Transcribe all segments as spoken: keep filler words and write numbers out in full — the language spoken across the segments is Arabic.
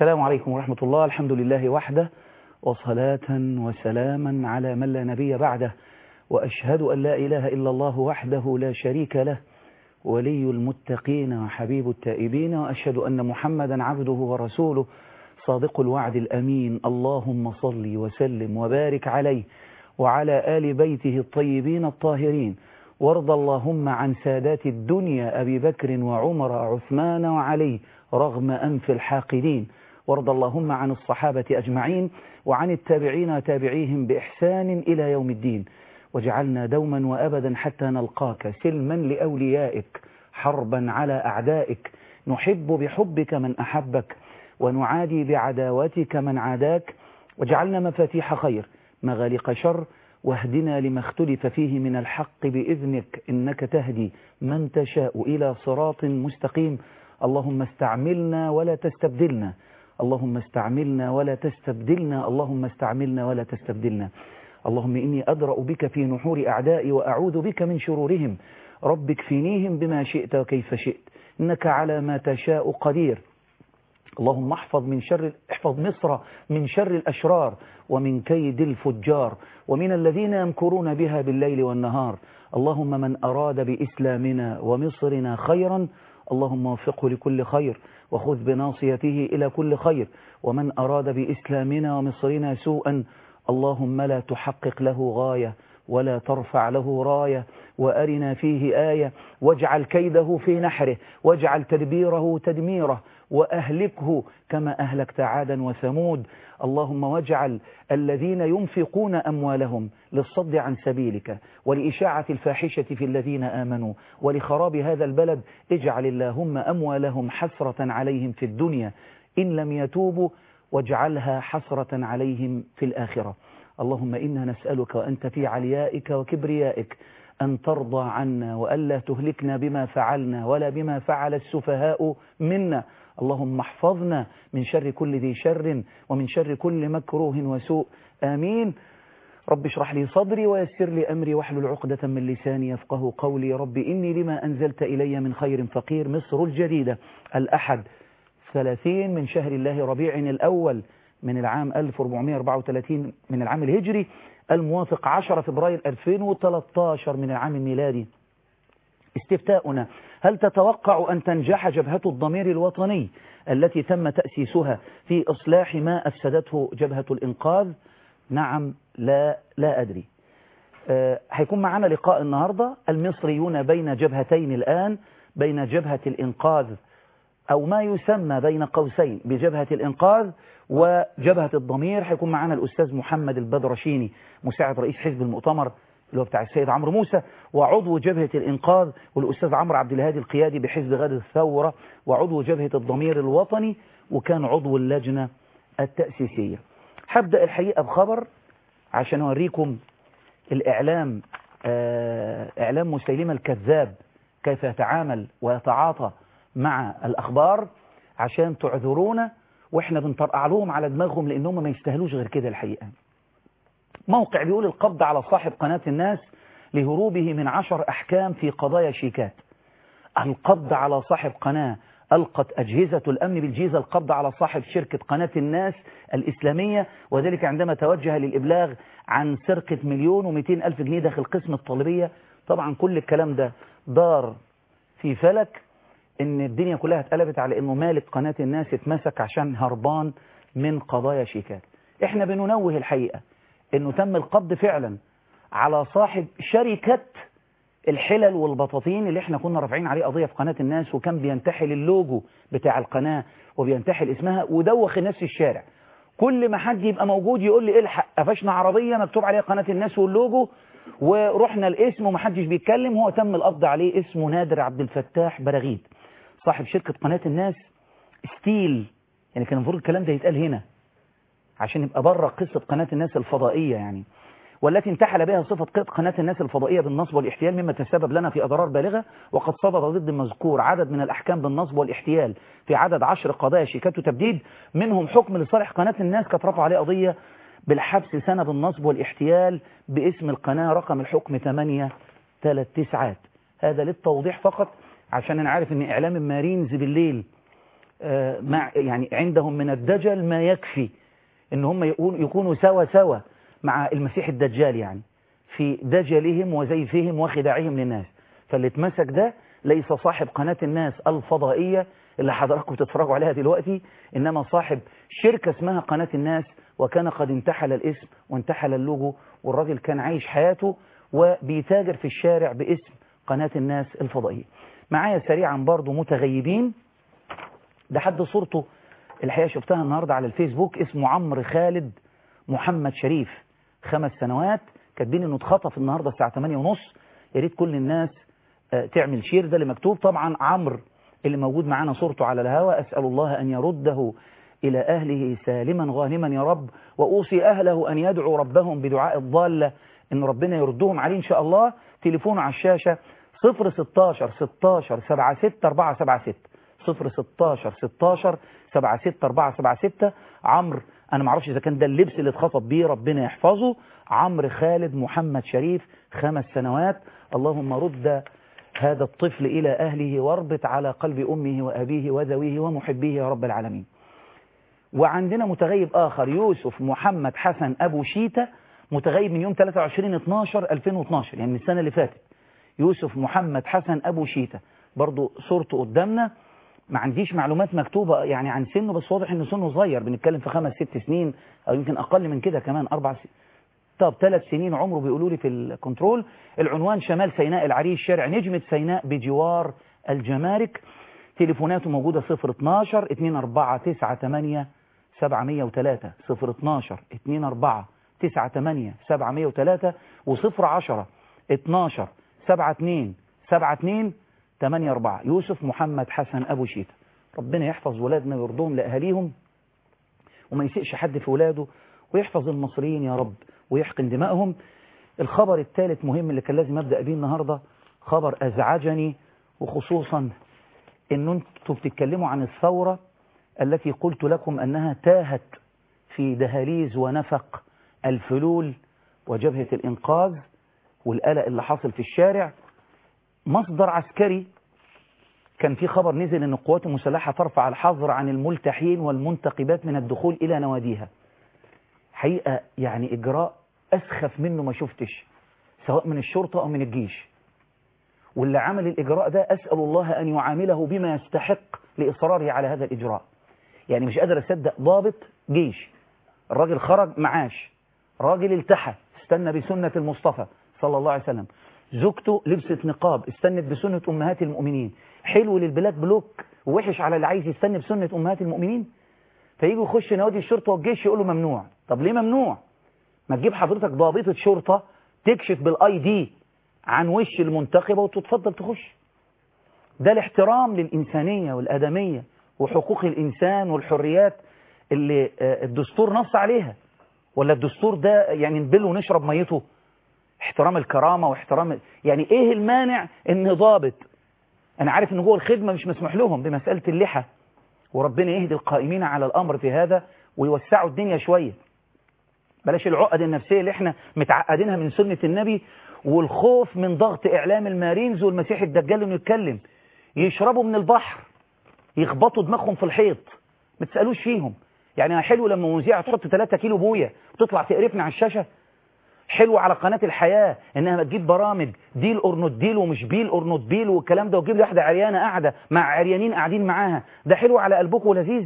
السلام عليكم ورحمة الله. الحمد لله وحده، وصلاة وسلاما على من لا نبي بعده، وأشهد أن لا إله إلا الله وحده لا شريك له، ولي المتقين وحبيب التائبين، وأشهد أن محمدا عبده ورسوله صادق الوعد الأمين. اللهم صل وسلم وبارك عليه وعلى آل بيته الطيبين الطاهرين، وارض اللهم عن سادات الدنيا أبي بكر وعمر وعثمان وعلي رغم أنف الحاقدين، وارض اللهم عن الصحابة أجمعين وعن التابعين وتابعيهم بإحسان إلى يوم الدين، وجعلنا دوما وأبدا حتى نلقاك سلما لأوليائك حربا على أعدائك، نحب بحبك من أحبك ونعادي بعداوتك من عاداك، وجعلنا مفاتيح خير مغالق شر، واهدنا لما اختلف فيه من الحق بإذنك، إنك تهدي من تشاء إلى صراط مستقيم. اللهم استعملنا ولا تستبدلنا، اللهم استعملنا ولا تستبدلنا، اللهم استعملنا ولا تستبدلنا. اللهم إني أدرأ بك في نحور أعدائي وأعوذ بك من شرورهم، رب اكفنيهم بما شئت وكيف شئت، إنك على ما تشاء قدير. اللهم احفظ من شر احفظ مصر من شر الأشرار ومن كيد الفجار ومن الذين يمكرون بها بالليل والنهار. اللهم من أراد بإسلامنا ومصرنا خيرا اللهم وفقه لكل خير وخذ بناصيته إلى كل خير، ومن أراد بإسلامنا ومصرنا سوءا اللهم لا تحقق له غاية ولا ترفع له راية، وأرنا فيه آية، واجعل كيده في نحره، واجعل تدبيره تدميره، وأهلكه كما أهلكت عادا وثمود. اللهم واجعل الذين ينفقون أموالهم للصد عن سبيلك ولإشاعة الفاحشة في الذين آمنوا ولخراب هذا البلد، اجعل اللهم أموالهم حسرة عليهم في الدنيا إن لم يتوبوا، واجعلها حسرة عليهم في الآخرة. اللهم إنا نسألك وأنت في عليائك وكبريائك أن ترضى عنا وألا تهلكنا بما فعلنا ولا بما فعل السفهاء منا. اللهم احفظنا من شر كل ذي شر ومن شر كل مكروه وسوء، آمين. رب اشرح لي صدري ويسر لي أمري واحلل عقدة من لساني يفقه قولي. رب إني لما أنزلت إلي من خير فقير. مصر الجديدة، الأحد ثلاثين من شهر الله ربيع الأول من العام ألف وأربعمائة وأربعة وثلاثين من العام الهجري، الموافق عشرة فبراير ألفين وثلاثة عشر من العام الميلادي. استفتاؤنا: هل تتوقع أن تنجح جبهة الضمير الوطني التي تم تأسيسها في إصلاح ما أفسدته جبهة الإنقاذ؟ نعم، لا، لا أدري. أه هيكون معنا لقاء النهاردة المصريون بين جبهتين الآن، بين جبهة الإنقاذ أو ما يسمى بين قوسين بجبهة الإنقاذ وجبهة الضمير. هيكون معنا الأستاذ محمد البدرشيني مساعد رئيس حزب المؤتمر اللي هو بتاع السيد عمرو موسى، وعضو جبهة الإنقاذ، والأستاذ عمرو عبد الهادي القيادي بحزب غد الثورة وعضو جبهة الضمير الوطني وكان عضو اللجنة التأسيسية. هبدأ الحقيقة بخبر عشان أوريكم الإعلام، آه إعلام مسيلمة الكذاب كيف يتعامل ويتعاطى مع الأخبار، عشان تعذرونا وإحنا بنطرقع لهم على دماغهم لأنهم ما يستاهلوش غير كده. الحقيقة موقع بيقول: القبض على صاحب قناة الناس لهروبه من عشر أحكام في قضايا شيكات. القبض على صاحب قناة ألقت أجهزة الأمن بالجيزة القبض على صاحب شركة قناة الناس الإسلامية، وذلك عندما توجه للإبلاغ عن سرقة مليون ومئتين ألف جنيه داخل قسم الطالبية. طبعا كل الكلام ده دار في فلك إن الدنيا كلها اتقلبت على إنه مالك قناة الناس اتمسك عشان هربان من قضايا شيكات. إحنا بننوه الحقيقة إنه تم القبض فعلا على صاحب شركة الحلل والبطاطين اللي احنا كنا رافعين عليه قضية في قناة الناس، وكان بينتحل اللوجو بتاع القناة وبينتحل اسمها ودوخ الناس في الشارع. كل ما حد يبقى موجود يقول لي الحق، قفشنا عربية مكتوب عليها قناة الناس واللوجو، ورحنا الاسم ومحدش بيتكلم. هو تم القبض عليه، اسمه نادر عبد الفتاح براغيث، صاحب شركة قناة الناس ستيل. يعني كان المفروض الكلام ده يتقال هنا عشان يبقى بره قصة قناة الناس الفضائية يعني، والتي انتحل بها صفة قناة الناس الفضائية بالنصب والاحتيال، مما تسبب لنا في أضرار بالغة. وقد صدر ضد المذكور عدد من الأحكام بالنصب والاحتيال في عدد عشر قضايا شيكات وتبديد، منهم حكم لصالح قناة الناس كانت رفع عليه قضية بالحبس سنة بالنصب والاحتيال باسم القناة، رقم الحكم ثمانية ثلاث تسعات. هذا للتوضيح فقط، عشان أنا عارف إن إعلام المارينز بالليل مع يعني عندهم من الدجل ما يكفي ان هم يكونوا سوا سوا مع المسيح الدجال، يعني في دجلهم وزيفهم وخداعهم للناس. فاللي اتمسك ده ليس صاحب قناة الناس الفضائية اللي حضراتكم تتفرجوا عليها دلوقتي، إنما صاحب شركة اسمها قناة الناس، وكان قد انتحل الاسم وانتحل اللوجو، والراجل كان عايش حياته وبيتاجر في الشارع باسم قناة الناس الفضائية. معايا سريعا برضو متغيبين، ده حد صورته الحقيقة شفتها النهاردة على الفيسبوك، اسمه عمرو خالد محمد شريف، خمس سنوات، كاتبين انه اتخطف النهاردة الساعة ثمانية ونص. يا ريت كل الناس تعمل شير، ده اللي مكتوب. طبعا عمرو اللي موجود معانا صورته على الهواء، أسأل الله أن يرده إلى أهله سالما غانما يا رب، وأوصي أهله أن يدعوا ربهم بدعاء الضالة إن ربنا يردهم عليه إن شاء الله. تليفونه على الشاشة صفر ستاشر ستاشر سبعة ستة أربعة سبعة ستة صفر ستاشر ستاشر سبعة ستة أربعة سبعة ستة. عمرو أنا معرفش إذا كان ده اللبس اللي اتخطب بيه، ربنا يحفظه. عمرو خالد محمد شريف، خمس سنوات. اللهم رد هذا الطفل إلى أهله واربط على قلب أمه وأبيه وذويه ومحبيه يا رب العالمين. وعندنا متغيب آخر، يوسف محمد حسن أبو شيتة، متغيب من يوم ثلاثة وعشرين اتناشر ألفين واثناشر، يعني من السنة اللي فاتت. يوسف محمد حسن أبو شيتة برضو صورته قدامنا، ما عنديش معلومات مكتوبة يعني عن سنه، بس واضح إنه سنه صغير، بنتكلم في خمس ست سنين أو يمكن أقل من كده كمان، أربع سنين. طب ثلاث سنين عمره بيقولوا لي في الكنترول. العنوان شمال سيناء العريش، شارع نجمة سيناء بجوار الجمارك. تليفوناته موجودة صفر اتناشر اتنين أربعة تسعة تمانية سبعمية وتلاتة صفر اتناشر اتنين أربعة تسعة تمانية سبعمية وتلاتة وصفر عشرة اتناشر سبعة اتنين سبعة اتنين تمانية أربعة. يوسف محمد حسن أبو شيتة، ربنا يحفظ ولادنا ويرضهم لأهاليهم وما يسئش حد في ولاده، ويحفظ المصريين يا رب ويحقن دمائهم. الخبر الثالث مهم اللي كان لازم أبدأ بيه النهاردة، خبر أزعجني، وخصوصا إن أنتم بتتكلموا عن الثورة التي قلت لكم أنها تاهت في دهاليز ونفق الفلول وجبهة الإنقاذ والقلق اللي حاصل في الشارع. مصدر عسكري كان في خبر نزل أن القوات المسلحة ترفع الحظر عن الملتحين والمنتقبات من الدخول إلى نواديها. حقيقة يعني إجراء أسخف منه ما شفتش، سواء من الشرطة أو من الجيش. واللي عمل الإجراء ده أسأل الله أن يعامله بما يستحق لإصراره على هذا الإجراء. يعني مش قادر أصدق ضابط جيش، الراجل خرج معاش، راجل التحى استنى بسنة المصطفى صلى الله عليه وسلم، زوجته لبست نقاب استنت بسنة أمهات المؤمنين، حلو للبلاك بلوك ووحش على اللي عايز يستنى بسنة أمهات المؤمنين. فييجوا يخش نوادي الشرطة والجيش يقولوا ممنوع. طب ليه ممنوع؟ ما تجيب حضرتك ضابطة شرطة تكشف بالاي دي عن وش المنتخبة وتتفضل تخش. ده الاحترام للإنسانية والأدمية وحقوق الإنسان والحريات اللي الدستور نص عليها. ولا الدستور ده يعني نبله ونشرب ميته؟ احترام الكرامة واحترام، يعني ايه المانع ان ضابط، انا عارف ان جوه الخدمة مش مسموح لهم بمسألة اللحى، وربنا يهدي القائمين على الامر في هذا ويوسعوا الدنيا شوية. بلاش العقد النفسية اللي احنا متعقدينها من سنة النبي والخوف من ضغط اعلام المارينز والمسيح الدجال انه يتكلم. يشربوا من البحر، يخبطوا دماغهم في الحيط، ما تسألوش فيهم. يعني حلو لما مذيعة تحط ثلاثة كيلو بوية وتطلع تقرفنا على الشاشة. حلو على قناة الحياة انها تجيب برامج ديل اور نوت ديل ومش بيل اور نوت بيل والكلام ده، وتجيب لي واحدة عريانة قاعدة مع عريانين قاعدين معاها. ده حلو على قلبكم ولذيذ.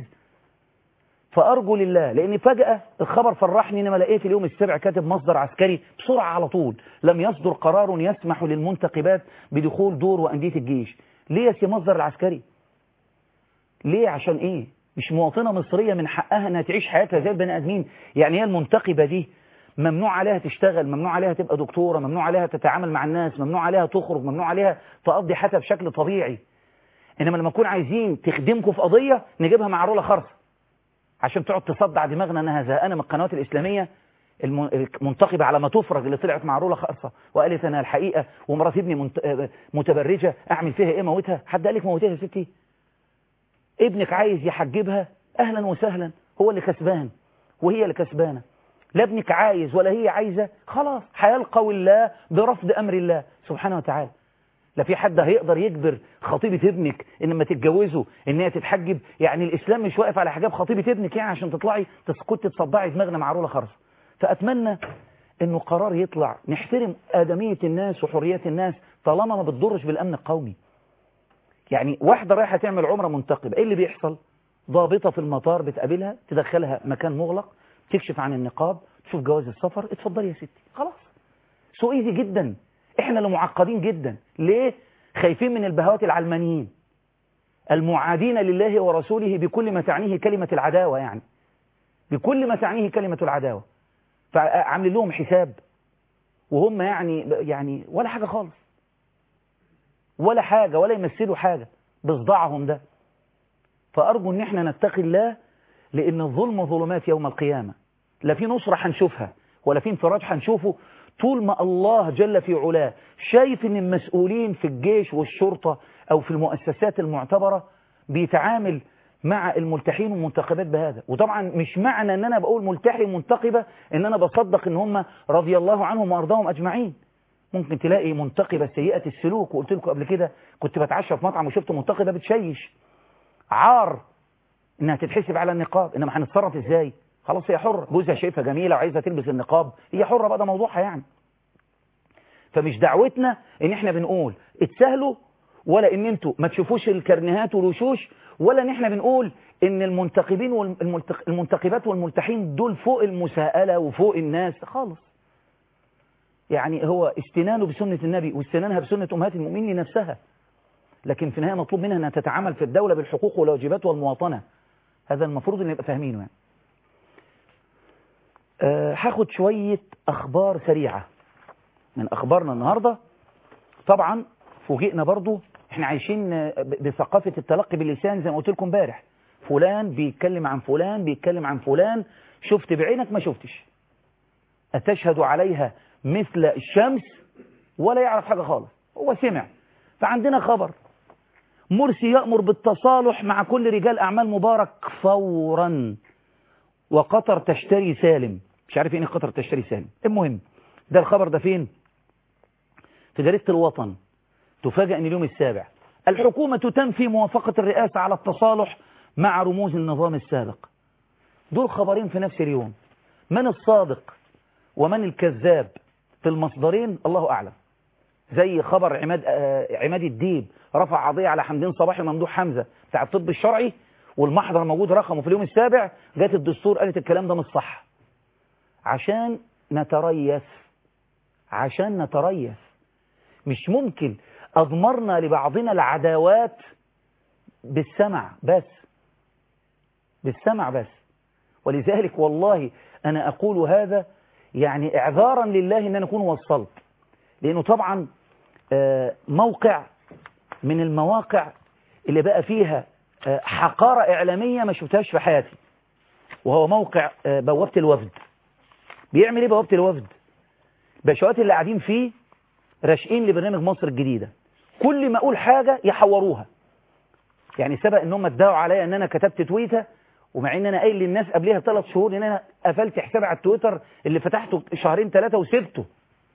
فأرجو لله، لأن فجأة الخبر فرحني إنما لقيت اليوم السبع كاتب مصدر عسكري بسرعة على طول: لم يصدر قرار يسمح للمنتقبات بدخول دور وأندية الجيش. ليه يا سي مصدر العسكري؟ ليه؟ عشان إيه؟ مش مواطنة مصرية من حقها أنها تعيش حياتها زي البني آدمين؟ يعني هي المنتقبة دي ممنوع عليها تشتغل، ممنوع عليها تبقى دكتورة، ممنوع عليها تتعامل مع الناس، ممنوع عليها تخرج، ممنوع عليها تقضي حياتها بشكل طبيعي. إنما لما نكون عايزين تخدمكم في قضية نجيبها مع رولة خرصة عشان تقعد تصدع دماغنا انها زهقانه من القنوات الاسلاميه المنتقبه على ما تفرج، اللي طلعت مع رولا خاصه وقالت انا الحقيقه ومرات ابني متبرجه اعمل فيها ايه؟ موتها؟ حد قال لك موتها يا ستي؟ ابنك عايز يحجبها اهلا وسهلا، هو اللي كسبان وهي اللي كسبانه. لا ابنك عايز ولا هي عايزه، خلاص هيلقوا الله برفض امر الله سبحانه وتعالى. لا في حد هيقدر يجبر خطيبة ابنك ان لما تتجوزه ان هي تتحجب. يعني الاسلام مش واقف على حجاب خطيبة ابنك يعني عشان تطلعي تسكتي تصدعي دماغنا مع رولة خرص. فاتمنى انه قرار يطلع نحترم ادمية الناس وحريات الناس طالما ما بتضرش بالامن القومي. يعني واحدة رايحة تعمل عمرة منتقبة، ايه اللي بيحصل؟ ضابطة في المطار بتقابلها تدخلها مكان مغلق، تكشف عن النقاب، تشوف جواز السفر، اتفضلي يا ستي، خلاص. سو ايزي جدا. احنا اللي معقدين جدا. ليه؟ خايفين من البهوات العلمانيين المعادين لله ورسوله بكل ما تعنيه كلمة العداوة، يعني بكل ما تعنيه كلمة العداوة، فعاملين لهم حساب وهم يعني يعني ولا حاجة خالص، ولا حاجة، ولا يمثلوا حاجة بصداعهم ده. فأرجو ان احنا نتقي الله، لأن الظلم ظلمات يوم القيامة، لا في نصرة هنشوفها ولا في انفراج هنشوفه طول ما الله جل في علاه شايف ان المسؤولين في الجيش والشرطة او في المؤسسات المعتبرة بيتعامل مع الملتحين والمنتقبات بهذا. وطبعا مش معنى ان انا بقول ملتحي ومنتقبة ان انا بصدق ان هم رضي الله عنهم وارضاهم اجمعين. ممكن تلاقي منتقبة سيئة السلوك، وقلت لكم قبل كده كنت بتعشى في مطعم وشفت منتقبة بتشيش، عار انها تتحسب على النقاب، انما هنتصرف ازاي؟ خلاص هي حرة، جوزها شايفها جميلة وعايزة تلبس النقاب، هي حرة بقى، ده موضوعها يعني. فمش دعوتنا ان احنا بنقول اتسهلوا، ولا ان انتوا ما تشوفوش الكرنيهات والوشوش، ولا ان احنا بنقول ان المنتقبين والمنتقبات والملتحين دول فوق المساءلة وفوق الناس خالص. يعني هو استنانه بسنة النبي واستنانها بسنة امهات المؤمنين نفسها، لكن في النهاية مطلوب منها انها تتعامل في الدولة بالحقوق والواجبات والمواطنة. هذا المفروض ان نبقى فاهمينه يعني. أه هاخد شوية اخبار سريعة من اخبارنا النهاردة. طبعا فوجئنا برضو، احنا عايشين بثقافة التلقي باللسان زي ما قلت لكم امبارح، فلان بيتكلم عن فلان بيتكلم عن فلان، شفت بعينك ما شفتش، أتشهد عليها مثل الشمس، ولا يعرف حاجة خالص، هو سمع. فعندنا خبر، مرسي يأمر بالتصالح مع كل رجال أعمال مبارك فورا، وقطر تشتري سالم. مش عارف ايه قطر تشتري سالم. المهم ده الخبر ده فين؟ في جريدة الوطن. تفاجأ ان اليوم السابع الحكومة تنفي موافقة الرئاسة على التصالح مع رموز النظام السابق. دول خبرين في نفس اليوم، من الصادق ومن الكذاب في المصدرين الله أعلم. زي خبر عماد آه عماد الديب رفع قضية على حمدين صباحي وممدوح حمزة بتاع الطب الشرعي، والمحضر موجود رقمه في اليوم السابع، جات الدستور قالت الكلام ده مش صح. عشان نتريث، عشان نتريث مش ممكن أضمرنا لبعضنا العداوات بالسمع بس، بالسمع بس. ولذلك والله أنا أقول هذا يعني إعذارا لله إن أنا أكون وصلت، لأنه طبعا موقع من المواقع اللي بقى فيها حقارة إعلامية ما شفتهاش في حياتي، وهو موقع بوابة الوفد. بيعمل إيه بوابة الوفد؟ باشوات اللي قاعدين فيه راشقين لبرنامج مصر الجديدة، كل ما أقول حاجة يحوروها. يعني سبق إن هم ادعوا عليا إن أنا كتبت تويتة، ومع إن أنا قايل للناس قبلها ثلاث شهور إن أنا قفلت حسابي على التويتر اللي فتحته شهرين ثلاثة وسبته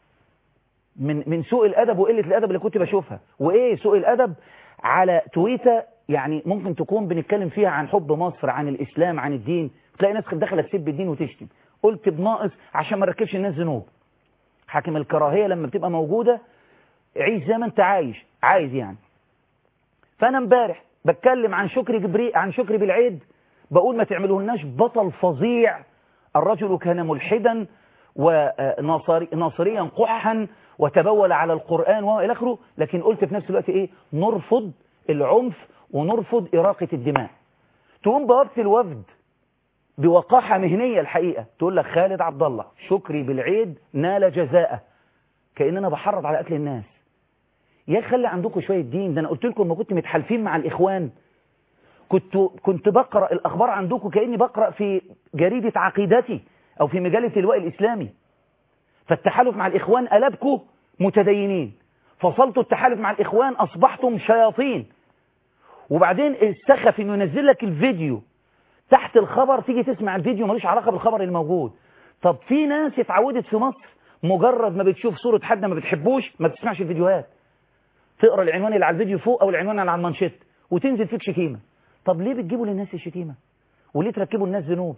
من من سوء الأدب وقلة الأدب اللي كنت بشوفها. وإيه سوء الأدب؟ على تويتة يعني ممكن تكون بنتكلم فيها عن حب مصر، عن الإسلام، عن الدين، تلاقي ناس داخله تسب الدين وتشتم. قلت بناقص عشان ما نركبش الناس ذنوب. حاكم الكراهية لما بتبقى موجودة عيش زي ما انت عايش عايز يعني. فأنا امبارح بتكلم عن شكري جبريل، عن شكري بالعيد، بقول ما تعملوهناش بطل فظيع، الرجل كان ملحدا وناصريا قحا وتبول على القرآن وإلى آخره. لكن قلت في نفس الوقت إيه؟ نرفض العنف ونرفض إراقة الدماء. تقوم بوابة الوفد بوقاحة مهنية الحقيقة تقول لك خالد عبد الله شكري بالعيد نال جزاءه، كأننا بحرض على قتل الناس. يا خلي عندكم شوية دين. ده أنا قلت لكم لما كنت متحالفين مع الإخوان كنت كنت بقرأ الأخبار عندكم كأني بقرأ في جريدة عقيدتي أو في مجلة اللواء الإسلامي. فالتحالف مع الإخوان قلبكم متدينين، فصلتوا التحالف مع الإخوان أصبحتم شياطين. وبعدين السخف إنه ينزل لك الفيديو تحت الخبر، تيجي تسمع الفيديو ملوش علاقة بالخبر الموجود. طب في ناس اتعودت في مصر مجرد ما بتشوف صورة حد ما بتحبوش ما بتسمعش الفيديوهات. تقرا العنوان اللي على الفيديو فوق او العنوان اللي على المانشيت وتنزل فيك شتيمه. طب ليه بتجيبوا للناس الشتيمه؟ وليه تركبوا الناس ذنوب؟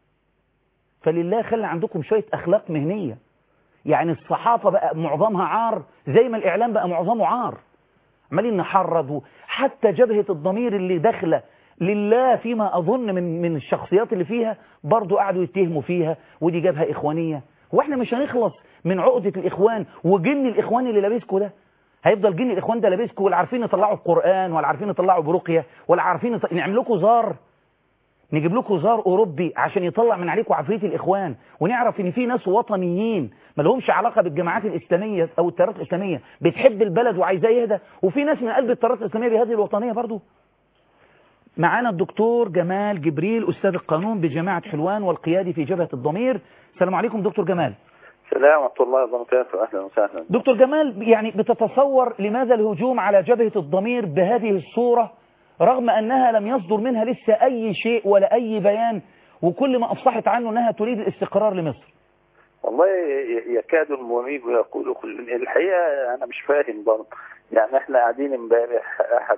فلله خلي عندكم شويه اخلاق مهنيه. يعني الصحافه بقى معظمها عار زي ما الاعلام بقى معظمه عار، عمالين نحرض. حتى جبهه الضمير اللي داخله لله فيما اظن من من الشخصيات اللي فيها برضو قعدوا يتهموا فيها، ودي جبهه اخوانيه. واحنا مش هنخلص من عقده الاخوان وجن الاخوان اللي لابسكوا ده. هيفضل جن الاخوان ده لابسكوا، ولا عارفين يطلعوا القران، ولا عارفين يطلعوا برقيه، ولا عارفين يط... نعمل لكم زار، نجيب لكم زار اوروبي عشان يطلع من عليكم عفريت الاخوان، ونعرف ان في ناس وطنيين ما لهمش علاقه بالجماعات الاسلاميه او التيارات الاسلاميه بتحب البلد وعايزاه يهدى، وفي ناس من قلب التيارات الاسلاميه بهذه الوطنيه برضو. معانا الدكتور جمال جبريل، استاذ القانون بجامعه حلوان والقيادي في جبهه الضمير. السلام عليكم دكتور جمال. السلام ورحمه الله وبركاته. اهلا وسهلا دكتور جمال. يعني بتتصور لماذا الهجوم على جبهه الضمير بهذه الصوره رغم أنها لم يصدر منها لسه أي شيء ولا أي بيان، وكل ما أفصحت عنه أنها تريد الاستقرار لمصر؟ والله يكاد المريب يقول كل الحقيقة أنا مش فاهم برضه. يعني احنا قاعدين امبارح أحد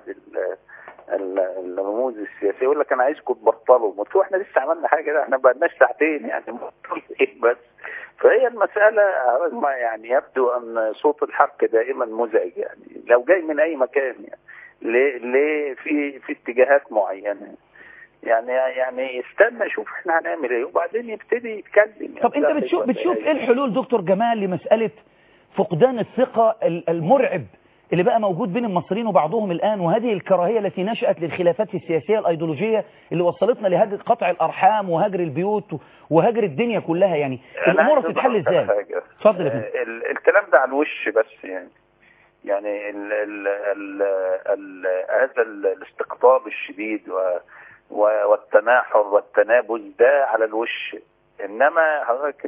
الرموز السياسية يقول لك أنا عايزكم تبطلوا، قلت له احنا لسه عملنا حاجة؟ ده احنا بقالناش ساعتين يعني بطل إيه بس. فهي المسألة رغم يعني يبدو أن صوت الحق دائما مزعج، يعني لو جاي من أي مكان يعني ليه ليه في في اتجاهات معينه، يعني يعني استنى شوف احنا هنعمل ايه وبعدين يبتدي يتكلم. طب انت بتشوف بتشوف ايه الحلول دكتور جمال لمساله فقدان الثقه المرعب اللي بقى موجود بين المصريين وبعضهم الان، وهذه الكراهيه التي نشأت للخلافات السياسيه الايديولوجيه اللي وصلتنا لهذه قطع الارحام وهجر البيوت وهجر الدنيا كلها؟ يعني الامور بتتحل ازاي؟ اتفضل يا فندم. الكلام ده على الوش بس، يعني يعني ال ال ال ال هذا الاستقطاب الشديد والتناحر والتنابز ده على الوش، انما حضرتك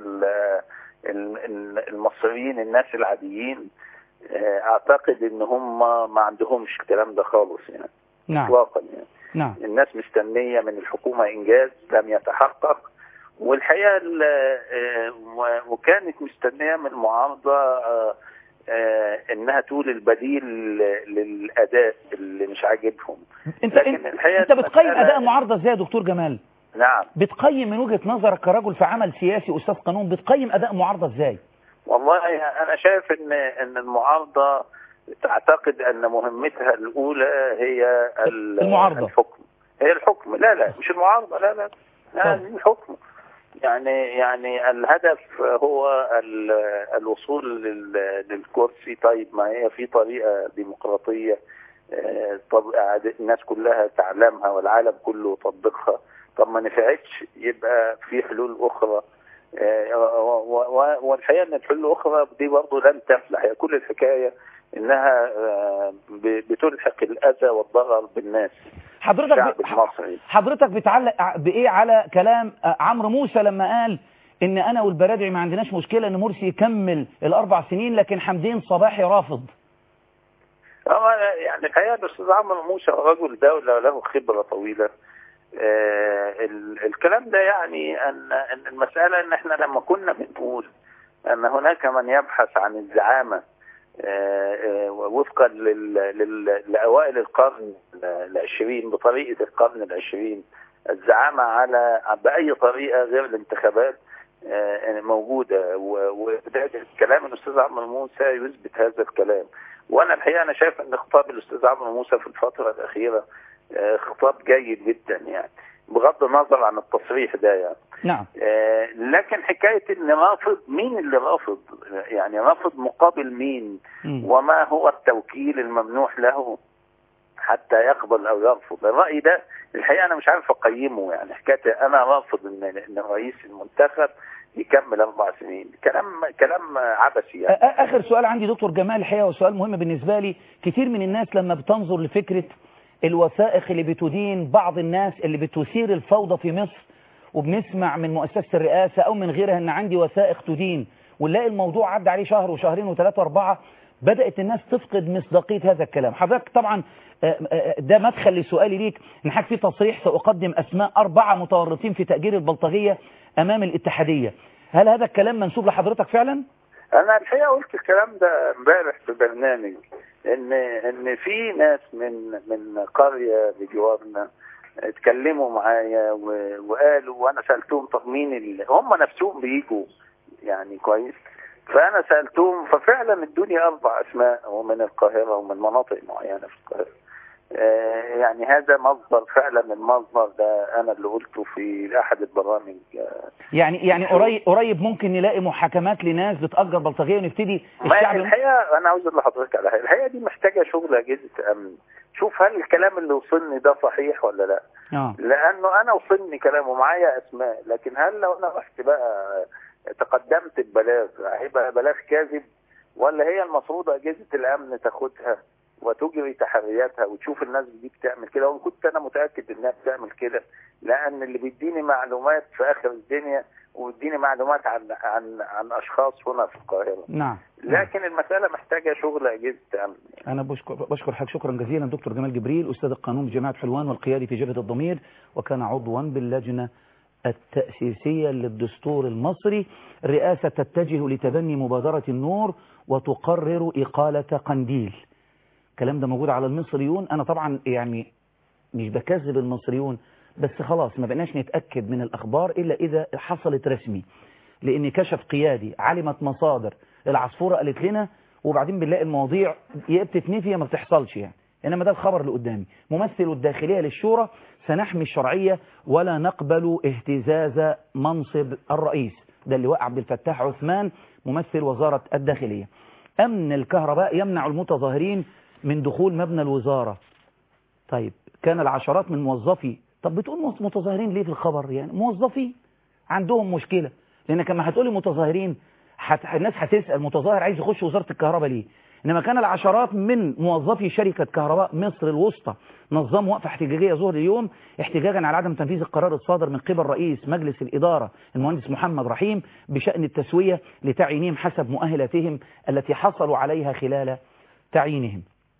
المصريين الناس العاديين اعتقد ان هم ما عندهمش الكلام ده خالص يعني. نعم. اطلاقا يعني. نعم. الناس مستنيه من الحكومه انجاز لم يتحقق، والحقيقه وكانت مستنيه من المعارضه آه انها تقول البديل للاداء اللي مش عاجبهم. انت لكن الحقيقه انت بتقيم اداء المعارضه ازاي يا دكتور جمال؟ نعم. بتقيم من وجهه نظرك كرجل في عمل سياسي استاذ قانون، بتقيم اداء المعارضه ازاي؟ والله انا شايف ان ان المعارضه تعتقد ان مهمتها الاولى هي المعارضه الحكم، هي الحكم. لا لا مش المعارضه، لا لا لا الحكم. يعني يعني الهدف هو الوصول للكرسي. طيب ما هي في طريقة ديمقراطية الناس كلها تعلمها والعالم كله يطبقها، طب ما نفعتش يبقى في حلول أخرى. والحقيقة أن الحلول الأخرى دي برضه لن تفلح. هي كل الحكاية إنها بتلحق الأذى والضرر بالناس. حضرتك ب... حضرتك بتعلق بايه على كلام عمرو موسى لما قال ان انا والبرادعي ما عندناش مشكله ان مرسي يكمل الاربع سنين لكن حمدين صباحي رافض؟ يعني الحقيقه الاستاذ عمرو موسى رجل دوله له خبره طويله. آه الكلام ده يعني ان ان المساله ان احنا لما كنا بنقول ان هناك من يبحث عن الزعامه وفقا لأوائل القرن العشرين بطريقة القرن العشرين، الزعامة على بأي طريقة غير الانتخابات موجودة، وده كلام الأستاذ عمرو موسى يثبت هذا الكلام. وأنا الحقيقة أنا شايف أن خطاب الأستاذ عمرو موسى في الفترة الأخيرة خطاب جيد جدا، يعني بغض النظر عن التصريح ده يعني. نعم. آه لكن حكاية ان رافض، مين اللي رافض؟ يعني رافض مقابل مين؟ م. وما هو التوكيل الممنوح له حتى يقبل او يرفض؟ الرأي ده الحقيقة انا مش عارف اقيمه. يعني حكاية انا رافض ان ان الرئيس المنتخب يكمل اربع سنين، كلام كلام عبثي يعني. اخر سؤال عندي دكتور جمال الحقيقة وسؤال مهم بالنسبة لي. كتير من الناس لما بتنظر لفكرة الوثائق اللي بتدين بعض الناس اللي بتثير الفوضى في مصر، وبنسمع من مؤسسة الرئاسة أو من غيرها أن عندي وثائق تدين، ونلاقي الموضوع عدى عليه شهر وشهرين وثلاثة وأربعة، بدأت الناس تفقد مصداقية هذا الكلام. حضرتك طبعا ده مدخل لسؤالي ليك، نحك في تصريح سأقدم أسماء أربعة متورطين في تأجير البلطجية أمام الاتحادية. هل هذا الكلام منسوب لحضرتك فعلا؟ أنا الحقيقة قلت الكلام ده امبارح في برنامج، ان ان في ناس من من قريه بجوارنا اتكلموا معايا وقالوا، وانا سالتهم طب مين اللي هم نفسهم بيجوا يعني كويس، فانا سالتهم ففعلا ادوني اربع اسماء ومن القاهره ومن مناطق معينه في القاهره. آه يعني هذا مصدر فعلا من مصدر، ده انا اللي قلته في احد البرامج. آه يعني يعني قريب قريب ممكن نلاقي محاكمات لناس بتأجر بلطجيه ونبتدي الشعب. الحقيقه انا عاوز اقول لحضرتك على حاجه، الحقيقه دي محتاجه شغل اجهزه امن، شوف هل الكلام اللي وصلني ده صحيح ولا لا. آه. لانه انا وصلني كلام ومعايا اسماء، لكن هل لو انا رحت بقى تقدمت ببلاغ هيبقى بلاغ كاذب، ولا هي المفروض اجهزه الامن تاخدها وتجري تحرياتها وتشوف الناس دي بتعمل كده، وكنت انا متاكد انها بتعمل كده، لان اللي بيديني معلومات في اخر الدنيا وبيديني معلومات عن عن عن اشخاص هنا في القاهره. نعم. لكن نعم. المساله محتاجه شغل اجهزه امن. انا بشكر بشكر حضرتك شكرا جزيلا دكتور جمال جبريل، استاذ القانون بجامعه حلوان والقيادي في جبهه الضمير، وكان عضوا باللجنه التأسيسية للدستور المصري. الرئاسة تتجه لتبني مبادرة النور وتقرر إقالة قنديل. الكلام ده موجود على المصريون. أنا طبعا يعني مش بكذب المصريون، بس خلاص ما بقناش نتأكد من الأخبار إلا إذا حصلت رسمي، لأن كشف قيادي علمت مصادر العصفورة قالت لنا، وبعدين بنلاقي المواضيع يا بتتنفي يا ما بتحصلش يعني. إنما ده الخبر اللي قدامي. ممثل الداخلية للشورى: سنحمي الشرعية ولا نقبل اهتزاز منصب الرئيس. ده اللي وقع عبد الفتاح عثمان ممثل وزارة الداخلية. أمن الكهرباء يمنع المتظاهرين من دخول مبنى الوزارة. طيب كان العشرات من موظفي، طب بتقول متظاهرين ليه في الخبر؟ يعني موظفي عندهم مشكلة، لأنك لما هتقولي متظاهرين حت... الناس هتسأل متظاهر عايز يخش وزارة الكهرباء ليه؟ إنما كان العشرات من موظفي شركة كهرباء مصر الوسطى نظموا وقفة احتجاجية ظهر اليوم احتجاجا على عدم تنفيذ القرار الصادر من قبل رئيس مجلس الإدارة المهندس محمد رحيم بشأن التسوية لتعيينهم حسب مؤهلاتهم التي حصلوا عليها خلال تعيينهم.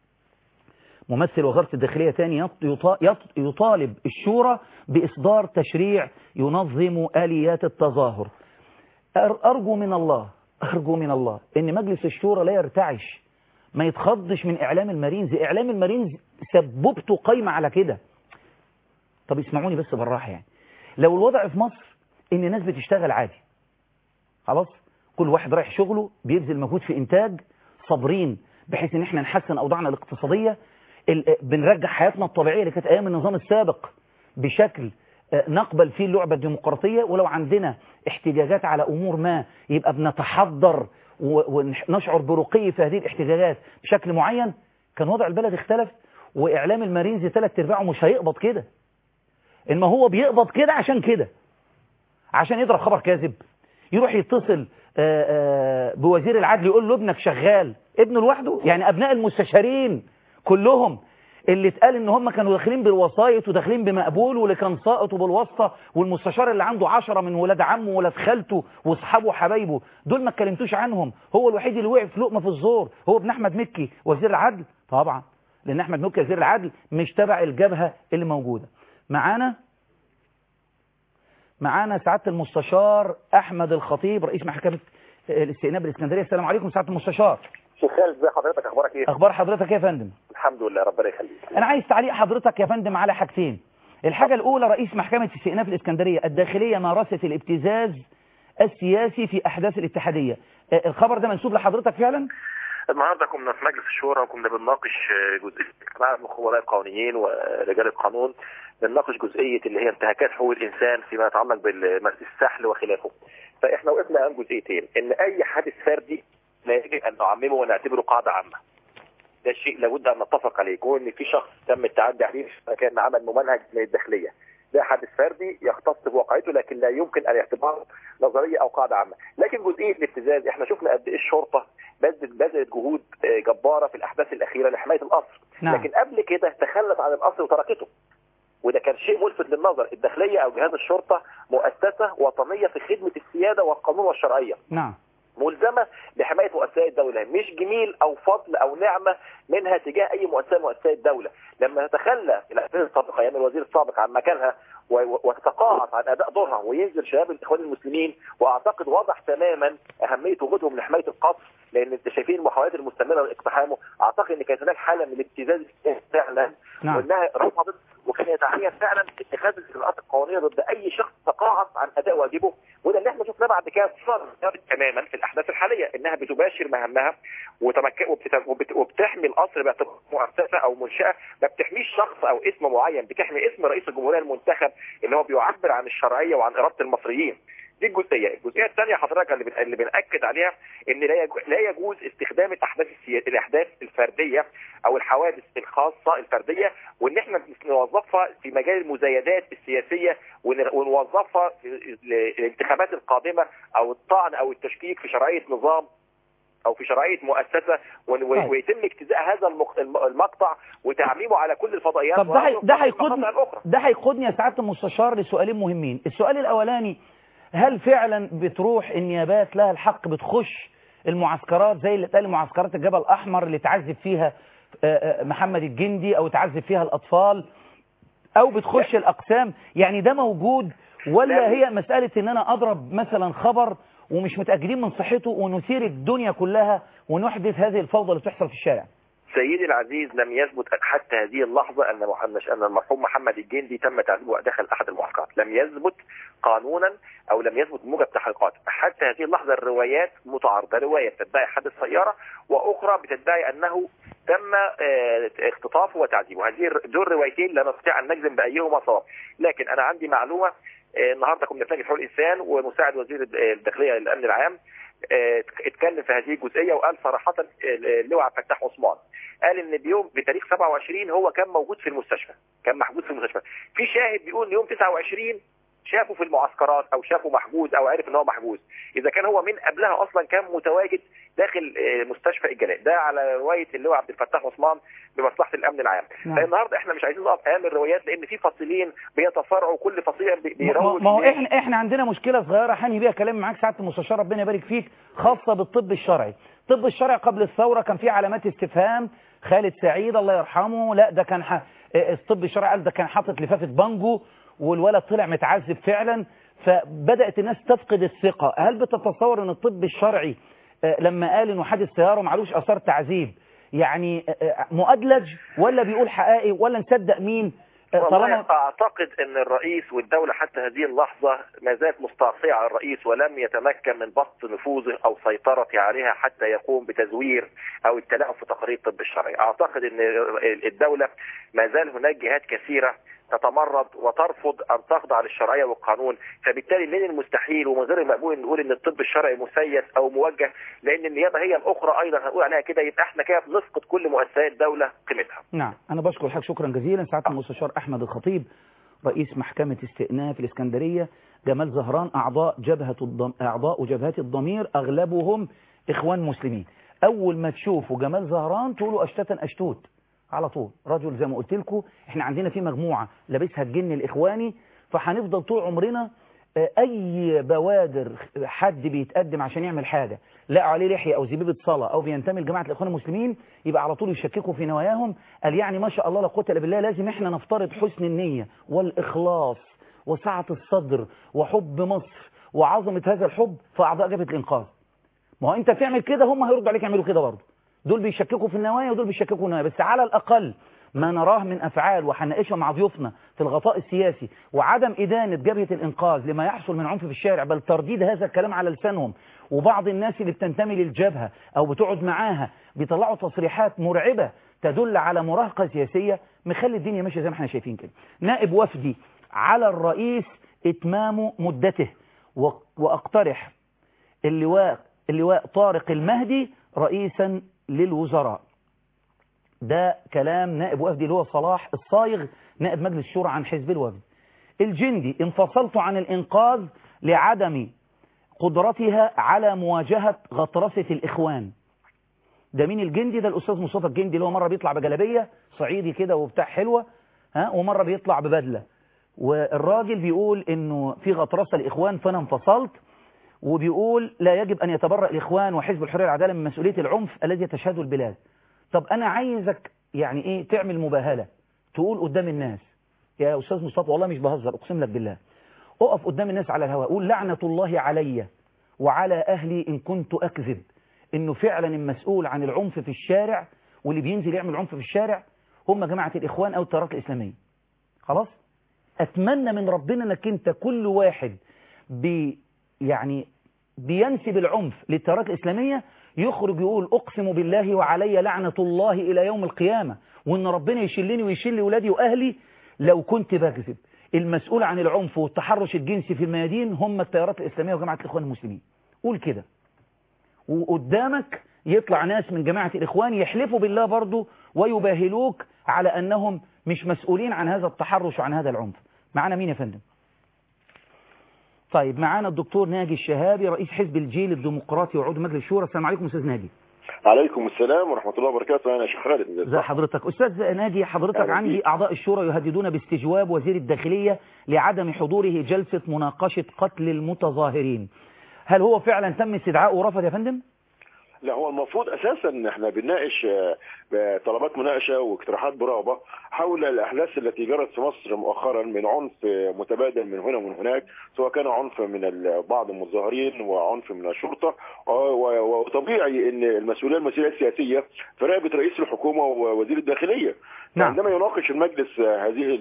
ممثل وزارة الداخلية ثاني يطالب الشورى بإصدار تشريع ينظم آليات التظاهر. أرجو من الله أرجو من الله إن مجلس الشورى لا يرتعش، ما يتخضش من إعلام المارينز. إعلام المارينز سببته قايمة على كده. طب اسمعوني بس بالراحة، يعني لو الوضع في مصر إن الناس بتشتغل عادي خلاص، كل واحد رايح شغله بيبذل مجهود في إنتاج، صابرين بحيث إن احنا نحسن أوضاعنا الاقتصادية، بنرجع حياتنا الطبيعية اللي كانت أيام النظام السابق بشكل نقبل فيه اللعبة الديمقراطية، ولو عندنا احتجاجات على أمور ما يبقى بنتحضر ونشعر برقي في هذه الاحتجاجات بشكل معين، كان وضع البلد اختلف. وإعلام المارينز ثلاث ارباعه مش هيقبض كده، إنما هو بيقبض كده عشان كده، عشان يضرب خبر كاذب، يروح يتصل بوزير العدل يقول له ابنك شغال، ابنه لوحده. يعني أبناء المستشارين كلهم اللي اتقال ان هم كانوا داخلين بالوسايط وداخلين بمقبول، واللي كان ساقط بالواسطه، والمستشار اللي عنده عشرة من ولاد عمه وولاد خالته واصحابه وحبايبه، دول ما اتكلمتوش عنهم. هو الوحيد اللي وقف لقمه في الزور هو ابن احمد مكي وزير العدل، طبعا لان احمد مكي وزير العدل مش تبع الجبهه اللي موجوده. معانا معانا سعاده المستشار احمد الخطيب رئيس محكمه الاستئناف بالاسكندريه. السلام عليكم سعاده المستشار. شيخ خالد، ازي حضرتك؟ اخبارك ايه؟ اخبار حضرتك يا فندم؟ الحمد لله، ربنا يخليك. انا عايز تعليق حضرتك يا فندم على حاجتين. الحاجه الاولى، رئيس محكمه استئناف الاسكندريه الداخليه مارست الابتزاز السياسي في احداث الاتحاديه. الخبر ده منسوب لحضرتك فعلا؟ النهارده كنا في مجلس الشورى وكنا بنناقش جزئيه مع الخبراء القانونيين ورجال القانون، بنناقش جزئيه اللي هي انتهاكات حقوق الانسان فيما يتعلق بالسحل وخلافه. فاحنا وقفنا عن جزئيتين، ان اي حادث فردي لا يجب ان نعممه ونعتبره قاعده عامه. ده الشيء لابد ان نتفق عليه، يكون ان في شخص تم التعدي عليه كان عمل ممنهج من الداخليه. ده حادث فردي يختص بواقعته، لكن لا يمكن ان يعتبره نظريه او قاعده عامه. لكن جزئيه الابتزاز احنا شفنا قد ايه الشرطه بذلت بذلت جهود جباره في الاحداث الاخيره لحمايه القصر، نعم. لكن قبل كده تخلت عن القصر وتركته، وده كان شيء ملفت للنظر. الداخليه او جهاز الشرطه مؤسسه وطنيه في خدمه السياده والقانون والشرعيه، نعم، ملزمه بحمايه مؤسسات الدوله، مش جميل او فضل او نعمه منها تجاه اي مؤسسه مؤسسات الدوله. لما تتخلى الاحداث السابقه ايام الوزير السابق عن مكانها وتتقاعس عن اداء دورها وينزل شباب الاخوان المسلمين. واعتقد واضح تماما اهميه وجودهم لحمايه القصر، لان انت شايفين المحاولات المستمره لاقتحامه. اعتقد ان كانت هناك حاله من الابتزاز فعلا، نعم. وانها رفضت، وكان يتعين فعلا اتخاذ الاجراءات القانونيه ضد اي شخص تقاعس عن اداء واجبه. وده اللي احنا شفناه بعد كده تماما في الاحداث الحاليه، انها بتباشر مهامها وبتحمي القصر باعتبار مؤسسه او منشاه، ما بتحميش شخص او اسم معين، بتحمي اسم رئيس الجمهوريه المنتخب اللي هو بيعبر عن الشرعيه وعن اراده المصريين. دي الجزئيه. الجزئيه الثانيه حضرتك اللي اللي بناكد عليها ان لا يجوز استخدام الاحداث الاحداث الفرديه او الحوادث الخاصه الفرديه، وان احنا نوظفها في مجال المزايدات السياسيه، ونوظفها في الانتخابات القادمه او الطعن او التشكيك في شرعيه نظام او في شرعيه مؤسسه، ويتم اجتزاء هذا المقطع وتعميمه على كل الفضائيات. طب ده ده هيقودني ده هيقودني يا سعاده المستشار لسؤالين مهمين. السؤال الاولاني، هل فعلا بتروح النيابات لها الحق بتخش المعسكرات زي اللي اتقال معسكرات الجبل الاحمر اللي تعذب فيها محمد الجندي او تعذب فيها الاطفال، او بتخش الاقسام؟ يعني ده موجود، ولا هي مساله ان انا اضرب مثلا خبر ومش متاكدين من صحته ونثير الدنيا كلها ونحدث هذه الفوضى اللي بتحصل في الشارع؟ سيدي العزيز، لم يثبت حتى هذه اللحظة أن أن المرحوم محمد الجندي تم تعذيبه داخل أحد المعسكرات. لم يثبت قانونا أو لم يثبت موجب تحقيقات. حتى هذه اللحظة الروايات متعارضة، رواية تدعي حادث سيارة وأخرى بتدعي أنه تم اختطافه وتعذيبه. هذه دول روايتين لا نستطيع أن نجزم بأيهما صواب. لكن أنا عندي معلومة، النهارده كنا في لجنة حقوق الإنسان ومساعد وزير الداخلية للأمن العام اتكلم في هذه الجزئيه وقال صراحه اللواء عبد الفتاح عثمان قال ان بيوم بتاريخ سبعة وعشرين هو كان موجود في المستشفى، كان محجوز في المستشفى. في شاهد بيقول ان يوم تسعة وعشرين شافه في المعسكرات او شافه محجوز او عرف ان هو محجوز. اذا كان هو من قبلها اصلا كان متواجد داخل مستشفى الجلاء. ده على روايه اللواء عبد الفتاح عثمان بمصلحه الامن العام. نعم. فالنهارده احنا مش عايزين نقف امام الروايات، لان في فصيلين بيتصارعوا كل فصيل بيروج. ما هو احنا احنا عندنا مشكله صغيره هنهي بيها كلام معاك سعاده المستشار ربنا يبارك فيك، خاصه بالطب الشرعي. الطب الشرعي قبل الثوره كان فيه علامات استفهام. خالد سعيد الله يرحمه، لا ده كان ح... الطب الشرعي قال ده كان حاطط لفافه بانجو والولد طلع متعذب فعلا، فبدات الناس تفقد الثقه. هل بتتصور ان الطب الشرعي لما قال انه حادث سياره ومعلوش اثار تعذيب يعني مؤدلج، ولا بيقول حقائق، ولا نصدق مين؟ طالما اعتقد ان الرئيس والدوله حتى هذه اللحظه ما زالت مستعصيه على الرئيس، ولم يتمكن من بسط نفوذه او سيطرته عليها حتى يقوم بتزوير او التلاعب في تقارير الطب الشرعي. اعتقد ان الدوله ما زال هناك جهات كثيره تتمرد وترفض ان تخضع للشرعيه والقانون، فبالتالي من المستحيل ومن غير المقبول نقول ان الطب الشرعي مسيس او موجه، لان النيابه هي الاخرى ايضا هنقول عليها كده، يبقى احنا كده بنسقط كل مؤسسات الدوله قيمتها. نعم، انا بشكر حضرتك شكرا جزيلا سعاده المستشار احمد الخطيب رئيس محكمه استئناف الاسكندريه. جمال زهران اعضاء جبهه الضم... اعضاء جبهات الضمير اغلبهم اخوان مسلمين. اول ما تشوفوا جمال زهران تقولوا اشتتا اشتوت على طول. رجل زي ما قلت لكم احنا عندنا في مجموعه لابسها الجن الاخواني، فهنفضل طول عمرنا اي بوادر حد بيتقدم عشان يعمل حاجه لقوا عليه لحيه او زبيبه صلاه او بينتمي لجماعه الاخوان المسلمين، يبقى على طول يشككوا في نواياهم. قال يعني ما شاء الله لا قوه الا بالله، لازم احنا نفترض حسن النيه والاخلاص وسعه الصدر وحب مصر وعظمه هذا الحب في اعضاء جبهه الانقاذ. ما هو انت تعمل كده هم هيردوا عليك يعملوا كده برضه. دول بيشككوا في النوايا ودول بيشككوا في النوايا، بس على الاقل ما نراه من أفعال وهنناقشها مع ضيوفنا في الغطاء السياسي وعدم إدانة جبهة الإنقاذ لما يحصل من عنف في الشارع، بل ترديد هذا الكلام على لسانهم. وبعض الناس اللي بتنتمي للجبهة أو بتقعد معاها بيطلعوا تصريحات مرعبة تدل على مراهقة سياسية، مخلي الدنيا ماشية زي ما احنا شايفين كده. نائب وفدي على الرئيس إتمام مدته، وأقترح اللواء اللواء طارق المهدي رئيسا للوزراء. ده كلام نائب وفدي اللي هو صلاح الصايغ نائب مجلس الشورى عن حزب الوفد. الجندي انفصلت عن الإنقاذ لعدم قدرتها على مواجهة غطرسة الإخوان. ده مين الجندي؟ ده الأستاذ مصطفى الجندي اللي هو مرة بيطلع بجلابية صعيدي كده وبتاع حلوة ها، ومرة بيطلع ببدلة، والراجل بيقول إنه في غطرسة الإخوان فأنا انفصلت، وبيقول لا يجب أن يتبرأ الإخوان وحزب الحرية والعدالة من مسؤولية العنف الذي تشهده البلاد. طب أنا عايزك يعني إيه تعمل مباهلة، تقول قدام الناس يا أستاذ مصطفى والله مش بهزر أقسم لك بالله، أقف قدام الناس على الهواء قول لعنة الله علي وعلى أهلي إن كنت أكذب إنه فعلا المسؤول عن العنف في الشارع واللي بينزل يعمل عنف في الشارع هم جماعة الإخوان أو التيارات الإسلامية. خلاص؟ أتمنى من ربنا أنك أنت كل واحد بي يعني بينسب العنف للتيارات الإسلامية يخرج يقول أقسم بالله وعلي لعنة الله إلى يوم القيامة، وإن ربنا يشلني ويشل ولادي وأهلي لو كنت بكذب. المسؤول عن العنف والتحرش الجنسي في الميادين هم التيارات الإسلامية وجماعة الإخوان المسلمين. قول كده، وقدامك يطلع ناس من جماعة الإخوان يحلفوا بالله برضو ويباهلوك على أنهم مش مسؤولين عن هذا التحرش وعن هذا العنف. معنا مين يا فندم؟ طيب معانا الدكتور ناجي الشهابي رئيس حزب الجيل الديمقراطي وعضو مجلس الشورى. السلام عليكم أستاذ ناجي. عليكم السلام ورحمة الله وبركاته. أنا شيخ خالد. ازي حضرتك أستاذ ناجي؟ حضرتك عندي أعضاء الشورى يهددون باستجواب وزير الداخلية لعدم حضوره جلسة مناقشة قتل المتظاهرين. هل هو فعلا تم استدعاءه ورفض يا فندم؟ لا، هو المفروض اساسا ان احنا بنناقش طلبات مناقشه واقتراحات برغبه حول الاحداث التي جرت في مصر مؤخرا من عنف متبادل من هنا ومن هناك، سواء كان عنف من بعض المتظاهرين وعنف من الشرطه، وطبيعي ان المسؤوليه المسؤوليه السياسيه في رقبه رئيس الحكومه ووزير الداخليه. نعم. عندما يناقش المجلس هذه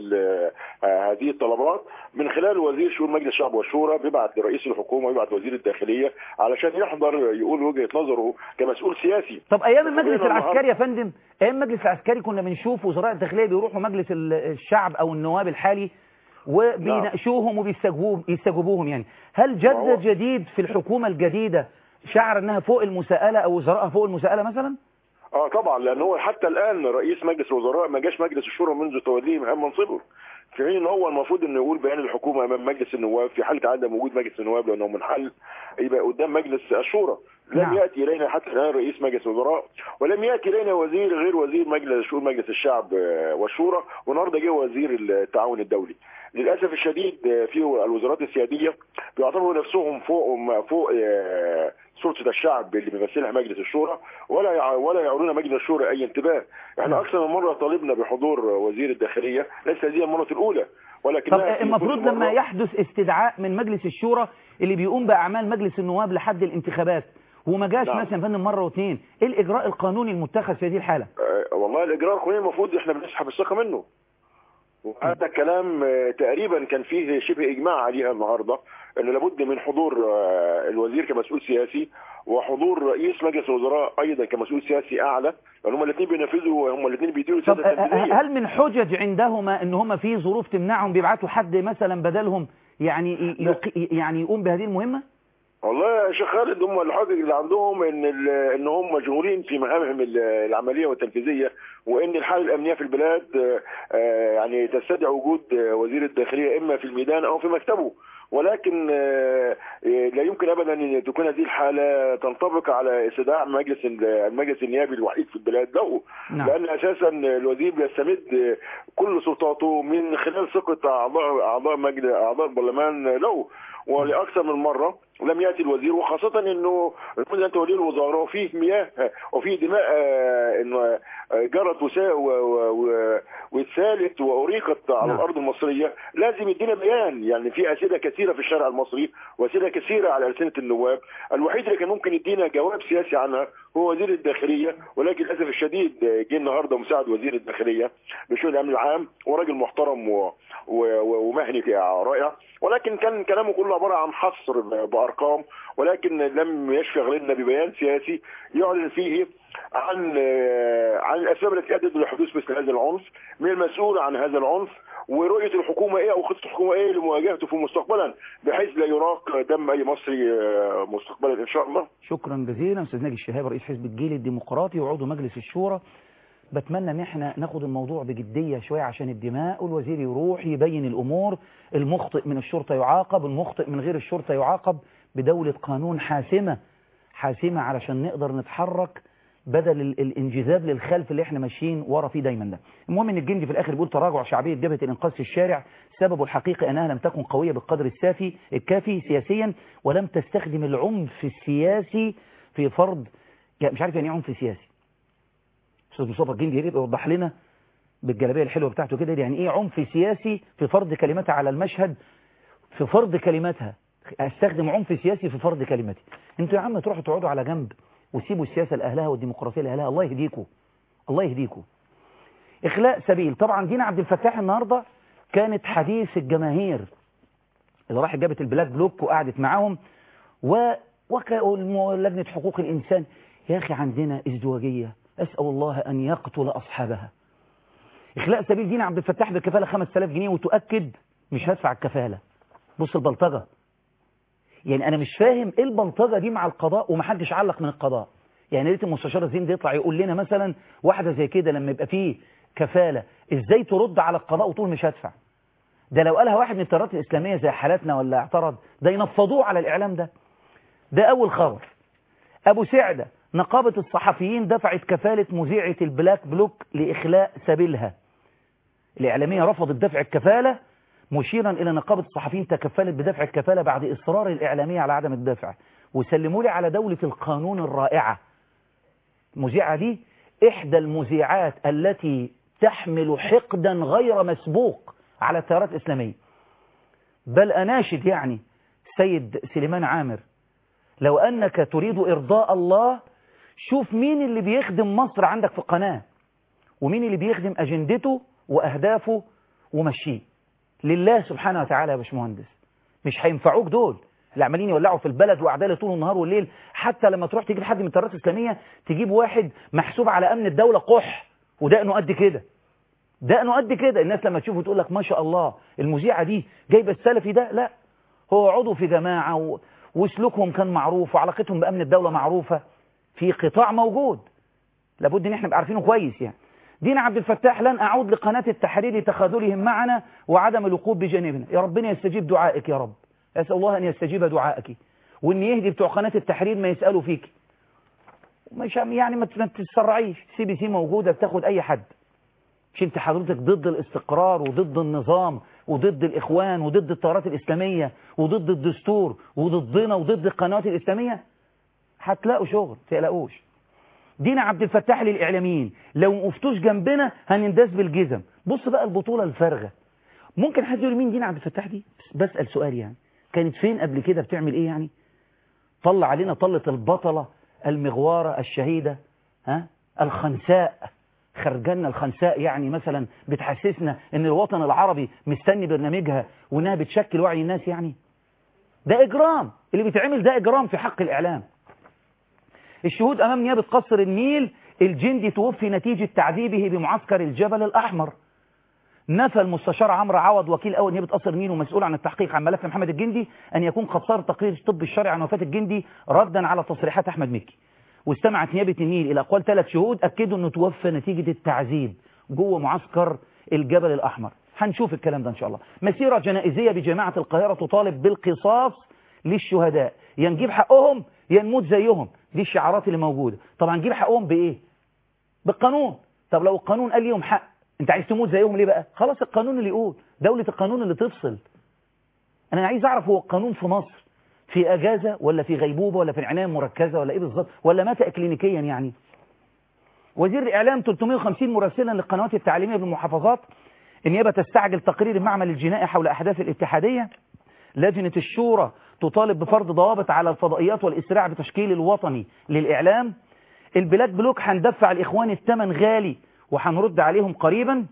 هذه الطلبات من خلال وزير شؤون مجلس الشعب والشورى بيبعت لرئيس الحكومه ويبعت وزير الداخليه علشان يحضر يقول وجهه نظره كمسؤول سياسي. طب ايام المجلس العسكري يا فندم، ايام المجلس العسكري كنا بنشوف وزراء الداخليه بيروحوا مجلس الشعب او النواب الحالي وبيناقشوهم وبيستجوبوهم يستجوبوهم يعني. هل جد جديد في الحكومه الجديده شعر انها فوق المساءله او وزرائها فوق المساءله مثلا؟ اه طبعا، لان هو حتى الان رئيس مجلس الوزراء ما جاش مجلس الشورى منذ توليه مهام منصبه، في حين ان هو المفروض انه يقول بيان الحكومه امام مجلس النواب في حاله عدم وجود مجلس النواب لانه منحل يبقى قدام مجلس الشورى. لم نعم. ياتي الينا حتى الان رئيس مجلس الوزراء، ولم ياتي الينا وزير غير وزير مجلس شؤون مجلس الشعب والشورى، والنهارده جه وزير التعاون الدولي. للاسف الشديد في الوزارات السياديه بيعتبروا نفسهم فوق فوق سلطه الشعب اللي بيمثلها مجلس الشورى، ولا ولا يعطون مجلس الشورى اي انتباه. احنا اكثر من مره طالبنا بحضور وزير الداخليه، ليس هذه المره الاولى، ولكن طب المفروض لما يحدث استدعاء من مجلس الشورى اللي بيقوم باعمال مجلس النواب لحد الانتخابات وما جاش نعم. مثلا فندم مره واثنين، ايه الاجراء القانوني المتخذ في هذه الحاله؟ أه والله الاجراء القانوني المفروض احنا بنسحب الثقه منه، وهذا الكلام تقريبا كان فيه شبه اجماع عليها النهارده ان لابد من حضور الوزير كمسؤول سياسي وحضور رئيس مجلس الوزراء ايضا كمسؤول سياسي اعلى، لان هم الاثنين بينفذوا هم الاثنين بيديروا السياسه التنفيذيه. هل من حجج عندهما ان هم في ظروف تمنعهم بيبعتوا حد مثلا بدلهم يعني يعني يقوم بهذه المهمه؟ والله يا شيخ خالد، هم الحجج اللي عندهم ان ان هم مشغولين في مهامهم العمليه والتنفيذيه، وان الحاله الامنيه في البلاد يعني تستدعي وجود وزير الداخليه اما في الميدان او في مكتبه، ولكن لا يمكن ابدا ان تكون هذه الحاله تنطبق على استدعاء مجلس المجلس النيابي الوحيد في البلاد له. نعم. لان اساسا الوزير بيستمد كل سلطاته من خلال ثقه اعضاء اعضاء مجلس اعضاء البرلمان له، ولاكثر من مره لم ياتي الوزير، وخاصه انه المفروض ان تولي الوزاره وفيه مياه وفيه دماء انه جرت واتسالت واريقت على نعم. الارض المصريه، لازم يدينا بيان. يعني في اسئله كثيره في الشارع المصري واسئله كثيره على السنه النواب، الوحيد اللي كان ممكن يدينا جواب سياسي عنها هو وزير الداخليه، ولكن للاسف الشديد جه النهارده مساعد وزير الداخليه بشؤون الامن العام وراجل محترم و... و... ومهني رائع، ولكن كان كلامه كله عباره عن حصر بارقام، ولكن لم يشغلنا ببيان سياسي يعلن فيه عن عن الاسباب التي ادت لحدوث مثل هذا العنف، من المسؤول عن هذا العنف، ورؤيه الحكومه ايه او خطه الحكومه ايه لمواجهته في مستقبلا، بحيث لا يراق دم اي مصري مستقبلا ان شاء الله. شكرا جزيلا استاذ ناجي الشهابي رئيس حزب الجيل الديمقراطي وعضو مجلس الشورى. بتمنى ان احنا ناخد الموضوع بجديه شويه عشان الدماء، والوزير يروح يبين الامور، المخطئ من الشرطه يعاقب، المخطئ من غير الشرطه يعاقب بدوله قانون حاسمه حاسمه علشان نقدر نتحرك بدل الانجذاب للخلف اللي احنا ماشيين ورا فيه دايما ده. المهم ان الجندي في الاخر بيقول تراجع شعبيه جبهه الانقاذ في الشارع سببه الحقيقي انها لم تكن قويه بالقدر السافي الكافي سياسيا، ولم تستخدم العنف السياسي في فرض، مش عارف يعني ايه عنف سياسي. استاذ مصطفى الجندي يوضح لنا بالجلابيه الحلوه بتاعته كده، يعني ايه عنف سياسي في فرض كلمتها على المشهد، في فرض كلماتها، استخدم عنف سياسي في فرض كلمتي. انتوا يا عم تروحوا تقعدوا على جنب وسيبوا السياسه لاهلها والديمقراطيه لاهلها، الله يهديكم الله يهديكم. اخلاء سبيل، طبعا دينا عبد الفتاح النهارده كانت حديث الجماهير اللي راحت جابت البلاك بلوك وقعدت معاهم و ولجنه حقوق الانسان. يا اخي عندنا ازدواجيه، اسال الله ان يقتل اصحابها. اخلاء سبيل دينا عبد الفتاح بكفاله خمسة آلاف جنيه وتؤكد مش هدفع الكفاله. بص البلطجه، يعني انا مش فاهم ايه البلطجه دي مع القضاء ومحدش علق من القضاء. يعني ريت المستشار الزين ده يطلع يقول لنا مثلا واحده زي كده لما يبقى فيه كفاله ازاي ترد على القضاء وتقول مش هدفع. ده لو قالها واحد من التيارات الاسلاميه زي حالاتنا ولا اعترض ده ينفضوه على الاعلام. ده ده اول خبر. ابو سعده، نقابه الصحفيين دفعت كفاله مذيعه البلاك بلوك لاخلاء سبيلها. الاعلاميه رفضت دفع الكفاله مشيرا الى نقابه الصحفيين تكفلت بدفع الكفاله بعد اصرار الاعلاميه على عدم الدفع. وسلموا لي على دوله القانون الرائعه. المذيعه دي احدى المذيعات التي تحمل حقدا غير مسبوق على التيارات الاسلاميه. بل اناشد يعني السيد سليمان عامر، لو انك تريد ارضاء الله شوف مين اللي بيخدم مصر عندك في القناه ومين اللي بيخدم اجندته واهدافه ومشيه لله سبحانه وتعالى. يا باشمهندس مش هينفعوك دول اللي عمالين يولعوا في البلد واعداله طول النهار والليل. حتى لما تروح تجيب حد من التيارات الاسلاميه تجيب واحد محسوب على امن الدوله قح ودقنه قد كده، دقنه قد كده. الناس لما تشوفه تقول لك ما شاء الله المذيعه دي جايبه السلفي ده. لا، هو عضو في جماعه و... وسلوكهم كان معروف وعلاقتهم بامن الدوله معروفه في قطاع موجود لابد ان احنا نبقى عارفينه كويس. يعني دينا عبد الفتاح، لن أعود لقناة التحرير لتخاذلهم معنا وعدم الوقوف بجانبنا. يا ربنا يستجيب دعائك يا رب، أسأل الله أن يستجيب دعائك وأن يهدي بتوع قناة التحرير ما يسألوا فيك. مش يعني ما تتسرعيش، سي بي سي موجودة بتاخد أي حد. مش أنت حضرتك ضد الاستقرار وضد النظام وضد الإخوان وضد التيارات الإسلامية وضد الدستور وضدنا وضد القنوات الإسلامية؟ هتلاقوا شغل تقلقوش. دينا عبد الفتاح للإعلاميين، لو مقفتوش جنبنا هننداس بالجزم. بص بقى البطولة الفارغة. ممكن حد يقول مين دينا عبد الفتاح دي؟ بسأل سؤال، يعني كانت فين قبل كده بتعمل ايه؟ يعني طلع علينا طلة البطلة المغوارة الشهيدة، ها الخنساء، خرجنا الخنساء، يعني مثلا بتحسسنا ان الوطن العربي مستني برنامجها وانها بتشكل وعي الناس. يعني ده اجرام، اللي بيتعمل ده اجرام في حق الاعلام. الشهود أمام نيابة قصر النيل، الجندي توفي نتيجة تعذيبه بمعسكر الجبل الأحمر. نفى المستشار عمرو عوض وكيل أول نيابة قصر النيل ومسؤول عن التحقيق عن ملف محمد الجندي أن يكون قد صار تقرير الطب الشرعي عن وفاة الجندي ردا على تصريحات أحمد مكي. واستمعت نيابة النيل إلى أقوال ثلاث شهود أكدوا أنه توفى نتيجة التعذيب جوه معسكر الجبل الأحمر. هنشوف الكلام ده إن شاء الله. مسيرة جنائزية بجامعة القاهرة تطالب بالقصاص للشهداء، يا نجيب حقهم يا نموت زيهم. دي الشعارات اللي موجودة. طبعا نجيب حقهم بإيه؟ بالقانون. طب لو القانون قال ليهم حق، انت عايز تموت زيهم ليه بقى؟ خلاص القانون اللي يقول، دولة القانون اللي تفصل. انا عايز اعرف هو القانون في مصر في اجازة ولا في غيبوبة ولا في عناية مركزة ولا ايه بالظبط، ولا مات اكلينيكيا؟ يعني وزير الاعلام ثلاثمائة وخمسين مراسلا للقنوات التعليمية بالمحافظات. النيابة تستعجل تقرير المعمل الجنائي حول احداث الاتحادية. لجنة الشورى تطالب بفرض ضوابط على الفضائيات والإسراع بتشكيل الوطني للإعلام. البلاك بلوك هندفع الإخوان الثمن غالي وهنرد عليهم قريبا.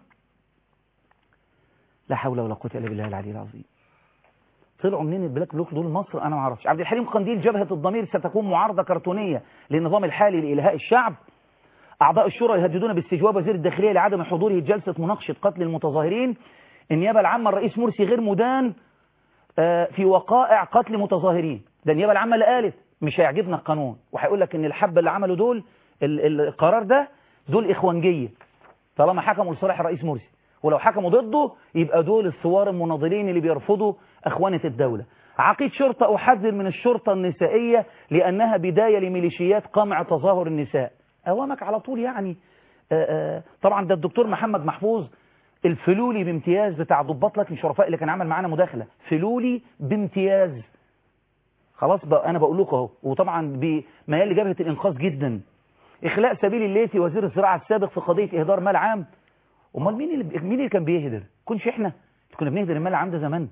لا حول ولا قوة إلا بالله العلي العظيم. طلعوا منين البلاك بلوك دول مصر؟ أنا ما اعرفش. عبد الحليم قنديل، جبهة الضمير ستكون معارضة كرتونية للنظام الحالي لإلهاء الشعب. أعضاء الشورى يهددون باستجواب وزير الداخلية لعدم حضوره جلسة مناقشة قتل المتظاهرين. النيابة العامة الرئيس مرسي غير مدان في وقائع قتل متظاهرين. ده النيابة العامة اللي قالت مش هيعجبنا القانون، وهيقول لك ان الحبة اللي عملوا دول القرار ده دول إخوانجية طالما حكموا لصالح الرئيس مرسي، ولو حكموا ضده يبقى دول الثوار المناضلين اللي بيرفضوا أخوانة الدولة. عقيد شرطة أحذر من الشرطة النسائية لأنها بداية لميليشيات قمع تظاهر النساء. أوامك على طول يعني. آآ آآ طبعا ده الدكتور محمد محفوظ الفلولي بامتياز بتاع ضباط لكن شرفاء اللي كان عمل معانا مداخلة، فلولي بامتياز. خلاص بقى انا بقول لكم اهو. وطبعا بميال لجبهة الانقاذ جدا. اخلاء سبيل الليثي وزير الزراعة السابق في قضية اهدار مال عام امال مين اللي مين اللي كان بيهدر؟ كنش احنا كنا بنهدر المال عند زمان.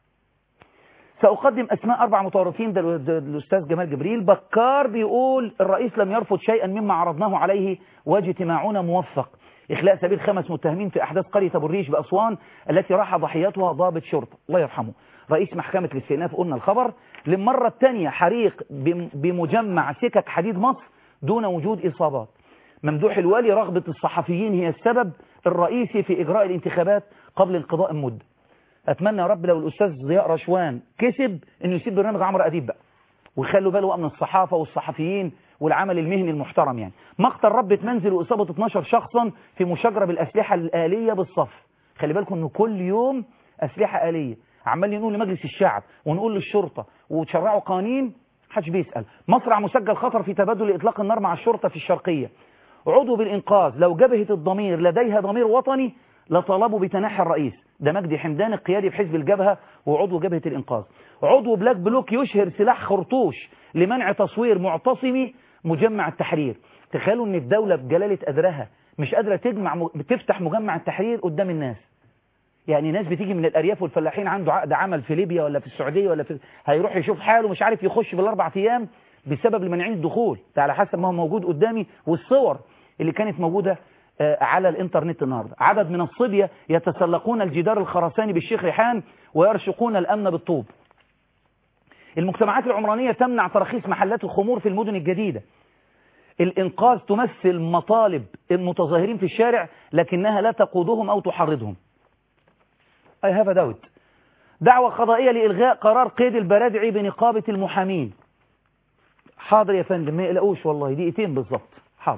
سأقدم أسماء أربع متورطين. ده, ده الأستاذ جمال جبريل. بكار بيقول الرئيس لم يرفض شيئا مما عرضناه عليه واجتماعنا موفق. إخلاء سبيل خمس متهمين في أحداث قرية أبو الريش بأسوان التي راح ضحيتها ضابط شرطة الله يرحمه. رئيس محكمة الاستئناف قلنا الخبر. للمرة الثانية حريق بمجمع سكك حديد مصر دون وجود إصابات. ممدوح الوالي رغبة الصحفيين هي السبب الرئيسي في إجراء الانتخابات قبل انقضاء المدة. أتمنى يا رب لو الأستاذ ضياء رشوان كسب إنه يسيب برنامج عمرو أديب بقى ويخلوا باله من الصحافة والصحفيين والعمل المهني المحترم. يعني مقتل ربة منزل وإصابة اتناشر شخصا في مشاجرة بالأسلحة الآلية بالصف. خلي بالكم إنه كل يوم أسلحة آلية عمال نقول لمجلس الشعب ونقول للشرطة وتشرعوا قوانين محدش بيسأل. مصرع مسجل خطر في تبادل إطلاق النار مع الشرطة في الشرقية. عضو بالإنقاذ لو جبهة الضمير لديها ضمير وطني لطلبوا بتنحي الرئيس. ده مجدي حمدان القيادي في حزب الجبهة وعضو جبهة الإنقاذ. عضو بلاك بلوك يشهر سلاح خرطوش لمنع تصوير معتصمي مجمع التحرير. تخيلوا ان الدولة بجلالة قدرها مش قادرة تجمع بتفتح مجمع التحرير قدام الناس. يعني ناس بتيجي من الأرياف والفلاحين عنده عقد عمل في ليبيا ولا في السعودية ولا في هيروح يشوف حاله مش عارف يخش بالأربع أيام بسبب المنعين الدخول. ده على حسب ما هو موجود قدامي والصور اللي كانت موجودة على الانترنت النهاردة. عدد من الصبية يتسلقون الجدار الخرساني بالشيخ ريحان ويرشقون الأمن بالطوب. المجتمعات العمرانية تمنع ترخيص محلات الخمور في المدن الجديدة. الإنقاذ تمثل مطالب المتظاهرين في الشارع لكنها لا تقودهم أو تحرضهم. I have a doubt. دعوة قضائية لإلغاء قرار قيد البرادعي بنقابة المحامين. حاضر يا فندم ما يقلقوش والله دقيقتين بالظبط. حاضر.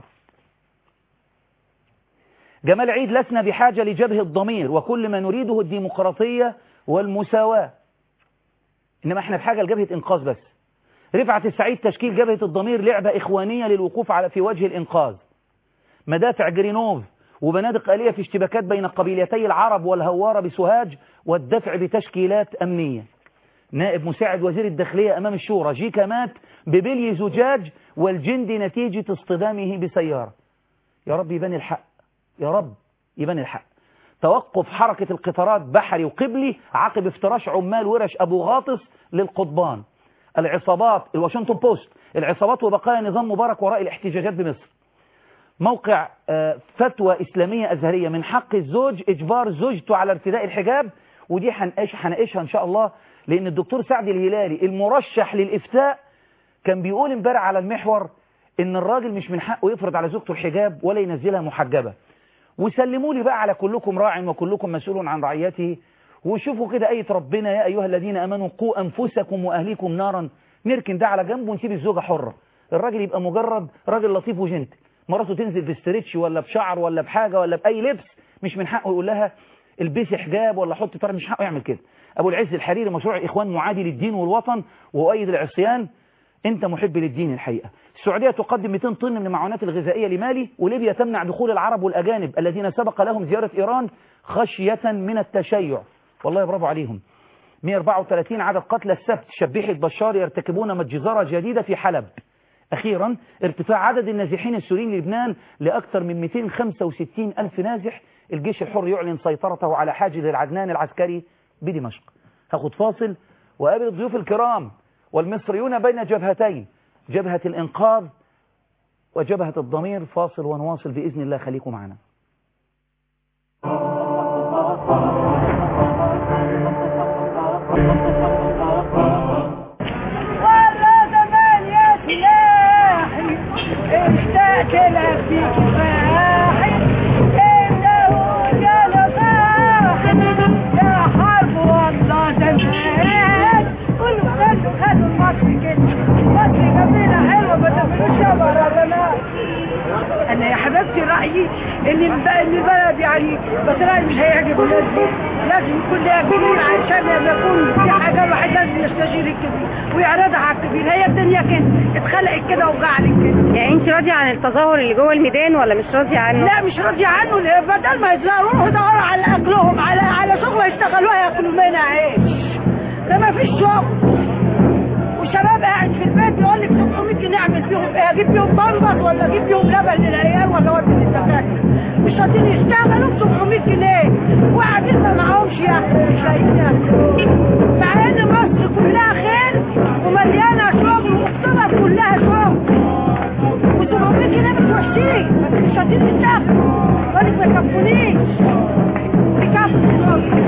جمال عيد لسنا بحاجة لجبهة الضمير وكل ما نريده الديمقراطية والمساواة. إنما احنا بحاجة لجبهة إنقاذ بس. رفعت السعيد تشكيل جبهة الضمير لعبة إخوانية للوقوف على في وجه الإنقاذ. مدافع جرينوف وبنادق آلية في اشتباكات بين قبيلتي العرب والهوارة بسوهاج والدفع بتشكيلات أمنية. نائب مساعد وزير الداخلية أمام الشورى جيكا مات ببلي زجاج والجندي نتيجة اصطدامه بسيارة. يا رب يبان الحق يا رب يبان الحق. توقف حركة القطارات بحري وقبلي عقب افتراش عمال ورش أبو غاطس للقضبان. العصابات الواشنطن بوست العصابات وبقايا نظام مبارك وراء الاحتجاجات بمصر. موقع فتوى إسلامية أزهرية من حق الزوج إجبار زوجته على ارتداء الحجاب. ودي هنناقشها إن شاء الله لأن الدكتور سعد الهلالي المرشح للإفتاء كان بيقول امبارح على المحور إن الراجل مش من حقه يفرض على زوجته الحجاب ولا ينزلها محجبة. وسلموا لي بقى على كلكم راع وكلكم مسؤول عن رعيته. وشوفوا كده آية ربنا يا أيها الذين أمنوا قوا أنفسكم وأهليكم نارا. نركن ده على جنب ونسيب الزوجة حرة. الراجل يبقى مجرد راجل لطيف وجنت. مراته تنزل بستريتش ولا بشعر ولا بحاجة ولا بأي لبس مش من حقه يقول لها البسي حجاب ولا حطي طرح. مش حقه يعمل كده. أبو العز الحريري مشروع إخوان معادي للدين والوطن وأيد العصيان. أنت محب للدين الحقيقة. السعودية تقدم مئتين طن من المعونات الغذائية لمالي وليبيا تمنع دخول العرب والأجانب الذين سبق لهم زيارة إيران خشية من التشيع. والله برافو عليهم. مئة وأربعة وثلاثين عدد قتلى السبت شبيحة بشار يرتكبون مجزرة جديدة في حلب. أخيرا ارتفاع عدد النازحين السوريين للبنان لأكثر من مئتين وخمسة وستين ألف نازح. الجيش الحر يعلن سيطرته على حاجز العدنان العسكري بدمشق. هاخد فاصل وقابل الضيوف الكرام والمصريون بين جبهتين جبهة الإنقاذ وجبهة الضمير. فاصل ونواصل بإذن الله. خليكم معنا. والله زمان يا سلاحي اشتقت لك بكفاحي انه جانا فاحي يا حرب والله زمان كله خدوا خدوا المصري كده مصري جميلة حلوة ما تعملوش يا بنات. انا يا حبيبتي رأيي ان البلد يعني بس رأيي مش هيعجب الناس دي. لازم يكون ليها كبير عشان لما يكون في حاجة الواحد لازم يستشير الكبير ويعرضها على الكبير. هي الدنيا كده اتخلقت كده وجعلت كده. يعني انت راضية عن التظاهر اللي جوه الميدان ولا مش راضية عنه؟ لا مش راضية عنه. بدل ما يظهروا يدوروا على اكلهم على على شغل يشتغلوها ياكلوا منها عيش. ده ما فيش شغل وشباب قاعد في البيت يقول لك ثلاثمئة جنيه اعمل فيهم ايه؟ اجيب بيهم بامبر ولا اجيب بيهم لبن للعيال ولا اودي للدكاتره. مش راضيين يشتغلوا ب سبعمية جنيه وقاعدين ما معاهمش ياكلوا مش لاقيين ياكلوا، مع ان مصر كلها خير ومليانه شغل واقتصاد كلها شغل، وسبعمية جنيه مش وحشين بس مش راضيين يشتغلوا. بالك ما يكفونيش، يكفوا يكفوا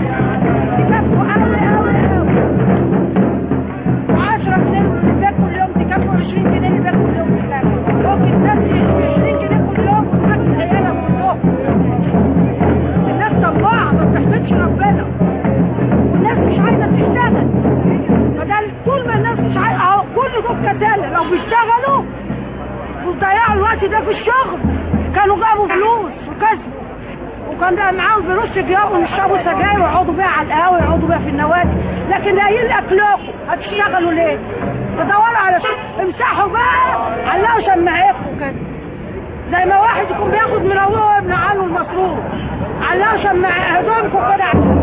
قوي قوي قوي. وعشرة جنيه للبيت كل يوم تكفوا، عشرين جنيه للبيت كل يوم تكفوا، ممكن تدي عشرين جنيه كل يوم وتاكل عيالك كلهم. الناس طماعة ما بتحمدش ربنا، والناس مش عايزة تشتغل. فده طول ما الناس مش عايزة اهو كل دول كتالة لو بيشتغلوا وضيعوا الوقت ده في الشغل كانوا جابوا فلوس وكسبوا، وكان بقى معاهم فلوس يجيبوا ويشربوا سجاير ويقعدوا بيها على القهوة ويقعدوا بيها في النوادي. لكن لاقيين اكلكم هتشتغلوا ليه؟ تدوروا على شغل، امسحوا بقى علقوا شماعتكم كده زي ما واحد يكون بياخد من ابوه وابن عمه المصروف، علقوا شماع هدومكم كده.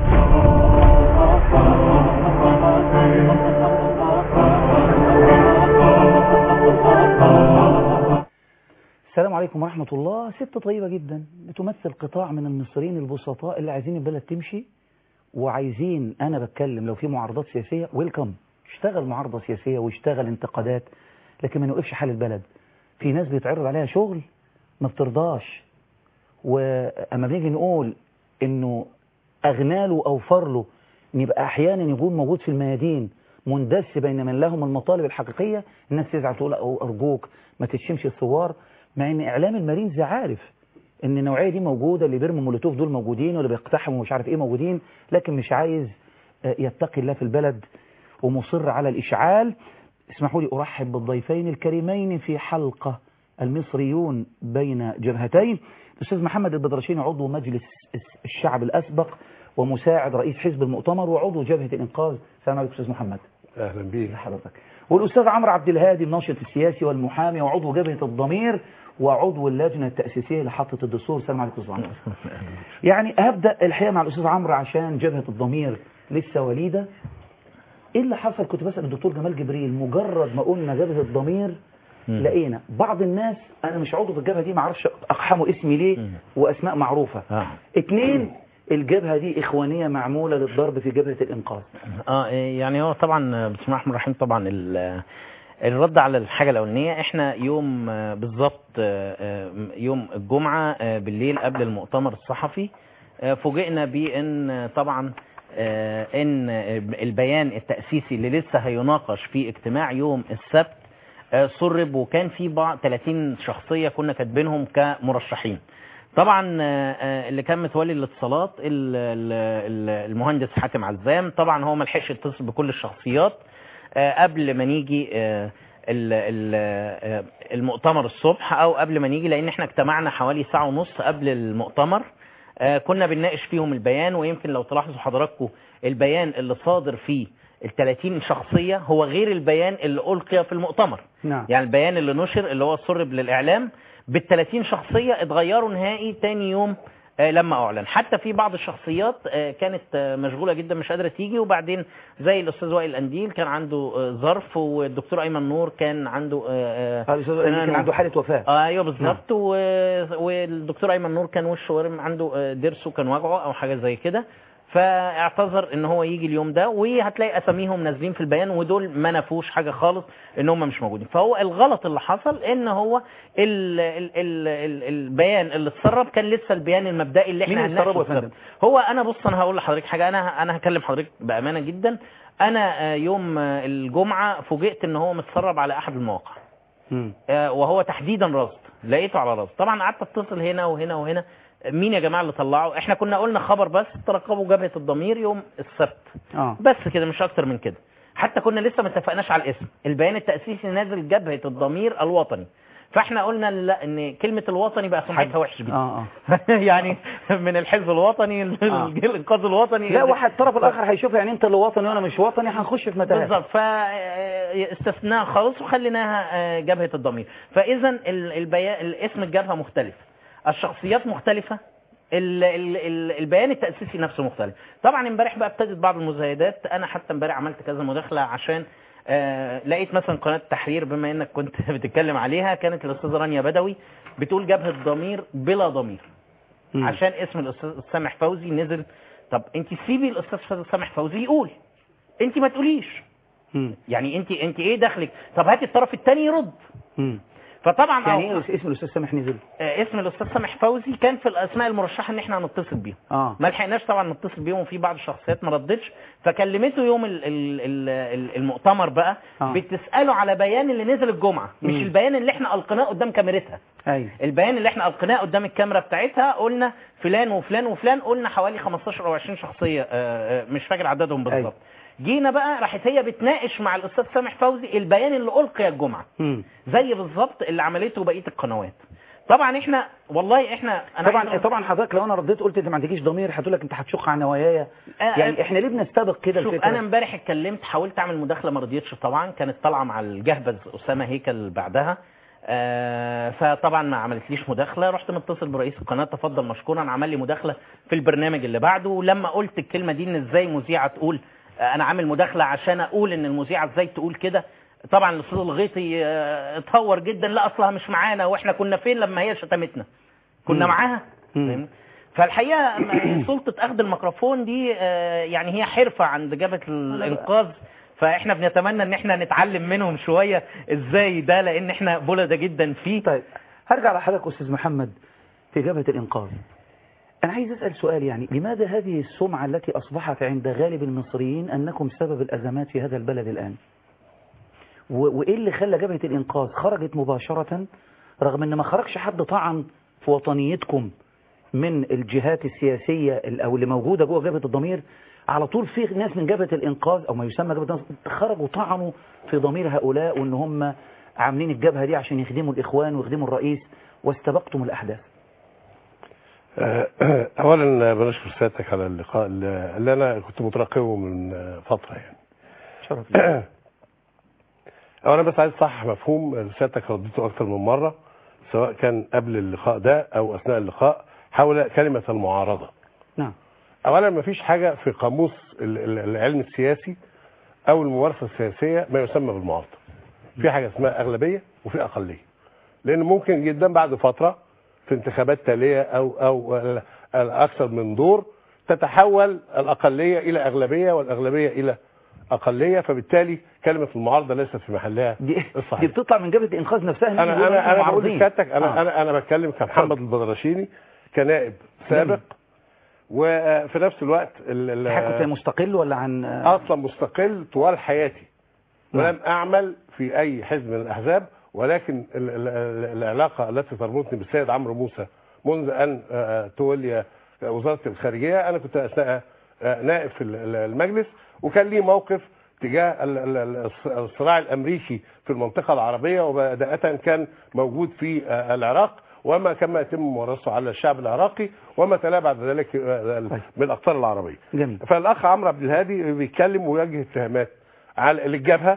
السلام عليكم ورحمة الله. ست طيبة جدا بتمثل قطاع من المصريين البسطاء اللي عايزين البلد تمشي، وعايزين، أنا بتكلم لو في معارضات سياسية ويلكم، اشتغل معارضة سياسية واشتغل انتقادات، لكن ما نوقفش حال البلد. في ناس بيتعرض عليها شغل ما بترضاش، وأما بنيجي نقول إنه أغنى له أو فر له إن يبقى أحيانا يكون موجود في الميادين مندس بين من لهم المطالب الحقيقية، الناس تزعل تقول أرجوك ما تشمش الثوار، مع ان اعلام المارينز عارف ان النوعيه دي موجوده، اللي بيرموا مولوتوف دول موجودين واللي بيقتحموا مش عارف ايه موجودين، لكن مش عايز يتقي الله في البلد ومصر على الاشعال. اسمحوا لي ارحب بالضيفين الكريمين في حلقه المصريون بين جبهتين، الاستاذ محمد البدرشيني عضو مجلس الشعب الاسبق ومساعد رئيس حزب المؤتمر وعضو جبهه الانقاذ. السلام عليكم استاذ محمد. اهلا بيك حضرتك. والاستاذ عمرو عبد الهادي الناشط السياسي والمحامي وعضو جبهه الضمير وعضو اللجنه التاسيسيه لحطه الدستور. السلام عليكم استاذ عمرو. يعني هبدا الحقيقه مع الاستاذ عمرو عشان جبهه الضمير لسه وليده. ايه اللي حصل؟ كنت بسال الدكتور جمال جبريل، مجرد ما قلنا جبهه الضمير لقينا بعض الناس، انا مش عضو في الجبهه دي ما اعرفش اقحموا اسمي ليه واسماء معروفه. آه. اتنين، الجبهة دي إخوانية معمولة للضرب في جبهة الإنقاذ. اه يعني هو طبعا بسم الله الرحمن الرحيم، طبعا الرد على الحاجة الأولانية، احنا يوم بالظبط يوم الجمعة بالليل قبل المؤتمر الصحفي فوجئنا بأن طبعا ان البيان التأسيسي اللي لسه هيناقش في اجتماع يوم السبت سرب، وكان في بعض ثلاثين شخصية كنا كاتبينهم كمرشحين. طبعا اللي كان متولي الاتصالات المهندس حاتم عزام، طبعا هو ما لحقش يتصل بكل الشخصيات قبل ما نيجي المؤتمر الصبح او قبل ما نيجي، لان احنا اجتمعنا حوالي ساعة ونص قبل المؤتمر كنا بنناقش فيهم البيان. ويمكن لو تلاحظوا حضراتكم البيان اللي صادر فيه الثلاثين شخصية هو غير البيان اللي ألقي في المؤتمر. نعم. يعني البيان اللي نشر اللي هو سرب للإعلام بالثلاثين شخصية اتغيروا نهائي تاني يوم لما أعلن. حتى في بعض الشخصيات كانت مشغولة جدا مش قادرة تيجي، وبعدين زي الأستاذ وائل الأنديل كان عنده ظرف، والدكتور أيمن نور كان عنده كان عنده حالة وفاة. ايوه بالظبط. والدكتور أيمن نور كان وشه ورم، عنده ضرسه كان وجعه أو حاجة زي كده، فاعتذر ان هو يجي اليوم ده، وهتلاقي اساميهم نازلين في البيان، ودول ما نفوش حاجه خالص ان هم مش موجودين. فهو الغلط اللي حصل ان هو ال ال ال ال البيان اللي اتسرب كان لسه البيان المبدئي اللي احنا هنناقشه. هو انا بص انا هقول لحضرتك حاجه، انا انا هكلم حضرتك بامانه جدا. انا يوم الجمعه فوجئت ان هو متسرب على احد المواقع، وهو تحديدا رصد، لقيته على رصد. طبعا قعدت اتصل هنا وهنا وهنا، مين يا جماعة اللي طلعوا؟ احنا كنا قلنا خبر بس ترقبوا جبهة الضمير يوم السبت. آه. بس كده مش اكتر من كده. حتى كنا لسه ما اتفقناش على الاسم. البيان التأسيسي نازل جبهة الضمير الوطني، فاحنا قلنا لا ان كلمة الوطني بقى سمعتها وحش جدا. آه آه. يعني من الحزب الوطني الانقاذ الوطني، لا واحد الطرف الاخر هيشوف يعني انت اللي وطني وانا مش وطني، هنخش في متاهات. بالظبط. فاستثناها خالص وخليناها جبهة الضمير. فاذا البيان الاسم الجبهة مختلف، الشخصيات مختلفة، ال ال ال البيان التأسيسي نفسه مختلف. طبعا امبارح بقى ابتدت بعض المزايدات، انا حتى امبارح عملت كذا مداخلة عشان آه لقيت مثلا قناه التحرير بما انك كنت بتتكلم عليها، كانت الاستاذه رانيا بدوي بتقول جبهه ضمير بلا ضمير م. عشان اسم الاستاذ سامح فوزي نزل. طب انت سيبي الاستاذ سامح فوزي يقول، انت ما تقوليش. م. يعني انت انت ايه دخلك؟ طب هاتي الطرف الثاني يرد. م. فطبعا يعني ايه اسم الاستاذ سامح نزل؟ آه اسم الاستاذ سامح فوزي كان في الاسماء المرشحه ان احنا هنتصل بيهم. آه. ما لحقناش طبعا نتصل بيهم، وفي بعض الشخصيات ما ردتش، فكلمته يوم ال ال ال المؤتمر بقى آه. بتساله على بيان اللي نزل الجمعه، مش م. البيان اللي احنا القيناه قدام كاميرتها. ايوه البيان اللي احنا القيناه قدام الكاميرا بتاعتها، قلنا فلان وفلان وفلان، قلنا حوالي خمستاشر او عشرين شخصيه، آه مش فاكر عددهم بالظبط. أيوة. جينا بقى راحت هي بتناقش مع الاستاذ سامح فوزي البيان اللي القي الجمعه م. زي بالظبط اللي عملته بقيه القنوات. طبعا احنا والله احنا أنا طبعا طبعا حضرتك لو انا رديت قلت انت ما عندكيش ضمير هتقول لك انت هتشق على نواياي. آه يعني احنا ليه بنستبق كده الفكره؟ انا امبارح اتكلمت، حاولت اعمل مداخله ما رضيتش طبعا، كانت طالعه مع الجهبذ اسامه هيكل بعدها، آه فطبعا ما عملتليش مداخله، رحت متصل برئيس القناه تفضل مشكورا، عمل لي مداخله في البرنامج اللي بعده. ولما قلت الكلمه دي ان ازاي مذيعه تقول انا عامل مداخله عشان اقول ان المذيعه ازاي تقول كده، طبعا الاستاذ الغيطي اتهور جدا، لا اصلها مش معانا واحنا كنا فين لما هي شتمتنا، كنا مم. معاها. مم. فالحقيقه سلطه اخذ الميكروفون دي يعني هي حرفه عند جبهه الانقاذ، فاحنا بنتمنى ان احنا نتعلم منهم شويه ازاي ده، لان احنا بلده جدا فيه. طيب هرجع لحضرتك استاذ محمد في جبهه الانقاذ. أنا عايز أسأل سؤال، يعني لماذا هذه السمعة التي أصبحت عند غالب المصريين أنكم سبب الأزمات في هذا البلد الآن؟ وإيه اللي خلى جبهة الإنقاذ خرجت مباشرة رغم أن ما خرجش حد طعن في وطنيتكم من الجهات السياسية أو اللي موجودة جوه جبهة الضمير؟ على طول في ناس من جبهة الإنقاذ أو ما يسمى جبهة الإنقاذ خرجوا طعنوا في ضمير هؤلاء وأن هم عاملين الجبهة دي عشان يخدموا الإخوان ويخدموا الرئيس، واستبقتم الأحداث. اولا بنشكر سيادتك على اللقاء اللي انا كنت مترقبه من فتره يعني. شرف لي. اولا بس عايز اصحح مفهوم سيادتك رديته اكثر من مره سواء كان قبل اللقاء ده او اثناء اللقاء حول كلمه المعارضه. نعم. اولا ما فيش حاجه في قاموس العلم السياسي او الممارسه السياسيه ما يسمى بالمعارضه. في حاجه اسمها اغلبيه وفي اقليه. لان ممكن جدا بعد فتره في انتخابات تالية أو أو أكثر من دور تتحول الأقلية إلى أغلبية والأغلبية إلى أقلية، فبالتالي كلمة المعارضة ليست في محلها الصحيح. دي بتطلع من جبهة الإنقاذ نفسها. أنا أنا أنا بقول لسيادتك أنا آه. أنا أنا بتكلم كمحمد البدرشيني كنائب سابق، وفي نفس الوقت حضرتك مستقل ولا عن أصلا مستقل طوال حياتي ولم أعمل في أي حزب من الأحزاب، ولكن العلاقة التي تربطني بالسيد عمرو موسى منذ أن تولي وزارة الخارجية، أنا كنت أثناء نائب في المجلس، وكان لي موقف تجاه الصراع الأمريكي في المنطقة العربية، وبداية كان موجود في العراق وما كما يتم ممارسته على الشعب العراقي وما تلا بعد ذلك من الأقطار العربية. جميل. فالأخ عمرو عبد الهادي بيتكلم ويوجه اتهامات على الجبهة،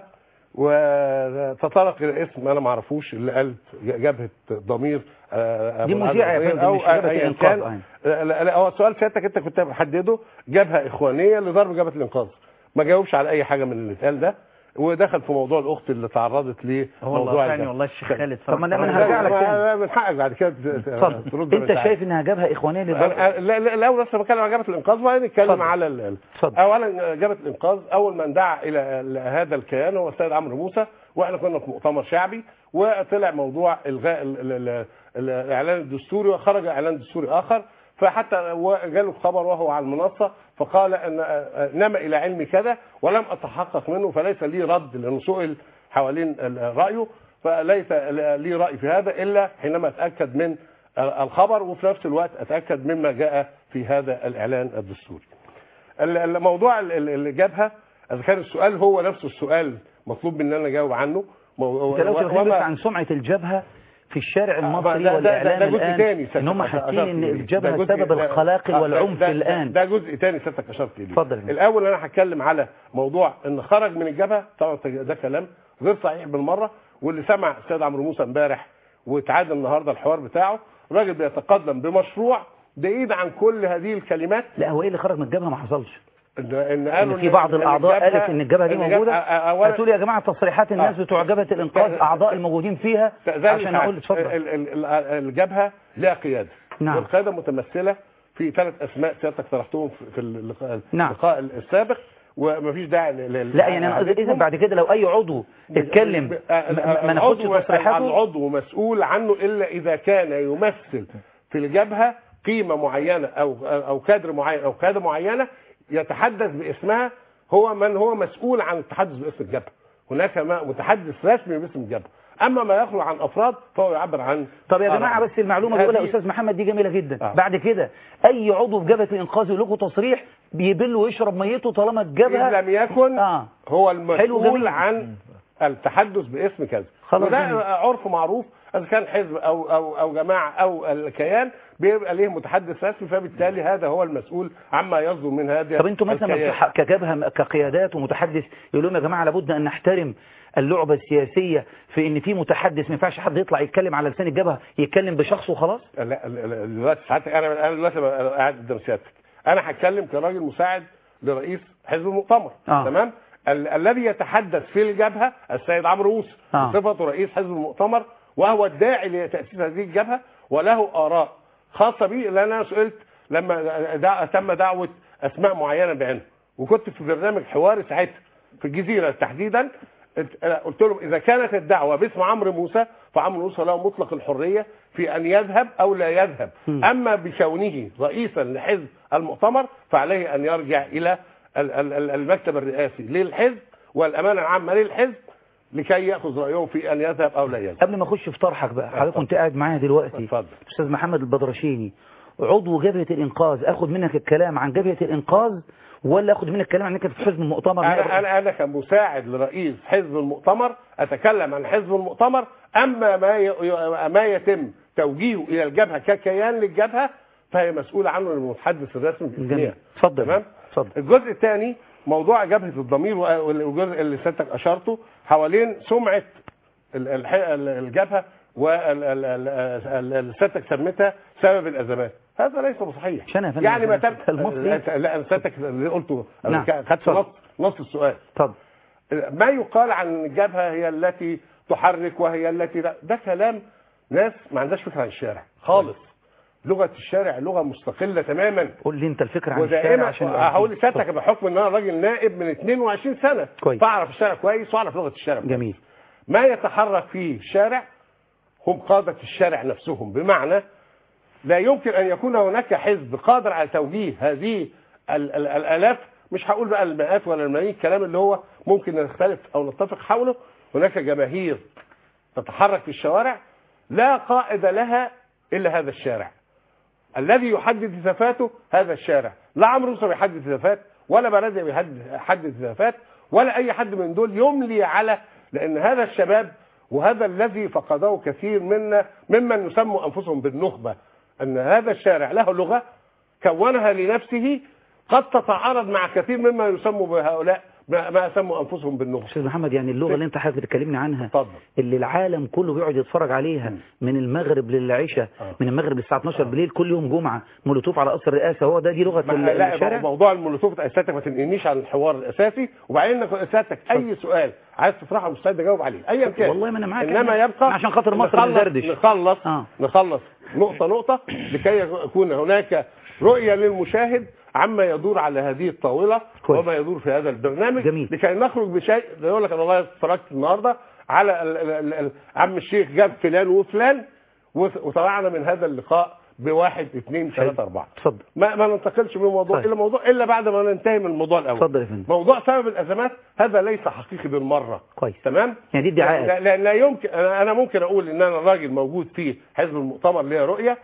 وتطرق الى اسم انا ما اعرفوش اللي قال جبهه ضمير دي مذيعه او اي كان. لا هو سؤال سيادتك انت كنت محدده جبهه اخوانيه لضرب جبهه الانقاذ، ما جاوبش على اي حاجه من اللي اتقال ده، ودخل في موضوع الاخت اللي تعرضت لموضوع يعني والله الشيخ خالد. طب ما انا هرجع لك تاني من حقك بعد كده ترد. انت شايف انها جبهه اخوانيه للضرب؟ لا لا الاول بس بتكلم عن جبهه الانقاذ وبعدين نتكلم على ال... اولا جبهه الانقاذ اول من دعا الى هذا الكيان هو السيد عمرو موسى، واحنا كنا في مؤتمر شعبي وطلع موضوع الغاء الاعلان الدستوري وخرج اعلان دستوري اخر، فحتى جاله خبر وهو على المنصه فقال ان نما الى علمي كذا ولم اتحقق منه، فليس لي رد لانه سئل حوالين رايه، فليس لي راي في هذا الا حينما اتاكد من الخبر وفي نفس الوقت اتاكد مما جاء في هذا الاعلان الدستوري. الموضوع الجبهه اذا كان السؤال هو نفس السؤال مطلوب مني انا اجاوب عنه، انت لو تتكلم عن سمعه الجبهه في الشارع المصري والاعلام الان ان هم حاسين ان الجبهه سبب القلاقل والعنف ده الان، ده جزء ثاني سيادتك اشرت اليه. اتفضل. الاول انا هتكلم على موضوع ان خرج من الجبهه، طبعا ده كلام غير صحيح بالمره، واللي سمع السيد عمرو موسى امبارح واتعاد النهارده الحوار بتاعه، الراجل بيتقدم بمشروع بعيد عن كل هذه الكلمات. لا هو ايه اللي خرج من الجبهه؟ ما حصلش. ان ان قالوا في بعض الاعضاء قالت ان الجبهه دي موجوده. هاتوا لي يا جماعه تصريحات الناس آه. بتوع جبهه الانقاذ اعضاء الموجودين فيها عشان اقول اتفضل. الجبهه لها قياده، نعم. والقياده متمثله في ثلاث اسماء سيادتك طرحتهم في اللقاء, نعم. اللقاء السابق، ومفيش داعي لل... لا يعني اذا بعد كده لو اي عضو اتكلم ما ناخدش تصريحاته. العضو مسؤول عنه الا اذا كان يمثل في الجبهه قيمه معينه او او كادر معين او قياده معينه يتحدث باسمها، هو من هو مسؤول عن التحدث باسم الجبهه. هناك متحدث رسمي باسم الجبهه، اما ما يخلو عن افراد فهو يعبر عن. طب يا جماعه بس المعلومه اللي بيقولها استاذ محمد دي جميله جدا. آه. بعد كده اي عضو في جبهه الانقاذ يقول لكم تصريح بيبل ويشرب ميته طالما الجبهه إن لم يكن آه. هو المسؤول عن التحدث باسم كذا. وده عرف معروف، اذا كان حزب او او او جماعه او الكيان بيبقى ليه متحدث رسمي، فبالتالي هذا هو المسؤول عما يصدر من هذه. طب انتم مثلا كجبهه كقيادات ومتحدث يقول لهم يا جماعه لابد ان نحترم اللعبه السياسيه في ان في متحدث ما ينفعش حد يطلع يتكلم على لسان الجبهه يتكلم بشخصه وخلاص؟ لا دلوقتي ساعتك انا انا دلوقتي قاعد قدام سيادتك، انا هتكلم كراجل مساعد لرئيس حزب المؤتمر. آه. تمام؟ ال الذي يتحدث في الجبهه السيد عمرو موسى آه. بصفته رئيس حزب المؤتمر، وهو الداعي لتاسيس هذه الجبهه وله اراء خاصه به. لان انا سئلت لما دع... تم دعوه اسماء معينه بعينها، وكنت في برنامج حواري ساعتها في الجزيره تحديدا، قلت لهم اذا كانت الدعوه باسم عمرو موسى فعمرو موسى له مطلق الحريه في ان يذهب او لا يذهب، م. اما بكونه رئيسا لحزب المؤتمر فعليه ان يرجع الى المكتب الرئاسي للحزب والامانه العامه للحزب لكي ياخذ رايهم في ان يذهب او لا يذهب. قبل ما اخش في طرحك بقى، حضرتك كنت قاعد معايا دلوقتي استاذ محمد البدرشيني عضو جبهه الانقاذ، اخد منك الكلام عن جبهه الانقاذ ولا اخد منك الكلام عن انك في حزب المؤتمر؟ انا انا انا كمساعد لرئيس حزب المؤتمر اتكلم عن حزب المؤتمر، اما ما ما يتم توجيهه الى الجبهه ككيان للجبهه فهي مسؤوله عنه المتحدث الرسمي جميل. اتفضل. تمام. اتفضل. الجزء الثاني موضوع جبهه الضمير، والجزء اللي سيادتك اشرته حوالين سمعه الجبهه واللي سيادتك سميتها سبب الازمات، هذا ليس صحيح. يعني ما تم لا انا سيادتك اللي قلته نعم. خدت نص نص السؤال. اتفضل. ما يقال عن الجبهه هي التي تحرك وهي التي ده, ده كلام ناس ما عندهاش فكره عن الشارع خالص. لغه الشارع لغه مستقله تماما. قول لي انت الفكره عن الشارع عشان هقول لسيادتك بحكم ان انا راجل نائب من اثنين وعشرين سنه كويس. فاعرف الشارع كويس واعرف لغه الشارع كويس. جميل. ما يتحرك فيه الشارع هم قاده الشارع نفسهم، بمعنى لا يمكن ان يكون هناك حزب قادر على توجيه هذه ال ال الالاف، مش هقول بقى المئات ولا الملايين، الكلام اللي هو ممكن نختلف او نتفق حوله. هناك جماهير تتحرك في الشوارع لا قائد لها الا هذا الشارع الذي يحدد هتافاته، هذا الشارع. لا عمرو موسى بيحدد هتافات، ولا بلدي بيحدد هتافات، ولا اي حد من دول يملي على، لان هذا الشباب وهذا الذي فقده كثير منا ممن يسموا انفسهم بالنخبه، ان هذا الشارع له لغه كونها لنفسه قد تتعارض مع كثير مما يسموا بهؤلاء ما يسموا انفسهم بالنخبه. استاذ محمد، يعني اللغه اللي انت حضرتك بتكلمني عنها طبعا. اللي العالم كله بيقعد يتفرج عليها م. من المغرب للعشاء، آه. من المغرب للساعه اتناشر بالليل كل يوم جمعه، مولوتوف على قصر الرئاسه، هو ده دي لغه الشارع؟ موضوع المولوتوف سيادتك ما تنقلنيش عن الحوار الاساسي، وبعدين سيادتك اي سؤال عايز تطرحه مستعد اجاوب عليه ايا كان. والله ما انا معاك، انما يبقى عشان خاطر مصر بندردش نخلص آه. نخلص نقطه نقطه لكي يكون هناك رؤيه للمشاهد عما يدور على هذه الطاوله كويس. وما يدور في هذا البرنامج جميل. لكي نخرج بشيء يقول لك انا والله اتفرجت النهارده على ال ال ال عم الشيخ جاب فلان وفلان وطلعنا من هذا اللقاء بواحد اثنين ثلاثة أربعة. اتفضل. ما, ما ننتقلش من موضوع إلى موضوع إلا بعد ما ننتهي من الموضوع الأول. اتفضل يا فندم. موضوع سبب الأزمات هذا ليس حقيقي بالمرة. كويس. تمام؟ يعني دي ادعاءات. لا, لا, لا يمكن أنا, أنا ممكن أقول إن أنا راجل موجود في حزب المؤتمر ليه رؤية،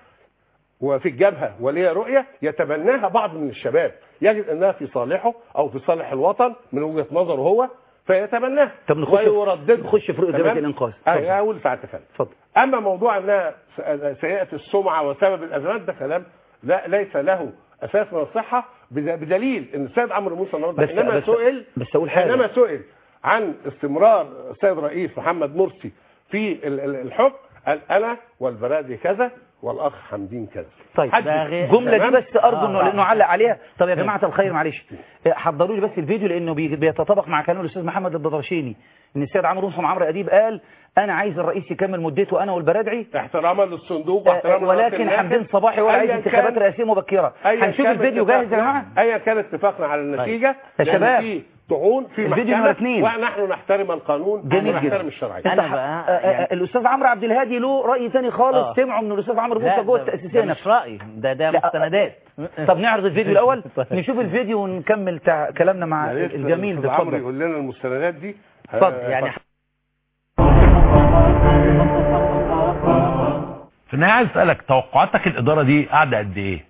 وفي الجبهة وليه رؤية يتبناها بعض من الشباب يجد أنها في صالحه أو في صالح الوطن من وجهة نظره هو فيتبناها. طب نخش نخش في رؤية جبهة الإنقاذ. أه أقول ساعتها فعلا. اتفضل. أما موضوع أنها سيئة السمعة وسبب الأزمات ده كلام لا ليس له أساس من الصحة، بدليل أن السيد عمرو موسى النهارده إنما سئل بس أقول حاجة إنما سئل عن استمرار السيد رئيس محمد مرسي في الحكم قال أنا والبرادعي كذا والاخ حمدين كذا. طيب الجمله دي بس ارجو انه لانه علق عليها. طب يا جماعه الخير معلش حضروا لي بس الفيديو لانه بيتطابق مع كلام الاستاذ محمد الدردشيني ان السيد عمرو موسى عمرو اديب قال انا عايز الرئيس يكمل مدته انا والبرادعي احتراما للصندوق واحتراما ولكن حمدين صباحي هو عايز انتخابات رئاسيه مبكره. هنشوف الفيديو جاهز يا جماعه. ايا كان اتفاقنا على النتيجه يا شباب طعون في الفيديو نمرة اثنين ونحن نحترم القانون ونحترم الشرعيه. انا بقى يعني الاستاذ عمرو عبد الهادي له راي ثاني خالص. آه. سمعوا من الاستاذ عمرو موسى جوه التاسيسيه مش راي ده ده مستندات. طب نعرض الفيديو الاول نشوف الفيديو ونكمل كلامنا مع الجميل ده. عمرو يقول لنا المستندات دي. اتفضل يعني. في النهايه عايز اسالك توقعاتك الاداره دي قاعده قد ايه؟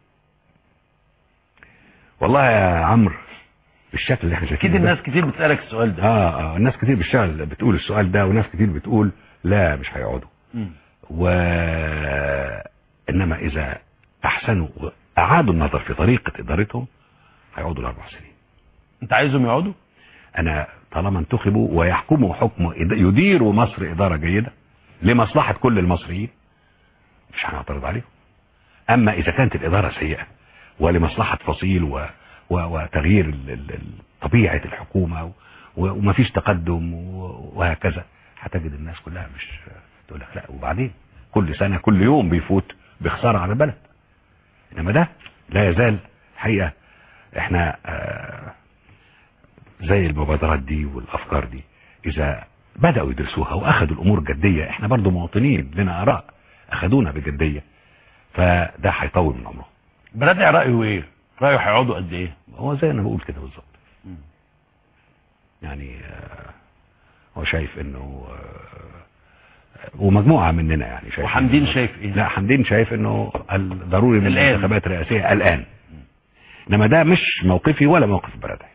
والله يا عمرو بالشكل اللي احنا شايفينه اكيد الناس كتير بتسالك السؤال ده. اه اه الناس كتير بالشغل بتقول السؤال ده وناس كتير بتقول لا مش هيقعدوا. و انما اذا احسنوا واعادوا النظر في طريقه ادارتهم هيقعدوا الاربع سنين. انت عايزهم يقعدوا؟ انا طالما انتخبوا ويحكموا حكم يديروا مصر اداره جيده لمصلحه كل المصريين مش هنعترض عليهم. اما اذا كانت الاداره سيئه ولمصلحه فصيل و وتغيير طبيعة الحكومة ومفيش تقدم وهكذا هتجد الناس كلها مش تقول لك لا. وبعدين كل سنة كل يوم بيفوت بخسارة على البلد. انما ده لا يزال حقيقة احنا زي المبادرات دي والافكار دي اذا بدأوا يدرسوها واخدوا الامور جدية احنا برضو مواطنين لنا اراء اخدونا بجدية فده هيطول من عمره. برادعي رأيه ايه؟ رأيه هيقعدوا قد ايه؟ هو زي انا بقول كده بالظبط. يعني آه هو شايف انه آه ومجموعه مننا يعني شايف. وحمدين شايف ايه؟ لا حمدين شايف انه ضروري من انتخابات رئاسيه الان. انما ده مش موقفي ولا موقف برادعي.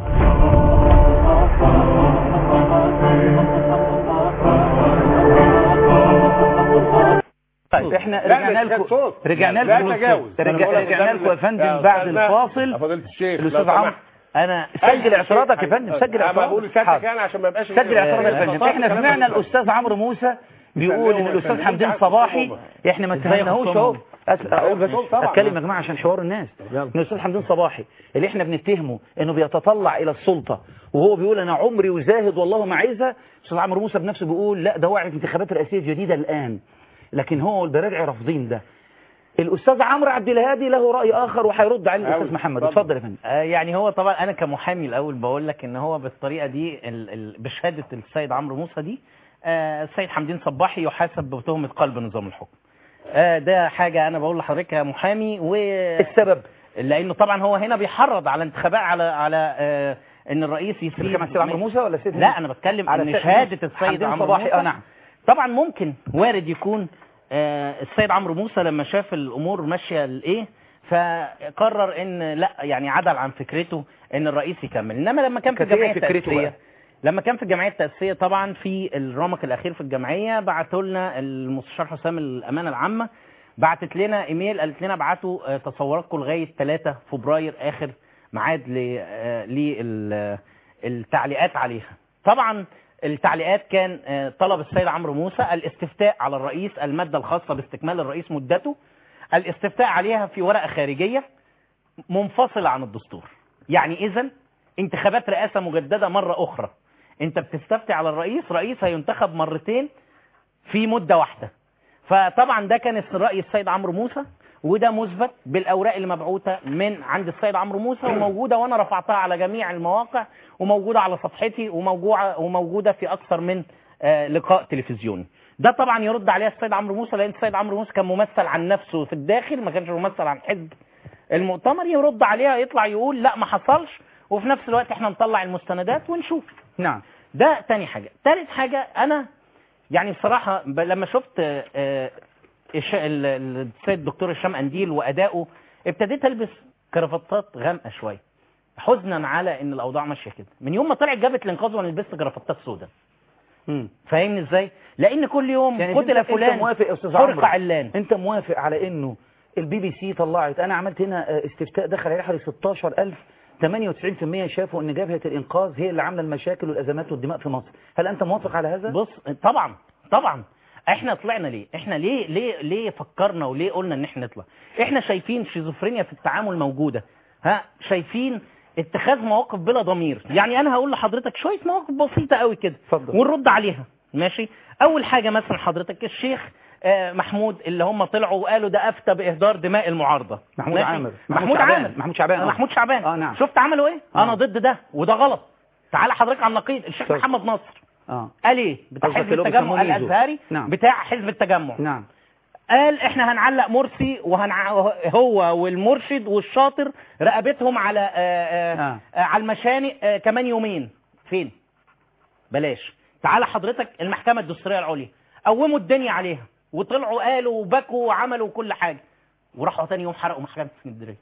طيب احنا رجعنا لكم رجعنا لكم رجعنا لكم يا فندم بعد الفاصل. فضيله الشيخ الاستاذ عمرو انا سجل اعتراضك يا فندم. سجل اعتراضك عشان ما يبقاش سجل اعتراضك يا فندم. احنا سمعنا الاستاذ عمرو موسى بيقول ان الاستاذ حمدين صباحي احنا ما اتهمناهوش اهو. اقول بس اتكلم يا جماعه عشان حوار الناس. ان الاستاذ حمدين صباحي اللي احنا بنتهمه انه بيتطلع الى السلطه وهو بيقول انا عمري وزاهد والله ما عايزها. الاستاذ عمرو موسى بنفسه بيقول لا ده واعي في انتخابات رئاسيه جديده الان. لكن هو والبرادعي رافضين ده. الاستاذ عمرو عبد الهادي له راي اخر وهيرد عليه الاستاذ محمد. اتفضل يا فندم. آه يعني هو طبعا انا كمحامي الاول بقول لك ان هو بالطريقه دي ال ال بشهاده السيد عمرو موسى دي آه السيد حمدين صباحي يحاسب بتهمه قلب نظام الحكم. آه ده حاجه انا بقول لحضرتك كمحامي. والسبب لانه طبعا هو هنا بيحرض على انتخابات على على آه ان الرئيس يسيب. بتتكلم عن السيد عمرو موسى ولا السيد؟ لا انا بتكلم عن شهاده السيد عمرو موسى. اه نعم طبعا ممكن وارد يكون آه السيد عمرو موسى لما شاف الامور ماشيه لايه فقرر ان لا يعني عدل عن فكرته ان الرئيس يكمل. انما لما كان في الجمعيه التاسيسيه لما كان في الجمعيه التاسيسيه طبعا في الرمق الاخير في الجمعيه بعتوا لنا المستشار حسام الامانه العامه بعتت لنا ايميل قالت لنا ابعتوا تصوراتكم لغايه ثلاثة فبراير اخر ميعاد للتعليقات عليها. طبعا التعليقات كان طلب السيد عمرو موسى الاستفتاء على الرئيس المادة الخاصة باستكمال الرئيس مدته الاستفتاء عليها في ورقة خارجية منفصلة عن الدستور. يعني إذن انتخابات رئاسة مجددة مرة أخرى. انت بتستفتي على الرئيس رئيس هينتخب مرتين في مدة واحدة. فطبعا ده كان رأي السيد عمرو موسى وده مثبت بالأوراق اللي مبعوثة من عند السيد عمرو موسى وموجودة وانا رفعتها على جميع المواقع وموجودة على صفحتي وموجودة وموجودة في أكثر من آه لقاء تلفزيوني. ده طبعا يرد عليها السيد عمرو موسى لأن السيد عمرو موسى كان ممثل عن نفسه في الداخل ما كانش ممثل عن حزب المؤتمر. يرد عليها يطلع يقول لا ما حصلش وفي نفس الوقت احنا نطلع المستندات ونشوف. نعم ده تاني حاجة. تالت حاجة أنا يعني بصراحة لما شفت آه السيد الدكتور هشام قنديل وأدائه ابتديت ألبس كرافتات غامقة شوية حزنا على ان الاوضاع ماشيه كده. من يوم ما طلعت جابت الانقاذ وانا لبست كرافتات سوداء. امم فاهمني ازاي؟ لان كل يوم يعني قتل فلان انت موافق يا استاذ عمرو علان انت موافق على انه البي بي سي طلعت انا عملت هنا استفتاء دخل عليه حوالي ستاشر ألف ثمانية وتسعين بالمئة شافوا ان جبهه الانقاذ هي اللي عامله المشاكل والازمات والدماء في مصر. هل انت موافق على هذا؟ بص طبعا طبعا احنا طلعنا ليه احنا ليه ليه ليه فكرنا وليه قلنا ان احنا نطلع؟ احنا شايفين شيزوفرينيا في التعامل موجوده، ها شايفين اتخاذ مواقف بلا ضمير. يعني انا هقول لحضرتك شويه مواقف بسيطه قوي كده ونرد عليها. ماشي. اول حاجه مثلا حضرتك الشيخ آه محمود اللي هم طلعوا وقالوا ده افتى باهدار دماء المعارضه. محمود عامر محمود عامر محمود شعبان آه. محمود شعبان آه نعم. شفت عملوا ايه؟ آه. انا ضد ده وده غلط. تعالى حضرتك على النقيض الشيخ طيب. محمد نصر اه قال ايه؟ بتاع حزب التجمع الازهري نعم. بتاع حزب التجمع نعم. قال احنا هنعلق مرسي وهنع... هو والمرشد والشاطر رقبتهم على آآ آآ آه. على المشانق آآ كمان يومين. فين؟ بلاش. تعالى حضرتك المحكمة الدستورية العليا قوموا الدنيا عليها وطلعوا قالوا وبكوا وعملوا كل حاجة وراحوا تاني يوم حرقوا محكمة اسكندرية.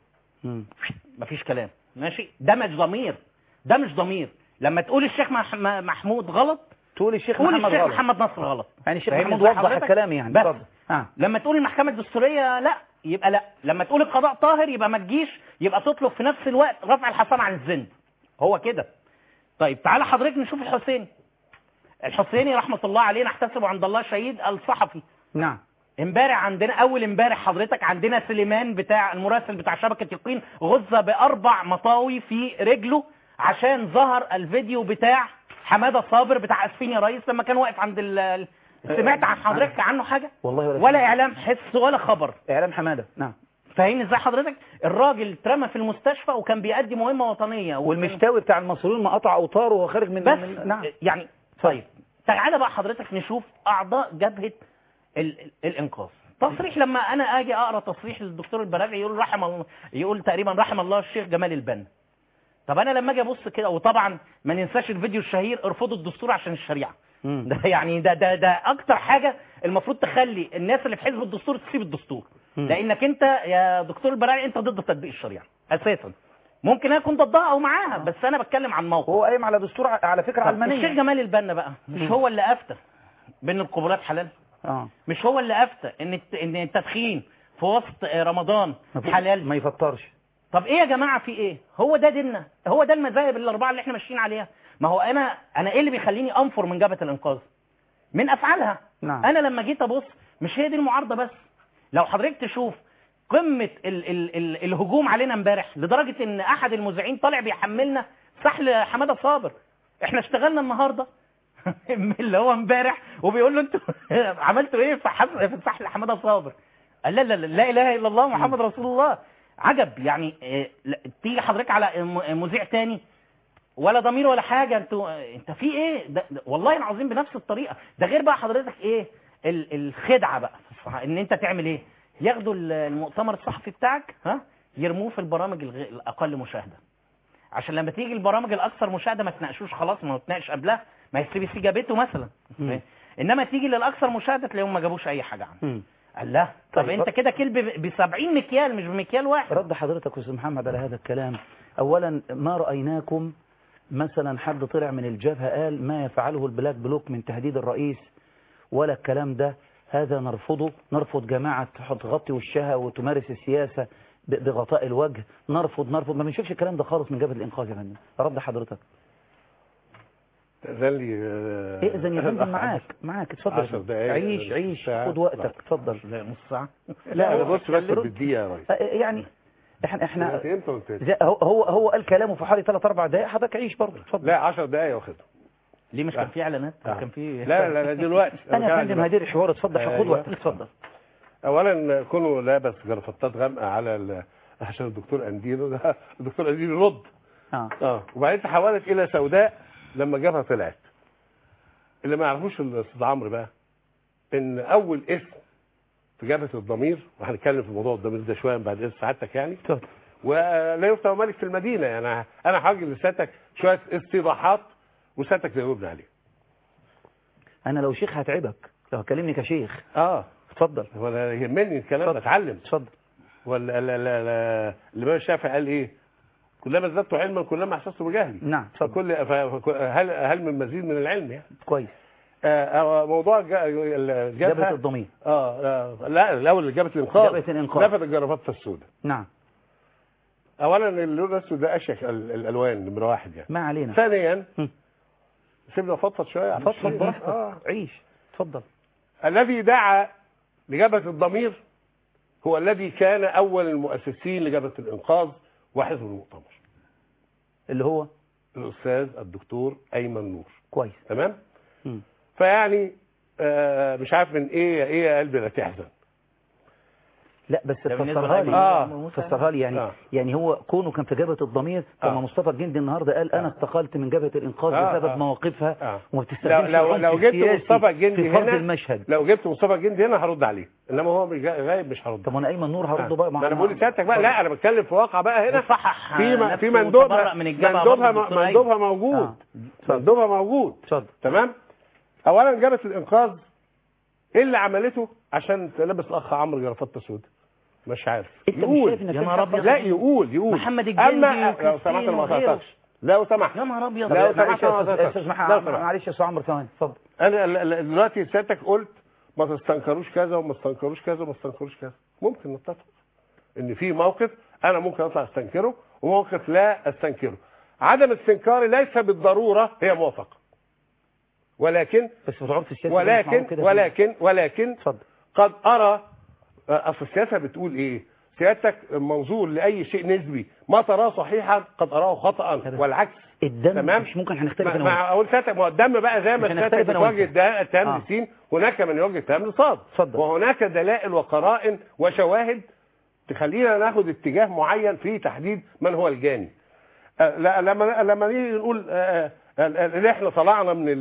مفيش كلام. ماشي. ده مش ضمير، ده مش ضمير. لما تقول الشيخ مح... محمود غلط تقول الشيخ تقول محمد الشيخ غلط. محمد نصر غلط. يعني الشيخ محمود وضح الكلام يعني بس آه. لما تقول المحكمة الدستورية لا يبقى لا، لما تقول القضاء طاهر يبقى ما تجيش يبقى تطلب في نفس الوقت رفع الحصان عن الزند. هو كده. طيب تعالى حضرتك نشوف الحسيني. الحسيني رحمة الله عليه نحتسبه عند الله شهيد الصحفي. نعم. امبارح عندنا اول امبارح حضرتك عندنا سليمان بتاع المراسل بتاع شبكة يقين غزة باربع مطاوي في رجله عشان ظهر الفيديو بتاع حمادة صابر بتاع اسفين يا ريس لما كان واقف عند ال سمعت عن حضرتك عنه حاجة؟ والله ولا, ولا اعلام حس ولا خبر. اعلام حمادة. نعم. فاهمني ازاي حضرتك؟ الراجل اترمى في المستشفى وكان بيأدي مهمة وطنية والمشتاوي بتاع المصريين ما قطع اوتاره وهو خارج من بس من... نعم. يعني طيب تعالى بقى حضرتك نشوف اعضاء جبهة ال... ال... الانقاذ. تصريح لما انا اجي اقرا تصريح للدكتور البراغي يقول رحم الله يقول تقريبا رحم الله الشيخ جمال البنا. طب انا لما اجي ابص كده وطبعا ما ننساش الفيديو الشهير ارفضوا الدستور عشان الشريعه. ده يعني ده ده ده اكتر حاجه المفروض تخلي الناس اللي في حزب الدستور تسيب الدستور. مم. لانك انت يا دكتور البراغي انت ضد تطبيق الشريعه اساسا. ممكن اكون ضدها او معاها بس انا بتكلم عن موقف. هو قايم على دستور على فكره علمانيه. الشيخ جمال البنا بقى مش هو اللي افتى بان القبلات حلال؟ اه مش هو اللي افتى ان ان التدخين في وسط رمضان حلال؟ ما يفطرش. طب ايه يا جماعه في ايه؟ هو ده ديننا؟ هو ده المذاهب الاربعه اللي احنا ماشيين عليها؟ ما هو انا انا ايه اللي بيخليني انفر من جبهه الانقاذ؟ من افعالها. نعم. انا لما جيت ابص مش هي دي المعارضه بس. لو حضرتك تشوف قمه ال ال ال الهجوم علينا امبارح لدرجه ان احد المذيعين طالع بيحملنا سحل حماده صابر. احنا اشتغلنا النهارده اللي هو امبارح وبيقول له انتوا عملتوا ايه في في سحل حماده صابر؟ قال لا لا لا اله الا الله محمد رسول الله. عجب يعني. تيجي حضرتك على مذيع تاني ولا ضمير ولا حاجه. انتوا انت في ايه ده, ده والله العظيم بنفس الطريقه. ده غير بقى حضرتك ايه الخدعه بقى ان انت تعمل ايه؟ ياخدوا المؤتمر الصحفي بتاعك ها يرموه في البرامج الاقل مشاهده عشان لما تيجي البرامج الاكثر مشاهده ما تناقشوش خلاص ما تناقش قبلها ما السي بي سي جابته مثلا. انما تيجي للاكثر مشاهده تلاقيهم ما جابوش اي حاجه عنه. قال لا طب طيب انت كده كلب ب سبعين مكيال مش بمكيال واحد. رد حضرتك يا استاذ محمد على هذا الكلام. اولا ما رايناكم مثلا حد طلع من الجبهه قال ما يفعله البلاك بلوك من تهديد الرئيس ولا الكلام ده. هذا نرفضه. نرفض جماعه تغطي وشها وتمارس السياسه بغطاء الوجه. نرفض نرفض ما بنشوفش الكلام ده خالص من جبهه الانقاذ يا فندم. رد حضرتك. تأذن لي ايه اذن يا فندم معاك معاك اتفضل. عيش عيش خد وقتك اتفضل. لا نص ساعه. لا انا بص بس بالدقيقه يا ريس. يعني احنا احنا هو هو قال كلامه في حوالي ثلاث اربع دقائق. حضرتك عيش برضه اتفضل. لا عشر دقائق واخدها. ليه مش كان في اعلانات؟ كان في لا لا لا دلوقتي انا يا فندم هدير حوار اتفضل خد وقتك اتفضل. اولا كونه لابس جرافطات غامقه على عشان الدكتور انديلو ده الدكتور انديلو رد اه اه وبعدين تحولت الى سوداء لما جابها طلعت. اللي ما يعرفوش الاستاذ عمرو بقى ان اول اسم في جبهه الضمير وهنتكلم في موضوع الضمير ده شويه بعد اذن سعادتك يعني اتفضل. ولا يفتى ملك في المدينه يعني انا هاجي لسيادتك شويه استيضاحات وسيادتك تجاوبني عليه. انا لو شيخ هتعبك لو هتكلمني كشيخ. اه اتفضل. ولا يهمني الكلام بتعلم. اتفضل. ولا لا لا لا الامام الشافعي قال ايه؟ كلما ازددت علما كلما احسست بجهلي. نعم. فكل هل هل من مزيد من العلم يعني؟ كويس. آه موضوع الجبهه جبهه الضمير. اه, آه لا الاول جبهه الانقاذ. جبهه الانقاذ. نفذ الجرافات السوداء. نعم. اولا اللون الاسود ده اشيك الالوان نمره واحد يعني. ما علينا. ثانيا سيبنا افضفض شويه. اتفضل براحتك. اه عيش اتفضل. الذي دعا لجبهة الضمير هو الذي كان أول المؤسسين لجبهة الإنقاذ وحزب المؤتمر، اللي هو الأستاذ الدكتور أيمن نور. كويس. تمام. م. فيعني آه مش عارف من ايه ايه يا قلبي لا تحزن. لا بس فسرها لي اه فسرها لي يعني آه. يعني هو كونه كان في جبهة الضمير كما آه. مصطفى الجندي النهارده قال آه. انا استقلت من جبهة الانقاذ آه. بسبب آه. مواقفها آه. وما بتستخدمش لو لو جبت مصطفى الجندي هنا المشهد. لو جبت مصطفى الجندي هنا هرد عليه، انما هو مش غايب مش هرد. طب انا ايمن نور هرد آه. بقى مع انا بقول لسيادتك بقى. لا انا بتكلم في واقع بقى هنا صحح في في مندوبها مندوبها مندوبها موجود مندوبها موجود. تمام. اولا جبهة الانقاذ ايه اللي عملته عشان تلبس الاخ عمرو جرافطه سود؟ مش عارف. يقول يا نهار ابيض. لا يقول يقول محمد الجندي لو سمحت ما تقطعش لو سمحت يا نهار ابيض. لو سمحت يا استاذ محمد معلش يا استاذ عمرو ثواني اتفضل. انا دلوقتي سيادتك قلت ما تستنكروش كذا وما تستنكروش كذا وما تستنكروش كذا. ممكن نتفق ان في موقف انا ممكن اطلع استنكره وموقف لا استنكره. عدم استنكاري ليس بالضروره هي موافقه، ولكن بس في السياسه ولكن ولكن ولكن اتفضل. قد ارى اصل السياسه بتقول ايه؟ سيادتك منظور لاي شيء نسبي ما تراه صحيحا قد اراه خطا والعكس. الدم تمام؟ مش ممكن هنختلف انا مع اقول سيادتك ما هو الدم بقى زي ما سيادتك بتواجه الاتهام آه. لسين هناك من يواجه الاتهام لصاد، وهناك دلائل وقرائن وشواهد تخلينا ناخد اتجاه معين في تحديد من هو الجاني. آه لا لما لما نيجي نقول آه اللي احنا طلعنا من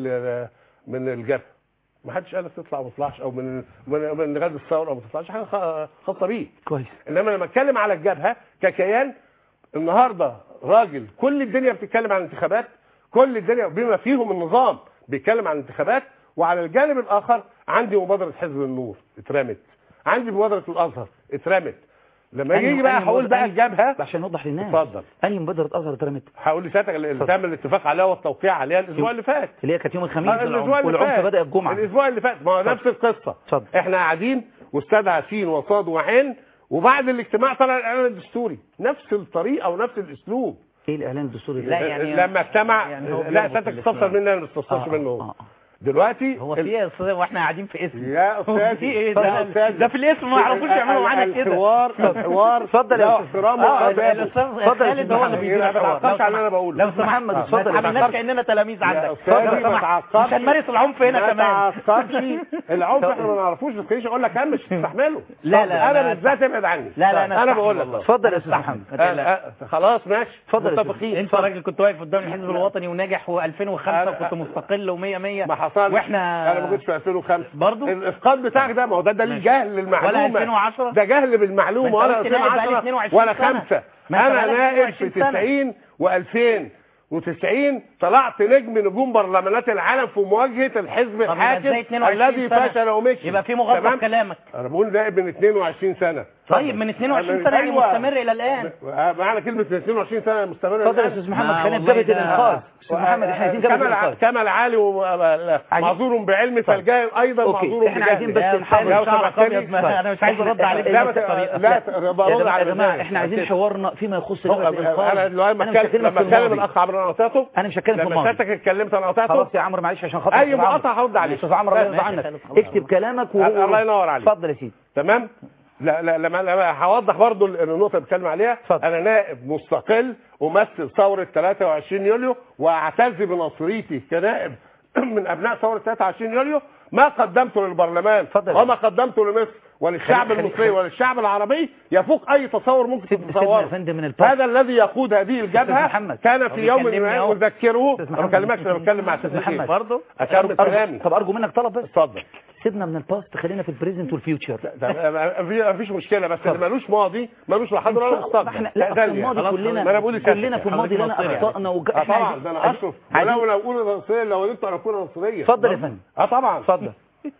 من الجبهه ما حدش قال تطلع ما تطلعش او من من, من غزو الثوره او ما تطلعش حاجه خاصه بيه. كويس. انما لما اتكلم على الجبهه ككيان النهارده راجل كل الدنيا بتتكلم عن انتخابات، كل الدنيا بما فيهم النظام بيتكلم عن انتخابات، وعلى الجانب الاخر عندي مبادره حزب النور اترمت، عندي مبادره الازهر اترمت. لما يجي بقى هقول بقى الجبهه عشان نوضح للناس. اتفضل. انهي مبادره ازهر اترمت؟ هقول لسيادتك اللي تم الاتفاق عليها والتوقيع عليها الاسبوع اللي فات، اللي هي كانت يوم الخميس والعنف بدا الجمعه الاسبوع اللي فات. ما هو نفس القصه. فضل. احنا قاعدين واستدعى سين وصاد وعين، وبعد الاجتماع طلع الاعلان الدستوري نفس الطريقه ونفس الاسلوب. ايه الاعلان الدستوري؟ لا يعني لما اجتمع يعني لا سيادتك تستفسر مني انا ما بستفسرش منه هو. دلوقتي هو في ايه يا استاذ واحنا قاعدين في اسم يا استاذ في ايه ده, ده في الاسم ما يعرفوش يعملوا معانا كده. الحوار الحوار اتفضل يا احترام الاستاذ خالد هو اللي بيدير الحوار. ما على اللي انا بقوله. لو محمد اتفضل. ما عملناش كاننا تلاميذ عندك. اتفضل. مش هنمارس العنف هنا كمان. ما تعصبش العنف احنا ما نعرفوش ما تخليش اقول لك انا مش هستحمله. لا لا انا بالذات ابعد عني. لا لا انا بقول لك اتفضل يا استاذ محمد. خلاص ماشي اتفضل. انت راجل كنت واقف قدام الحزب الوطني وناجح و2005 وكنت مستقل و100 100 ما حصلش. واحنا انا ما كنتش في ألفين وخمسة برضه. الاسقاط بتاعك ده ما هو ده دليل جهل للمعلومه. ولا ألفين وعشرة ده جهل بالمعلومه. ولا ألفين وعشرة ولا خمسة. انا نائب في تسعين وألفين وتسعين طلعت نجم نجوم برلمانات العالم في مواجهه الحزب الحاكم الذي فشل ومشي. يبقى في مغالطه في كلامك. انا بقول نائب من اثنين وعشرين سنه. طيب من اثنين وعشرين سنه يعني مستمر الى الان. معنى كلمه اثنين وعشرين سنه مستمر. اتفضل يا استاذ محمد. خلينا في جبهه الانقاذ. استاذ محمد احنا عايزين جبهه الانقاذ. كمال عالي ومعذور بعلم فالجاي ايضا معذور. احنا عايزين بس نحاول. انا مش عايز ارد عليك بنفس الطريقه. لا برد على جماعه احنا عايزين حوارنا فيما يخص جبهه الانقاذ. انا لما اتكلم لما اتكلم الاخ عمرو انا قطعته. انا مش هتكلم في الماضي. لما سيادتك اتكلمت انا قطعته. خلاص يا عمرو معلش عشان خاطر اي مقاطعه هرد عليك. استاذ عمرو الله يرضى عنك اكتب كلامك الله ينور عليك. اتفضل يا سيدي. تمام. لا لا لما هوضح برضو النقطه اللي بتكلم عليها. فضل. انا نائب مستقل امثل ثوره ثلاثة وعشرين يوليو واعتز بنصريتي كنائب من ابناء ثوره ثلاثة وعشرين يوليو. ما قدمته للبرلمان وما قدمته لمصر وللشعب المصري وللشعب العربي يفوق اي تصور ممكن تتصوره. هذا الذي يقود هذه الجبهه كان في يوم من الايام اذكره. ما بكلمكش انا بتكلم مع استاذ محمد برضه اكمل كلامي. طب ارجو منك طلب بس. اتفضل. سيبنا من الباست خلينا في البريزنت والفيوتشر. ما فيش مشكله بس اللي مالوش ماضي مالوش لا حاضر ولا مستقبل. لا في الماضي كلنا ما انا بقول كلنا في الماضي لنا اخطائنا وج... اه طبعا ده انا اشرف ولو لو اقول نصريه لو وددت ان اكون نصريه. اتفضل يا فندم. اه طبعا اتفضل.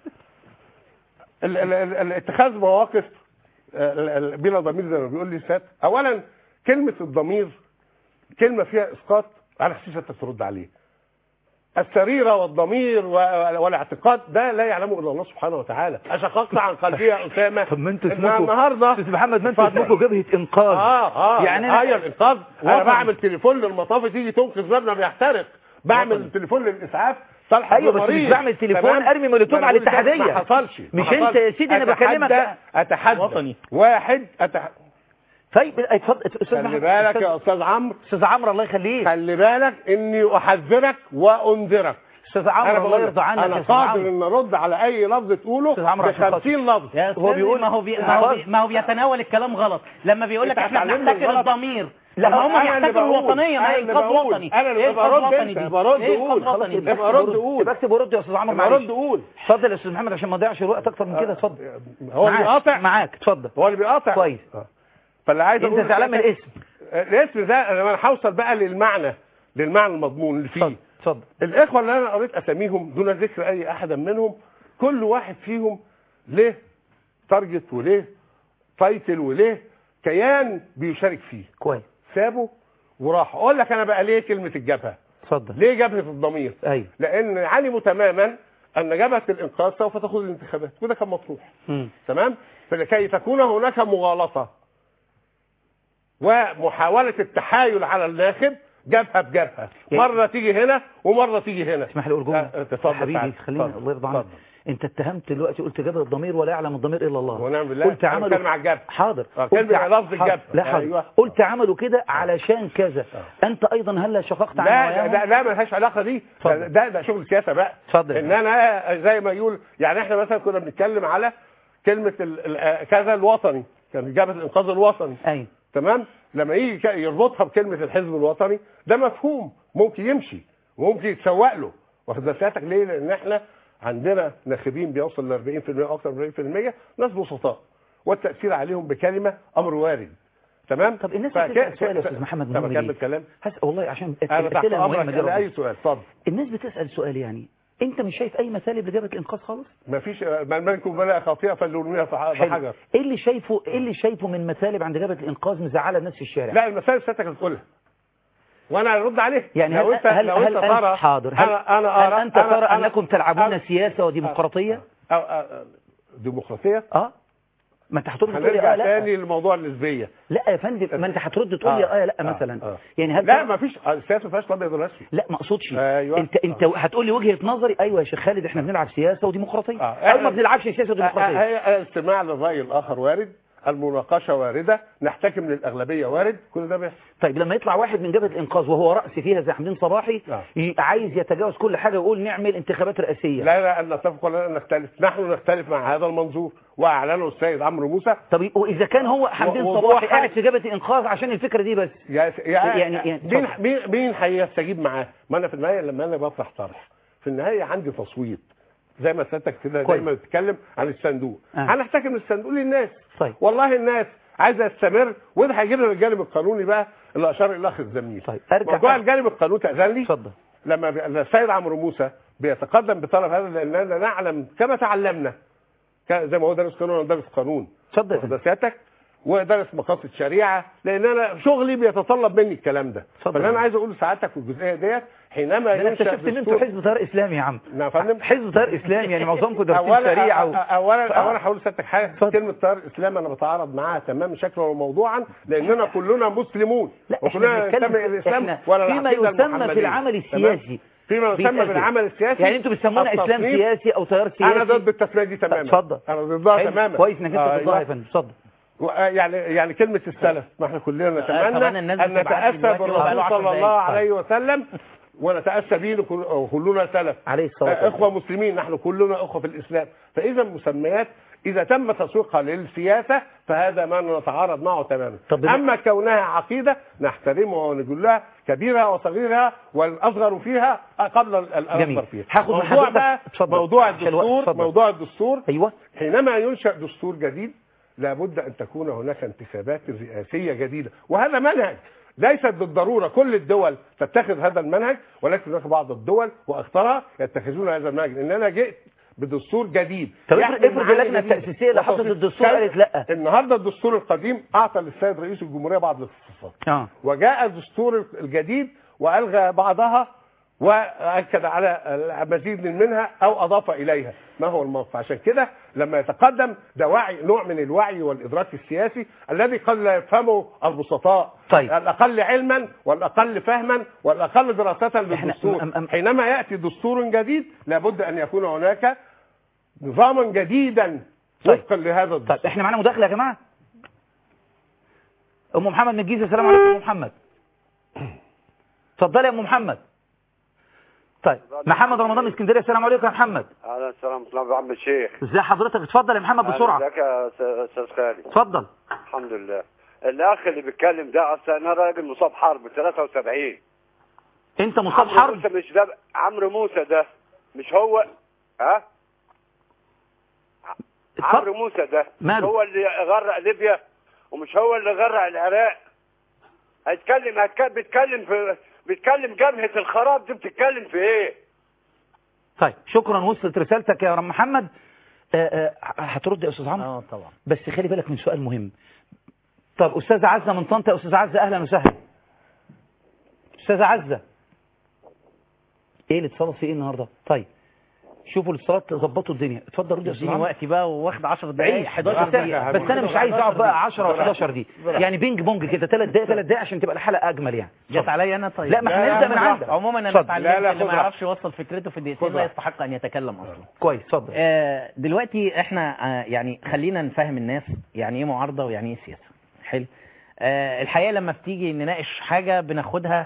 اتخاذ مواقف بلا ضمير زي ما بيقول لي سات. اولا كلمه الضمير كلمه فيها اسقاط على اساس انت ترد عليه. السريره والضمير والاعتقاد ده لا يعلمه الا الله سبحانه وتعالى. اشققت عن قلبي يا اسامه. طب ما انتوا النهارده استاذ محمد ما انتوا اسمكم جبهه انقاذ. اه اه يعني ايوه الانقاذ. انا بعمل تليفون للمطافي تيجي تنقذ مبنى بيحترق. بعمل تليفون للاسعاف صالح ايوه بس مش بعمل تليفون ارمي مولوتوف على الاتحاديه. ما حصلش مش انت يا سيدي انا بكلمك اتحدى وطني واحد أتح... طيب اتفضل استاذ محمد. خلي بالك يا استاذ عمرو استاذ عمرو الله يخليك، خلي بالك اني احذرك وانذرك. استاذ عمرو الله يرضى عنك، انا قادر ان ارد على اي لفظ تقوله ب خمسين لفظ. هو بيقول ما هو بي... ما, هو بي... ما هو بيتناول الكلام غلط لما بيقول لك احنا بنحتكر الضمير. لا هم بيحتكروا الوطنيه، ما هي انقاذ وطني. انا اللي برد، انت برد قول خلاص برد قول بكتب ورد يا استاذ عمرو معلش برد قول. اتفضل يا استاذ محمد عشان ما نضيعش الوقت اكتر من كده. اتفضل. هو اللي بيقاطع معاك اتفضل. هو اللي بيقاطع كويس. فاللي عايز انت زعلان من الاسم. الاسم ده انا هوصل بقى للمعنى للمعنى المضمون اللي فيه. اتفضل. الاخوه اللي انا قريت اساميهم دون ذكر اي احد منهم، كل واحد فيهم له تارجت وله تايتل وله كيان بيشارك فيه. كويس. سابه وراح. اقول لك انا بقى ليه كلمه الجبهه؟ اتفضل. ليه جبهه الضمير؟ ايوه. لان علموا تماما ان جبهه الانقاذ سوف تاخذ الانتخابات وده كان مطروح. م. تمام؟ فلكي تكون هناك مغالطه ومحاوله التحايل على الناخب جبهه بجبهه، مره تيجي هنا ومره تيجي هنا. اسمح لي اقول جمله اتفضل حبيبي خليني الله يرضى عنك. انت اتهمت دلوقتي قلت جبهه الضمير ولا يعلم الضمير الا الله. ونعم بالله. قلت عملوا مع الجبهه. حاضر. قلت لفظ الجبهه. لا حاضر. أيوة. قلت عملوا كده علشان كذا. أه. انت ايضا هلا شققت عن لا لا لا ما لهاش علاقه دي. ده ده, ده شغل سياسه بقى. اتفضل. ان انا زي ما يقول يعني احنا مثلا كنا بنتكلم على كلمه كذا الوطني، كان جبهه الانقاذ الوطني. ايوه. تمام؟ لما يجي يربطها بكلمه الحزب الوطني ده مفهوم ممكن يمشي وممكن يتسوق له. واخد بالك ليه؟ لان احنا عندنا ناخبين بيوصل ل أربعين بالمئة او اكثر من أربعين بالمئة ناس بسطاء والتاثير عليهم بكلمه امر وارد. تمام؟ طب الناس بتسال سؤال يا استاذ محمد مهم ليه؟ الكلام هسال والله عشان انا تحت امرك اي سؤال. اتفضل. الناس بتسال سؤال يعني انت مش شايف اي مثالب لجبهه الانقاذ خالص؟ مفيش. ما منكم بلا خطيئه فليرميها بحجر. ايه اللي شايفه ايه اللي شايفه من مثالب عند جبهه الانقاذ مزعله الناس في الشارع؟ لا المثالب سيادتك هتقولها وانا ارد عليه. يعني لو هل انت هل لو هل انت ترى حاضر هل, أنا أنا هل أرى انت ترى أنا انكم تلعبون أنا سياسه وديمقراطيه؟ أو أو ديمقراطيه؟ اه ما انت هترد تقول لي اه لا تاني لموضوع النسبيه. لا يا فندم ما انت هترد تقول لي اه لا مثلا آه. يعني هل لا ما فيش السياسه ما فيهاش ابيض واسود. لا ما اقصدش. أيوة. انت انت آه. هتقول لي وجهه نظري. ايوه يا شيخ خالد احنا بنلعب سياسه وديمقراطيه آه. او ما بنلعبش سياسه وديمقراطيه. هي الاستماع للراي الاخر وارد، المناقشه وارده، نحتكم للاغلبيه وارد، كل ده بيحصل. طيب لما يطلع واحد من جبهه الانقاذ وهو راس فيها زي حمدين صباحي آه. عايز يتجاوز كل حاجه ويقول نعمل انتخابات رئاسيه. لا لا ان نتفق ولا نختلف، نحن نختلف مع هذا المنظور واعلنه السيد عمرو موسى. طب واذا كان هو حمدين صباحي قاعد في جبهه الانقاذ عشان الفكره دي بس يا يعني, يعني مين مين مين هيستجيب معاه؟ ما انا في النهايه لما انا بطرح طرح في النهايه عندي تصويت زي ما سيادتك كده دايما بتتكلم عن الصندوق. آه. هنحتكم الصندوق للناس. طيب. والله الناس عايزه تستمر وده هيجي لنا الجانب القانوني بقى اللي اشار اليه الاخ الزميل. طيب موضوع الجانب القانوني تاذن لي. اتفضل. لما السيد عمرو موسى بيتقدم بطلب هذا لاننا نعلم كما تعلمنا زي ما هو دارس قانون انا دارس قانون. اتفضل. ده سيادتك ودرس مقاصد شريعه لان انا شغلي بيتطلب مني الكلام ده. فاللي انا عايز اقول لسعادتك في الجزئيه ديت حينما ينشا ان انتوا حزب تيار اسلامي يا عم. نعم فندم. حزب تيار اسلامي يعني معظمكم دارسين شريعه و... اولا اولا هقول لسعادتك حاجه. كلمه تيار اسلامي انا بتعارض معاها تماما شكلا وموضوعا لاننا كلنا مسلمون وكلنا ننتمي الى الاسلام ولا فيما يسمى في العمل السياسي فيما يسمى بالعمل السياسي. يعني انتوا بتسمونا اسلام سياسي او تيار سياسي. انا ضد التسميه دي تماما. اتفضل. انا ضدها تماما. كويس انك انت ضدها يا فندم. اتفضل. يعني يعني كلمه السلف ما احنا كلنا نتمنى ان نتاسى بالرسول صلى الله عليه وسلم ونتاسى به كلنا سلف عليه الصلاه والسلام. اخوه مسلمين نحن كلنا اخوه في الاسلام. فاذا مسميات اذا تم تسويقها للسياسه فهذا ما نتعارض معه تماما. اما كونها عقيده نحترمها ونقول لها كبيرها وصغيرها والاصغر فيها قبل الاكبر فيها. هاخد موضوع بقى موضوع الدستور موضوع الدستور ايوه حينما ينشا دستور جديد لابد ان تكون هناك انتخابات رئاسيه جديده وهذا منهج ليست بالضروره كل الدول تتخذ هذا المنهج ولكن هناك بعض الدول واكثرها يتخذون هذا المنهج ان انا جئت بدستور جديد. طب افرض اللجنه التاسيسيه اللي حطت الدستور قالت لا. النهارده الدستور القديم اعطى للسيد رئيس الجمهوريه بعض الاختصاصات. اه وجاء الدستور الجديد والغى بعضها واكد على مزيد منها او اضاف اليها ما هو الموقف. عشان كده لما يتقدم ده وعي، نوع من الوعي والادراك السياسي الذي قد لا يفهمه البسطاء. طيب. الاقل علما والاقل فهما والاقل دراسه للدستور. حينما ياتي دستور جديد لابد ان يكون هناك نظاما جديدا وفقا لهذا الدستور. طيب احنا معانا مداخله يا جماعه. ام محمد من الجيزه، السلام عليكم. ام محمد اتفضلي يا ام محمد. طيب محمد رمضان من اسكندريه، السلام عليكم يا محمد. اهلا السلام عليكم يا عم الشيخ. ازي حضرتك؟ اتفضل يا محمد بسرعه. ازيك يا استاذ خالد؟ اتفضل. الحمد لله. الاخ اللي بيتكلم ده اصلا انا راجل مصاب حرب ثلاثة وسبعين. انت مصاب حرب؟ موسى مش ده عمرو موسى ده مش هو؟ ها عمرو موسى ده مش هو اللي غرق ليبيا ومش هو اللي غرق العراق؟ هيتكلم هيتكلم بيتكلم في بيتكلم جبهة الخراب دي بتتكلم في ايه؟ طيب شكرا، وصلت رسالتك يا رم محمد. هترد يا استاذ عمرو؟ اه طبعا. بس خلي بالك من سؤال مهم. طب استاذه عزه من طنطا، يا استاذه عزه اهلا وسهلا. استاذه عزه ايه اللي اتصلت في ايه النهارده؟ طيب شوفوا الاتصالات ظبطوا الدنيا. اتفضل رد يا استاذ عمرو. وقتي بقى واخد عشر دقايق حداشر دقيقه، بس انا مش عايز اقعد بقى عشرة وحداشر دي، يعني بينج بونج كده ثلاث دقائق ثلاث دقائق عشان تبقى الحلقه اجمل. يعني جت عليا انا. طيب لا ما احنا نبدا من عندك. عموما انا اتعلمت اللي ما يعرفش يوصل فكرته في دقيقتين لا يستحق ان يتكلم اصلا. كويس اتفضل. آه دلوقتي احنا آه يعني خلينا نفهم الناس يعني ايه معارضه ويعني ايه سياسه. حلو. آه الحقيقه لما بتيجي نناقش حاجه بناخدها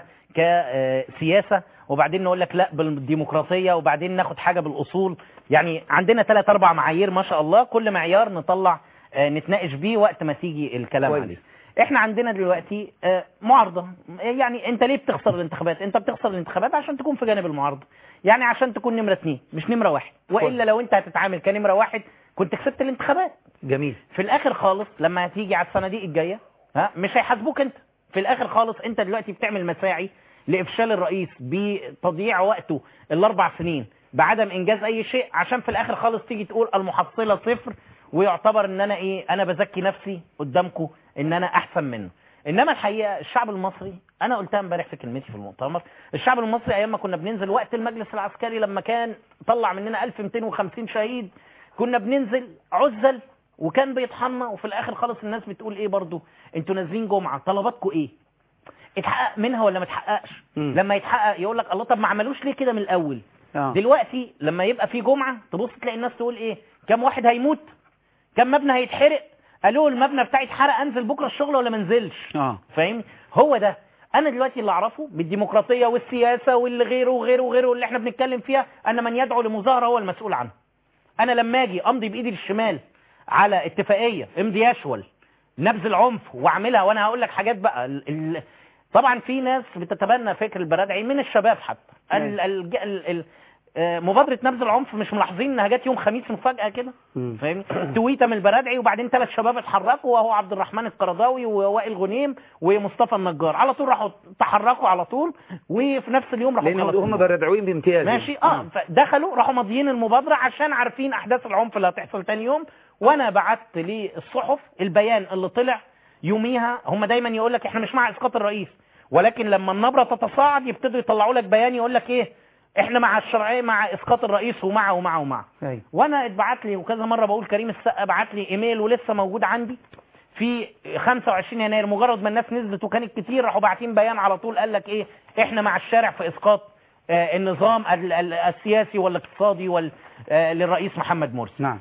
كسياسه وبعدين نقول لك لا بالديمقراطيه وبعدين ناخد حاجه بالاصول. يعني عندنا ثلاث اربع معايير ما شاء الله، كل معيار نطلع آه نتناقش بيه وقت ما تيجي الكلام كويس. عليه. احنا عندنا دلوقتي آه معارضه. يعني انت ليه بتخسر الانتخابات؟ انت بتخسر الانتخابات عشان تكون في جانب المعارضه، يعني عشان تكون نمره اثنين مش نمره واحد، والا لو انت هتتعامل كنمره واحد كنت كسبت الانتخابات. جميل. في الاخر خالص لما هتيجي على الصناديق الجايه ها مش هيحاسبوك انت. في الاخر خالص انت دلوقتي بتعمل مساعي لافشال الرئيس بتضييع وقته الاربع سنين بعدم انجاز اي شيء، عشان في الاخر خالص تيجي تقول المحصله صفر ويعتبر ان انا ايه انا بزكي نفسي قدامكم ان انا احسن منه. انما الحقيقه الشعب المصري، انا قلتها امبارح في كلمتي في المؤتمر، الشعب المصري ايام ما كنا بننزل وقت المجلس العسكري لما كان طلع مننا ألف ومئتين وخمسين شهيد كنا بننزل عزل وكان بيطحنا، وفي الاخر خالص الناس بتقول ايه برضو انتوا نازلين جمعه طلباتكم ايه؟ اتحقق منها ولا ما اتحققش؟ لما يتحقق يقول لك الله طب ما عملوش ليه كده من الاول؟ آه. دلوقتي لما يبقى في جمعه تبص تلاقي الناس تقول ايه؟ كم واحد هيموت؟ كم مبنى هيتحرق؟ قالوا المبنى بتاعي اتحرق انزل بكره الشغل ولا ما انزلش؟ اه فاهمني؟ هو ده انا دلوقتي اللي اعرفه بالديمقراطيه والسياسه واللي غيره وغيره وغيره اللي احنا بنتكلم فيها ان من يدعو لمظاهره هو المسؤول عنها. انا لما اجي امضي بايدي الشمال على اتفاقيه امضي اشول نبذ العنف واعملها، وانا هقول لك حاجات بقى ال ال طبعا في ناس بتتبنى فكر البرادعي من الشباب حتى ال ال ال ال مبادره نبذ العنف مش ملاحظين انها جت يوم خميس مفاجاه كده؟ فاهمني؟ تويته من البرادعي وبعدين ثلاث شباب اتحركوا وهو عبد الرحمن القرضاوي ووائل غنيم ومصطفى النجار على طول راحوا تحركوا على طول وفي نفس اليوم راحوا لان هم برادعوين بامتياز ماشي اه دخلوا راحوا ماضيين المبادره عشان عارفين احداث العنف اللي هتحصل ثاني يوم. وانا بعت للصحف البيان اللي طلع يوميها. هم دايما يقول لك احنا مش مع اسقاط الرئيس، ولكن لما النبره تتصاعد يبتدوا يطلعوا لك بيان يقول لك ايه احنا مع الشرعيه مع اسقاط الرئيس ومع ومع ومع أي. وانا اتبعت لي وكذا مره بقول كريم السقا بعت لي ايميل ولسه موجود عندي في خمسة وعشرين يناير مجرد ما الناس نزلت وكانت كتير راحوا باعتين بيان على طول قال لك ايه احنا مع الشارع في اسقاط آه النظام السياسي والاقتصادي وال آه للرئيس محمد مرسي. نعم.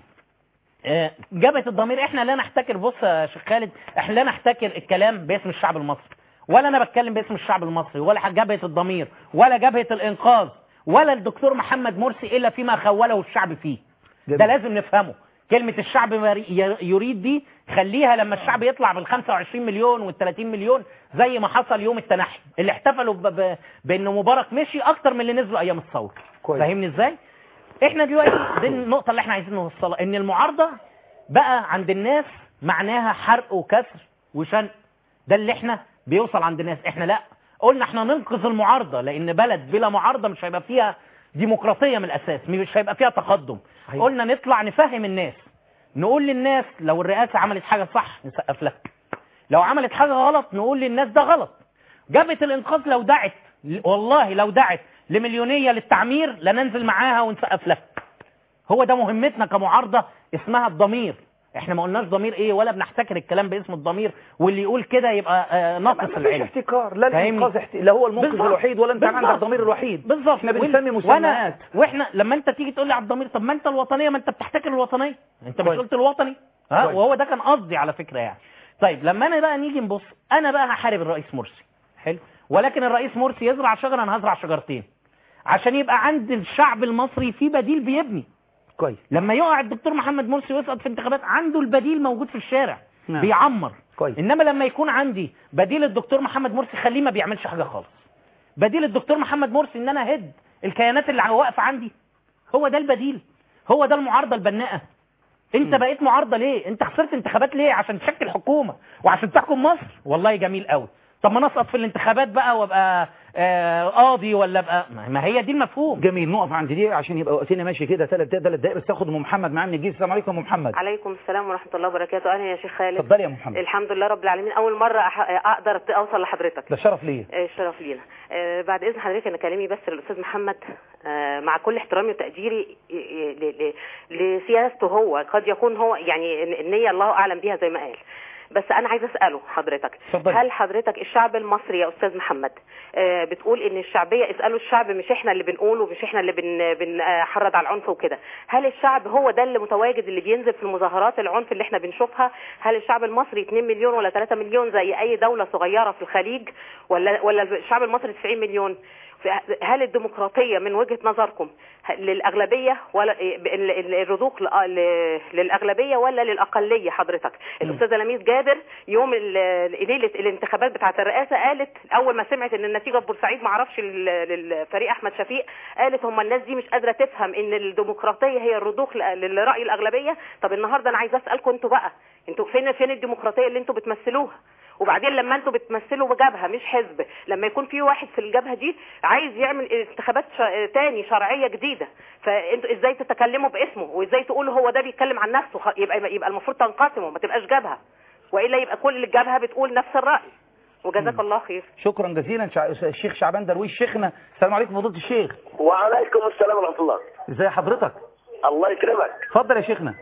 آه جبهه الضمير احنا لا نحتكر بص يا شيخ خالد احنا لا نحتكر الكلام باسم الشعب المصري، ولا انا بتكلم باسم الشعب المصري ولا جبهه الضمير ولا جبهه الانقاذ ولا الدكتور محمد مرسي إلا فيما خوله الشعب فيه. جميل. ده لازم نفهمه. كلمة الشعب يريد دي خليها لما الشعب يطلع بالخمسة وعشرين مليون والثلاثين مليون زي ما حصل يوم التنحي اللي احتفلوا بأنه مبارك مشي أكتر من اللي نزلوا أيام الثورة. فاهمني إزاي؟ احنا دلوقتي دي النقطة اللي احنا عايزين نوصلها، ان المعارضة بقى عند الناس معناها حرق وكسر وشنق. ده اللي احنا بيوصل عند الناس. احنا لا قلنا احنا ننقذ المعارضة لان بلد بلا معارضة مش هيبقى فيها ديمقراطية من الاساس، مش هيبقى فيها تقدم. أيوة. قلنا نطلع نفهم الناس، نقول للناس لو الرئاسة عملت حاجة صح نسقف لها، لو عملت حاجة غلط نقول للناس ده غلط. جبهة الانقاذ لو دعت والله لو دعت لمليونيه للتعمير لننزل معاها ونسقف لها. هو ده مهمتنا كمعارضه، اسمها الضمير. احنا ما قلناش ضمير ايه ولا بنحتكر الكلام باسم الضمير، واللي يقول كده يبقى آه ناقص العلم. احتكار، لا الانقاذ احت... لا هو المنقذ الوحيد ولا انت عندك الضمير الوحيد. بالظبط. احنا بنسمي مسميات. واحنا لما انت تيجي تقول لي على الضمير، طب ما انت الوطنيه، ما انت بتحتكر الوطنيه، انت مش قلت الوطني؟ ها، وهو ده كان قصدي على فكره يعني. طيب لما انا بقى نيجي نبص، انا بقى هحارب الرئيس مرسي، حلو، ولكن الرئيس مرسي يزرع شجره، انا هزرع شجرتين عشان يبقى عند الشعب المصري في بديل بيبني. كويس. لما يقع الدكتور محمد مرسي ويسقط في انتخابات، عنده البديل موجود في الشارع. نعم. بيعمر. كويس. انما لما يكون عندي بديل الدكتور محمد مرسي، خليه ما بيعملش حاجه خالص. بديل الدكتور محمد مرسي ان انا هد الكيانات اللي واقفه عندي، هو ده البديل، هو ده المعارضه البناءه. انت م. بقيت معارضه ليه؟ انت خسرت انتخابات ليه؟ عشان تشكل حكومه وعشان تحكم مصر. والله جميل قوي. طب ما نسقط في الانتخابات بقى وابقى آه قاضي ولا ابقى، ما هي دي المفهوم. جميل، نقف عند دي عشان يبقى وقتنا ماشي كده ثلاث دقائق ثلاث دقائق بس. تاخد ام محمد معانا من الجيزه. السلام عليكم ام محمد. عليكم السلام ورحمه الله وبركاته. اهلا يا شيخ خالد. اتفضلي يا ام محمد. الحمد لله رب العالمين، اول مره اقدر اوصل لحضرتك. ده شرف ليا. الشرف لينا. آه بعد اذن حضرتك انا كلامي بس للاستاذ محمد، آه مع كل احترامي وتقديري لسياسته، هو قد يكون هو يعني النيه الله اعلم بيها زي ما قال، بس انا عايز اساله حضرتك، فضل. هل حضرتك الشعب المصري يا استاذ محمد آه بتقول ان الشعبيه، اسالوا الشعب، مش احنا اللي بنقوله، مش احنا اللي بن بنحرض على العنف وكده، هل الشعب هو ده اللي متواجد اللي بينزل في المظاهرات العنف اللي احنا بنشوفها؟ هل الشعب المصري اتنين مليون ولا ثلاثة مليون زي اي دوله صغيره في الخليج، ولا ولا الشعب المصري تسعين مليون؟ هل الديمقراطيه من وجهه نظركم للاغلبيه ولا الرضوخ للاغلبيه ولا للاقليه حضرتك؟ الاستاذه لميس جابر يوم ليله الانتخابات بتاعه الرئاسه قالت، اول ما سمعت ان النتيجه في بورسعيد ما اعرفش للفريق احمد شفيق، قالت هم الناس دي مش قادره تفهم ان الديمقراطيه هي الرضوخ لراي الاغلبيه. طب النهارده انا عايزه اسالكم انتوا بقى، انتوا فين فين الديمقراطيه اللي انتوا بتمثلوها؟ وبعدين لما انتوا بتمثلوا جبهه مش حزب، لما يكون في واحد في الجبهه دي عايز يعمل انتخابات تاني شرعيه جديده، فانتوا ازاي تتكلموا باسمه وازاي تقولوا هو ده بيتكلم عن نفسه؟ يبقى يبقى المفروض تنقسموا، ما تبقاش جبهه، والا يبقى كل الجبهه بتقول نفس الراي. وجزاك الله خير. شكرا جزيلا. الشيخ شعبان درويش شيخنا. السلام عليكم فضيله الشيخ. وعليكم السلام ورحمه الله. ازي حضرتك؟ الله يكرمك. اتفضل يا شيخنا.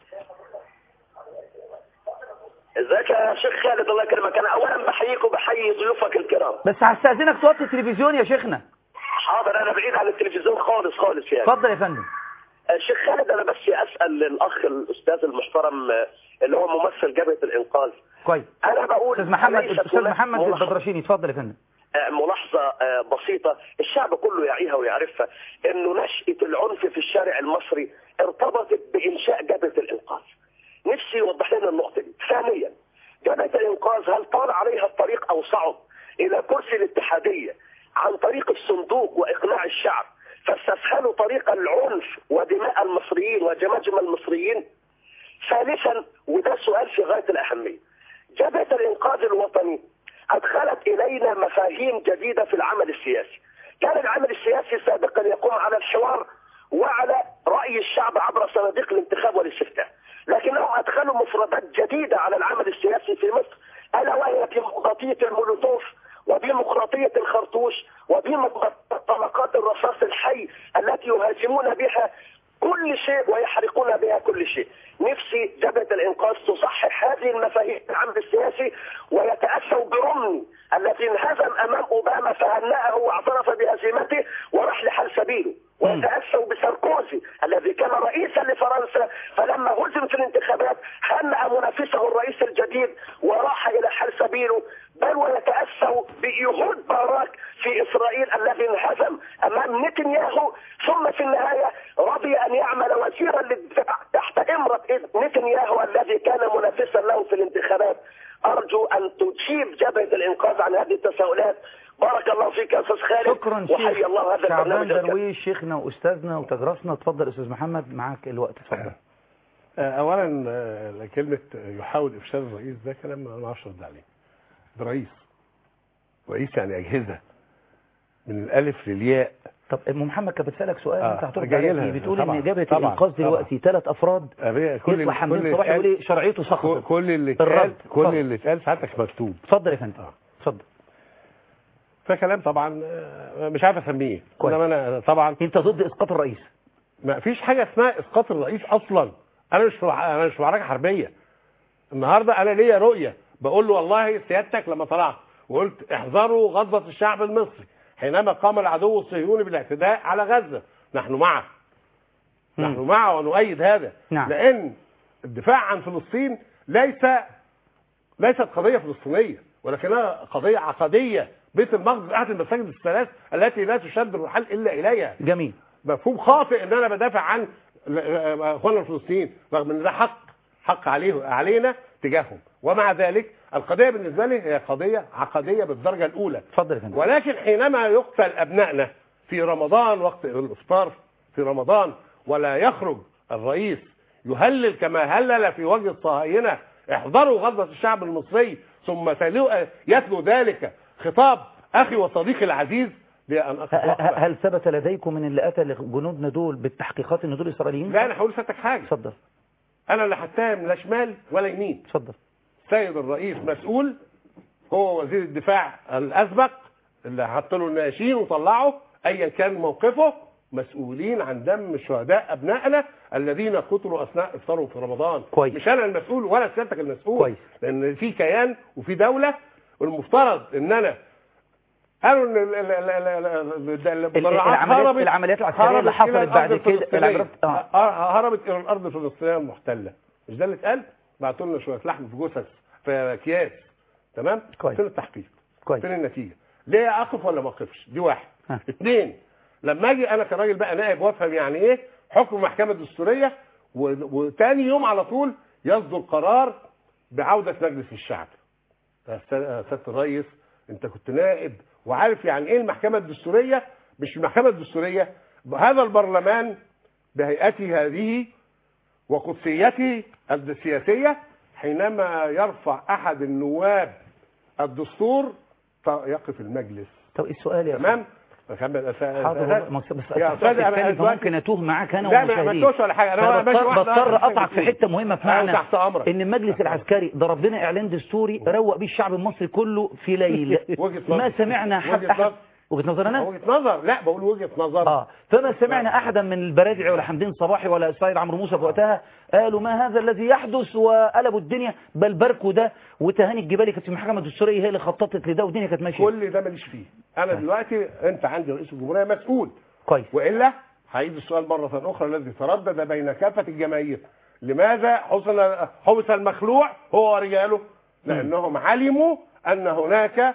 ازيك يا شيخ خالد؟ الله يكرمك. انا اولا بحييك وبحيي ضيوفك الكرام. بس هستاذنك توطي التلفزيون يا شيخنا. حاضر، انا بعيد عن التلفزيون خالص خالص يعني. اتفضل يا فندم. الشيخ خالد، انا بس اسال الاخ الاستاذ المحترم اللي هو ممثل جبهه الانقاذ. كويس. انا بقول استاذ محمد الاستاذ محمد البدرشيني. اتفضل يا فندم. ملاحظه بسيطه الشعب كله يعيها ويعرفها، انه نشأة العنف في الشارع المصري ارتبطت بانشاء جبهه الانقاذ. نفسي يوضح لنا النقطه دي. ثانيا، جبهه الانقاذ هل طال عليها الطريق او صعب الى كرسي الاتحاديه عن طريق الصندوق واقناع الشعب، فاستسهلوا طريق العنف ودماء المصريين وجماجم المصريين؟ ثالثا، وده سؤال في غايه الاهميه، جبهه الانقاذ الوطني ادخلت الينا مفاهيم جديده في العمل السياسي. كان العمل السياسي سابقا يقوم على الحوار وعلى راي الشعب عبر صناديق الانتخاب والاستفتاء، لكنهم ادخلوا مفردات جديده على العمل السياسي في مصر، الا وهي ديمقراطيه المولوتوف وديمقراطيه الخرطوش وديمقراطيه الرصاص الحي التي يهاجمون بها كل شيء ويحرقون بها كل شيء. نفسي جبهه الانقاذ تصحح هذه المفاهيم العمل السياسي ويتاسوا برمني الذي انهزم امام اوباما فهنأه واعترف بهزيمته وراح لحل سبيله، ويتاسوا بساركوزي الذي كان رئيسا لفرنسا فلما هزم في الانتخابات هنأ منافسه الرئيس الجديد وراح الى حل سبيله، بل ويتاسوا بيهود باراك في اسرائيل الذي انهزم امام نتنياهو، ثم في النهايه رضي ان يعمل وزيرا للدفاع تحت امره نتنياهو الذي كان منافسا له في الانتخابات. ارجو ان تجيب جبهه الانقاذ عن هذه التساؤلات. بارك الله فيك يا استاذ خالد. شكرا وحي الله هذا شعبان درويش شيخنا واستاذنا وتجرسنا. اتفضل استاذ محمد معاك الوقت. اتفضل. اولا كلمه يحاول افشال الرئيس ده كلام ما اعرفش ارد عليه. ده رئيس رئيس يعني اجهزه من الالف للياء. طب ام محمد كانت بتسالك سؤال آه. انت هترد عليه، بتقول ان جبهه طبعًا. الانقاذ دلوقتي ثلاث افراد يطلع حمدين صباحي يقول ايه شرعيته سقطت. كل اللي اتقال كل اللي اتقال ساعتك مكتوب. اتفضل يا فندم. اتفضل. ده كلام طبعا مش عارف اسميه. انما انا طبعا انت ضد اسقاط الرئيس؟ ما فيش حاجه اسمها اسقاط الرئيس اصلا. انا مش انا مش في معركه حربيه. النهارده انا ليا رؤيه بقول له والله سيادتك لما طلعت وقلت احذروا غضبة الشعب المصري حينما قام العدو الصهيوني بالاعتداء على غزه، نحن معه. نحن معه ونؤيد هذا. نعم. لان الدفاع عن فلسطين ليس ليست قضيه فلسطينيه ولكنها قضيه عقديه. بيت المقدس احد المساجد الثلاث التي لا تشد الرحال الا اليها. جميل. مفهوم خاطئ ان انا بدافع عن اخواننا الفلسطينيين رغم ان ده حق حق عليه علينا تجاههم، ومع ذلك القضيه بالنسبه لي هي قضيه عقديه بالدرجه الاولى. اتفضل يا فندم. ولكن حينما يقتل ابنائنا في رمضان وقت الافطار في رمضان ولا يخرج الرئيس يهلل كما هلل في وجه الصهاينه احذروا غضبة الشعب المصري ثم يتلو ذلك خطاب اخي وصديقي العزيز بأن هل ثبت لديكم من اللي قتل جنودنا دول بالتحقيقات ان دول اسرائيليين؟ لا انا هقول لسيادتك حاجه. اتفضل. انا لا هتهم لا شمال ولا يمين. اتفضل. سيد الرئيس مسؤول، هو وزير الدفاع الاسبق اللي حط له الناشين وطلعه ايا كان موقفه، مسؤولين عن دم شهداء ابنائنا الذين قتلوا اثناء افطارهم في رمضان. كويس. مش انا المسؤول ولا سيادتك المسؤول. كويس. لان في كيان وفي دوله والمفترض ان انا قالوا ان العمليات العمليات العسكريه اللي حصلت بعد كده العمليات هربت الى الارض الفلسطينيه المحتله. مش ده اللي اتقال؟ بعتوا لنا شويه لحم في جثث في اكياس. تمام؟ كويس. فين التحقيق؟ كويس. فين النتيجه؟ ليه اقف ولا ما اقفش؟ دي واحد. ها. اثنين، لما اجي انا كراجل بقى نائب وافهم يعني ايه حكم المحكمه الدستوريه وتاني يوم على طول يصدر قرار بعوده مجلس الشعب. سياده الرئيس انت كنت نائب وعارف يعني ايه المحكمه الدستوريه، مش المحكمه الدستوريه، هذا البرلمان بهيئته هذه وقدسيته السياسيه حينما يرفع احد النواب الدستور يقف المجلس. طب السؤال يا تمام؟ حاضر. بس يا استاذ انا ممكن اتوه معاك انا ومشاهدين. لا ما تتوهش ولا حاجه، انا بضطر اقطعك في حته مهمه في معنى تحت امرك ان المجلس العسكري ضرب لنا اعلان دستوري روق بيه الشعب المصري كله في ليل. ما سمعنا حد احد وجهه نظر انا وجهه نظر لا بقول وجهه نظر اه فما سمعنا احدا من البرادعي ولا حمدين صباحي ولا السيد عمرو موسى في وقتها قالوا ما هذا الذي يحدث وقلبوا الدنيا، بل باركوا ده وتهاني الجبالي كانت في المحكمه الدستوريه هي اللي خططت لده والدنيا كانت ماشيه. كل ده ماليش فيه انا دلوقتي. انت عندي رئيس الجمهوريه مسؤول كويس، والا هعيد السؤال مره اخرى الذي تردد بين كافه الجماهير، لماذا حصل حبس المخلوع هو ورجاله؟ لانهم علموا ان هناك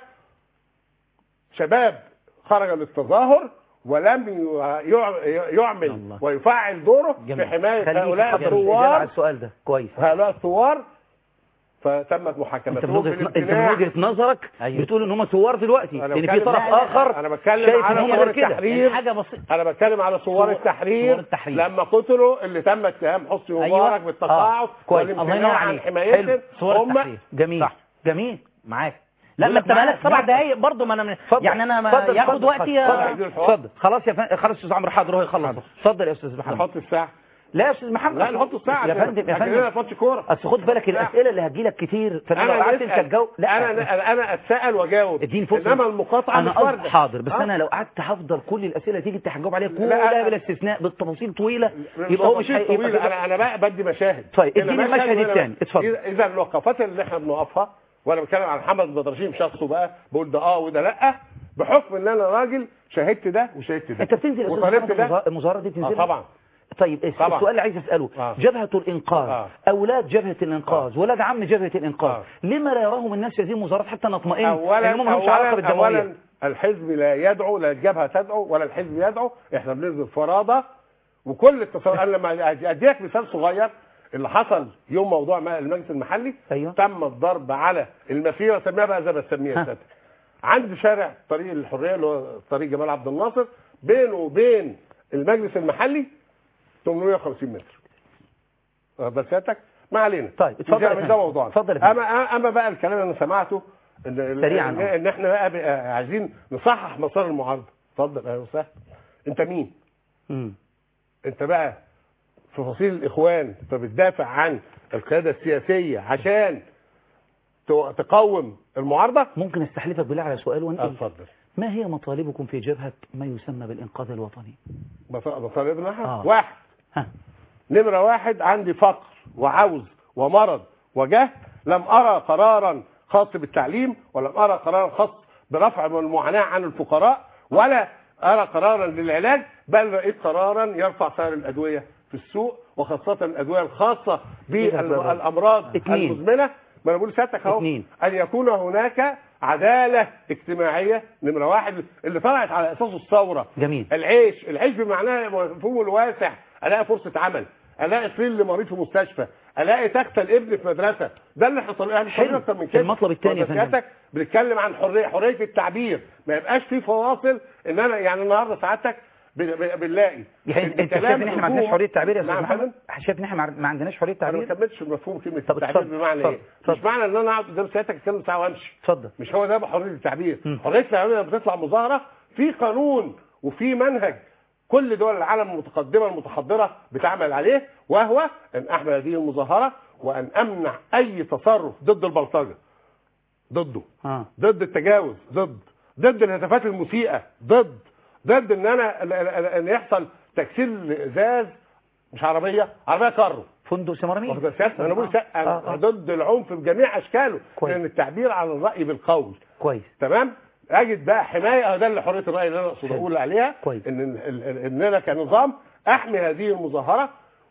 شباب خرج للتظاهر ولم يعمل الله. ويفعل دوره جميل. في حمايه هؤلاء الثوار. على السؤال ده كويس. هؤلاء الثوار فتمت محاكمتهم. انت من وجهه نظرك أيوه. بتقول ان هم ثوار دلوقتي لان في طرف اخر انا بتكلم على ثوار التحرير. حاجه بسيطه انا بتكلم على ثوار التحرير. التحرير لما قتلوا اللي تم اتهام حسني مبارك أيوه. بالتقاعد آه. والامتناع عن حمايتهم. هم جميل صح. جميل معاك. لا ما انت بقالك سبع دقايق برضه ما انا يعني انا ما ياخد وقتي. اتفضل خلاص يا فندم. خلاص استاذ عمرو حاضر هو يخلص. اتفضل يا استاذ محمد. نحط الساعه. لا يا استاذ محمد لا نحط الساعه يا فندم يا فندم. ما فاتش كوره. اصل خد بالك الاسئله اللي هتجي لك كتير فانا لو قعدت انت تجاوب. لا انا انا اتسال واجاوب. اديني فرصه. انما المقاطعه مش وارده. حاضر بس أه؟ انا لو قعدت هفضل كل الاسئله تيجي انت هتجاوب عليها كلها بلا استثناء بالتفاصيل طويله يبقى هو مش هيبقى. انا انا بقى بدي مشاهد. طيب اديني المشهد الثاني اتفضل. اذا الوقفات اللي احنا بنوقفها وانا بتكلم عن محمد بدرشيم شخصه بقى بقول ده اه وده لا بحكم ان انا راجل شاهدت ده وشاهدت ده. انت بتنزل وطالبت ده المظاهره دي بتنزل؟ اه طبعا. طيب طبعا. السؤال اللي عايز اساله آه. جبهه الانقاذ آه. اولاد جبهه الانقاذ آه. ولاد عم جبهه الانقاذ آه. لما لا يراهم الناس هذه المظاهرات حتى نطمئن اولا اولا, أولاً الحزب لا يدعو لا الجبهه تدعو ولا الحزب يدعو. احنا بننزل فرادى وكل التصور. انا لما اديك مثال صغير اللي حصل يوم موضوع المجلس المحلي أيوه. تم الضرب على المسيره سميها بقى زي ما تسميها ساتر عند شارع طريق الحريه اللي هو طريق جمال عبد الناصر بينه وبين المجلس المحلي ثمانمائة وخمسين متر. بس سيادتك ما علينا. طيب اتفضل مش ده موضوعنا. اتفضل. اما اما بقى الكلام اللي انا سمعته ان سريعا ان, إن احنا بقى عايزين نصحح مسار المعارضه. اتفضل يا استاذ. انت مين؟ امم انت بقى في فصيل الاخوان فبتدافع عن القياده السياسيه عشان تقوم المعارضه؟ ممكن استحلفك بالله على سؤال وانقل. اتفضل. ما هي مطالبكم في جبهة ما يسمى بالإنقاذ الوطني؟ مطالبنا احنا آه. واحد ها. نمرة واحد، عندي فقر وعوز ومرض وجهل، لم أرى قرارا خاص بالتعليم، ولم أرى قرارا خاص برفع من المعاناة عن الفقراء، ولا أرى قرارا للعلاج، بل رأيت قرارا يرفع سعر الأدوية في السوق، وخاصة الأدوية الخاصة بالأمراض المزمنة. ما أنا بقول سيادتك أهو، أن يكون هناك عدالة اجتماعية. نمرة واحد اللي طلعت على أساسه الثورة. جميل. العيش، العيش بمعناه مفهومه الواسع، ألاقي فرصة عمل، الاقي طفل لمريض في مستشفى، الاقي تخت الابن في مدرسه، ده اللي احنا طالعين اكتر من كده. المطلب الثاني يا فندم بنتكلم عن حريه حريه التعبير، ما يبقاش في فواصل. ان انا يعني النهارده سعادتك بنلاقي يعني انت شايف ان احنا ما عندناش حريه تعبير يا استاذ محمد؟ شايف ان احنا ما عندناش حريه تعبير؟ انا ما كملتش مفهوم كلمه التعبير بمعنى ايه؟ مش معنى ان انا اقعد قدام سيادتك اتكلم ساعه وامشي. اتفضل. مش هو ده بحريه التعبير. حريه التعبير لما بتطلع مظاهره في قانون وفي منهج كل دول العالم المتقدمه المتحضره بتعمل عليه، وهو ان احمل هذه المظاهره وان امنع اي تصرف ضد البلطجه، ضده، آه. ضد التجاوز، ضد ضد الهتافات المسيئه، ضد ضد ان انا ان يحصل تكسير ازاز، مش عربيه، عربيه كارو، فندق سمرمين. انا بقول آه. آه. ضد العنف بجميع اشكاله، لان التعبير عن الراي بالقول. كويس. تمام. اجد بقى حمايه، ده اللي حريه الراي اللي انا اقصد اقول عليها. كويس. ان ان انا كنظام احمي هذه المظاهره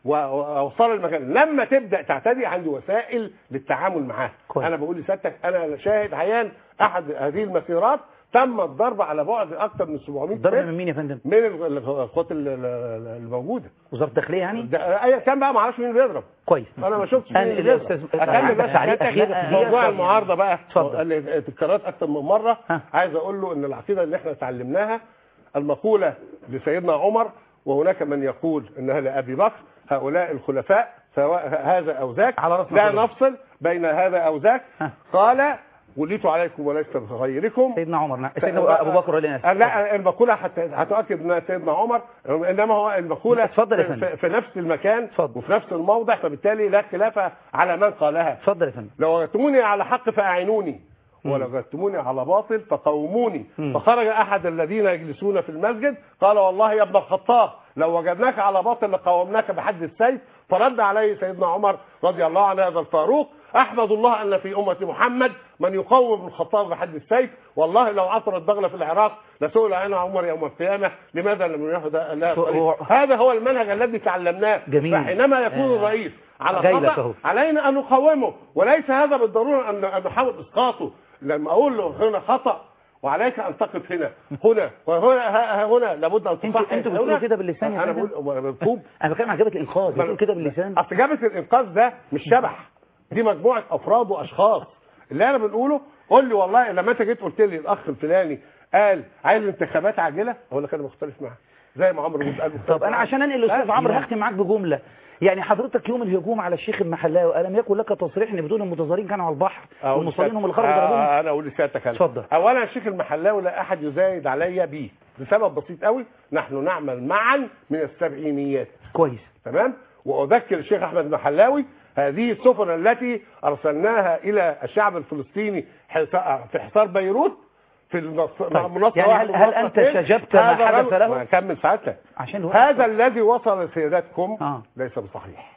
واوصل المكان. لما تبدا تعتدي عندي وسائل للتعامل معاها. انا بقول لسيادتك انا شاهد عيان احد هذه المسيرات تم الضرب على بعد اكثر من سبعمية ضرب من مين يا فندم؟ من القوات الموجوده. وزاره الداخليه يعني؟ ايا كان بقى ما اعرفش مين بيضرب. كويس. انا ما شفتش مين بيضرب. اكمل بس حاجات موضوع المعارضه بقى. اللي تكررت اكثر من مره. ها. عايز اقول له ان العقيده اللي احنا اتعلمناها المقوله لسيدنا عمر، وهناك من يقول انها لابي بكر، هؤلاء الخلفاء سواء هذا او ذاك لا نفصل بين هذا او ذاك. قال وليت عليكم وليس بغيركم. سيدنا عمر. نعم. سيدنا ابو بكر ولا ناس؟ لا المقوله حتى هتؤكد انها سيدنا عمر، انما هو المقوله في, في نفس المكان فضل. وفي نفس الموضع، فبالتالي لا خلاف على من قالها. اتفضل يا فندم. لو وجدتموني على حق فاعينوني، ولو وجدتموني على باطل فقوموني. مم. فخرج احد الذين يجلسون في المسجد قال والله يا ابن الخطاب لو وجدناك على باطل لقومناك بحد السيف. فرد عليه سيدنا عمر رضي الله عنه هذا الفاروق: احمد الله ان في امه محمد من يقوم ابن الخطاب بحد السيف، والله لو عثرت بغله في العراق لسئل عنها عمر يوم القيامه لماذا لم ياخذ الله. هذا هو المنهج الذي تعلمناه. جميل. فحينما يكون آه. الرئيس على خطأ علينا ان نقومه، وليس هذا بالضروره ان نحاول اسقاطه. لما اقول له هنا خطأ وعليك ان تقف هنا هنا وهنا هنا لابد ان تصحح. انتوا بتقولوا كده باللسان؟ انا بقول مفهوم. انا بتكلم عن جبهه الانقاذ، بتقول كده باللسان؟ اصل جبهه الانقاذ ده مش شبح، دي مجموعه افراد واشخاص. اللي انا بنقوله قول لي والله لما انت جيت قلت لي الاخ الفلاني قال عايز انتخابات عاجله، اقول لك انا مختلف معاه زي ما عمرو بن قال. طب انا عشان انقل الاستاذ عمرو هختم معاك بجمله. يعني حضرتك يوم الهجوم على الشيخ المحلاوي الم يكن لك تصريح ان بدون المتظاهرين كانوا على البحر والمصلين هم اللي خرجوا ضربوهم؟ آه انا اقول لسيادتك اتفضل. اولا الشيخ المحلاوي لا احد يزايد عليا به لسبب بسيط قوي، نحن نعمل معا من السبعينيات. كويس. تمام. واذكر الشيخ احمد المحلاوي هذه السفن التي ارسلناها الى الشعب الفلسطيني في حصار بيروت في المنصه. يعني هل, هل انت شجبت ما حدث له؟ كمل ساعتها. عشان هذا الذي وصل لسيادتكم آه. ليس بصحيح،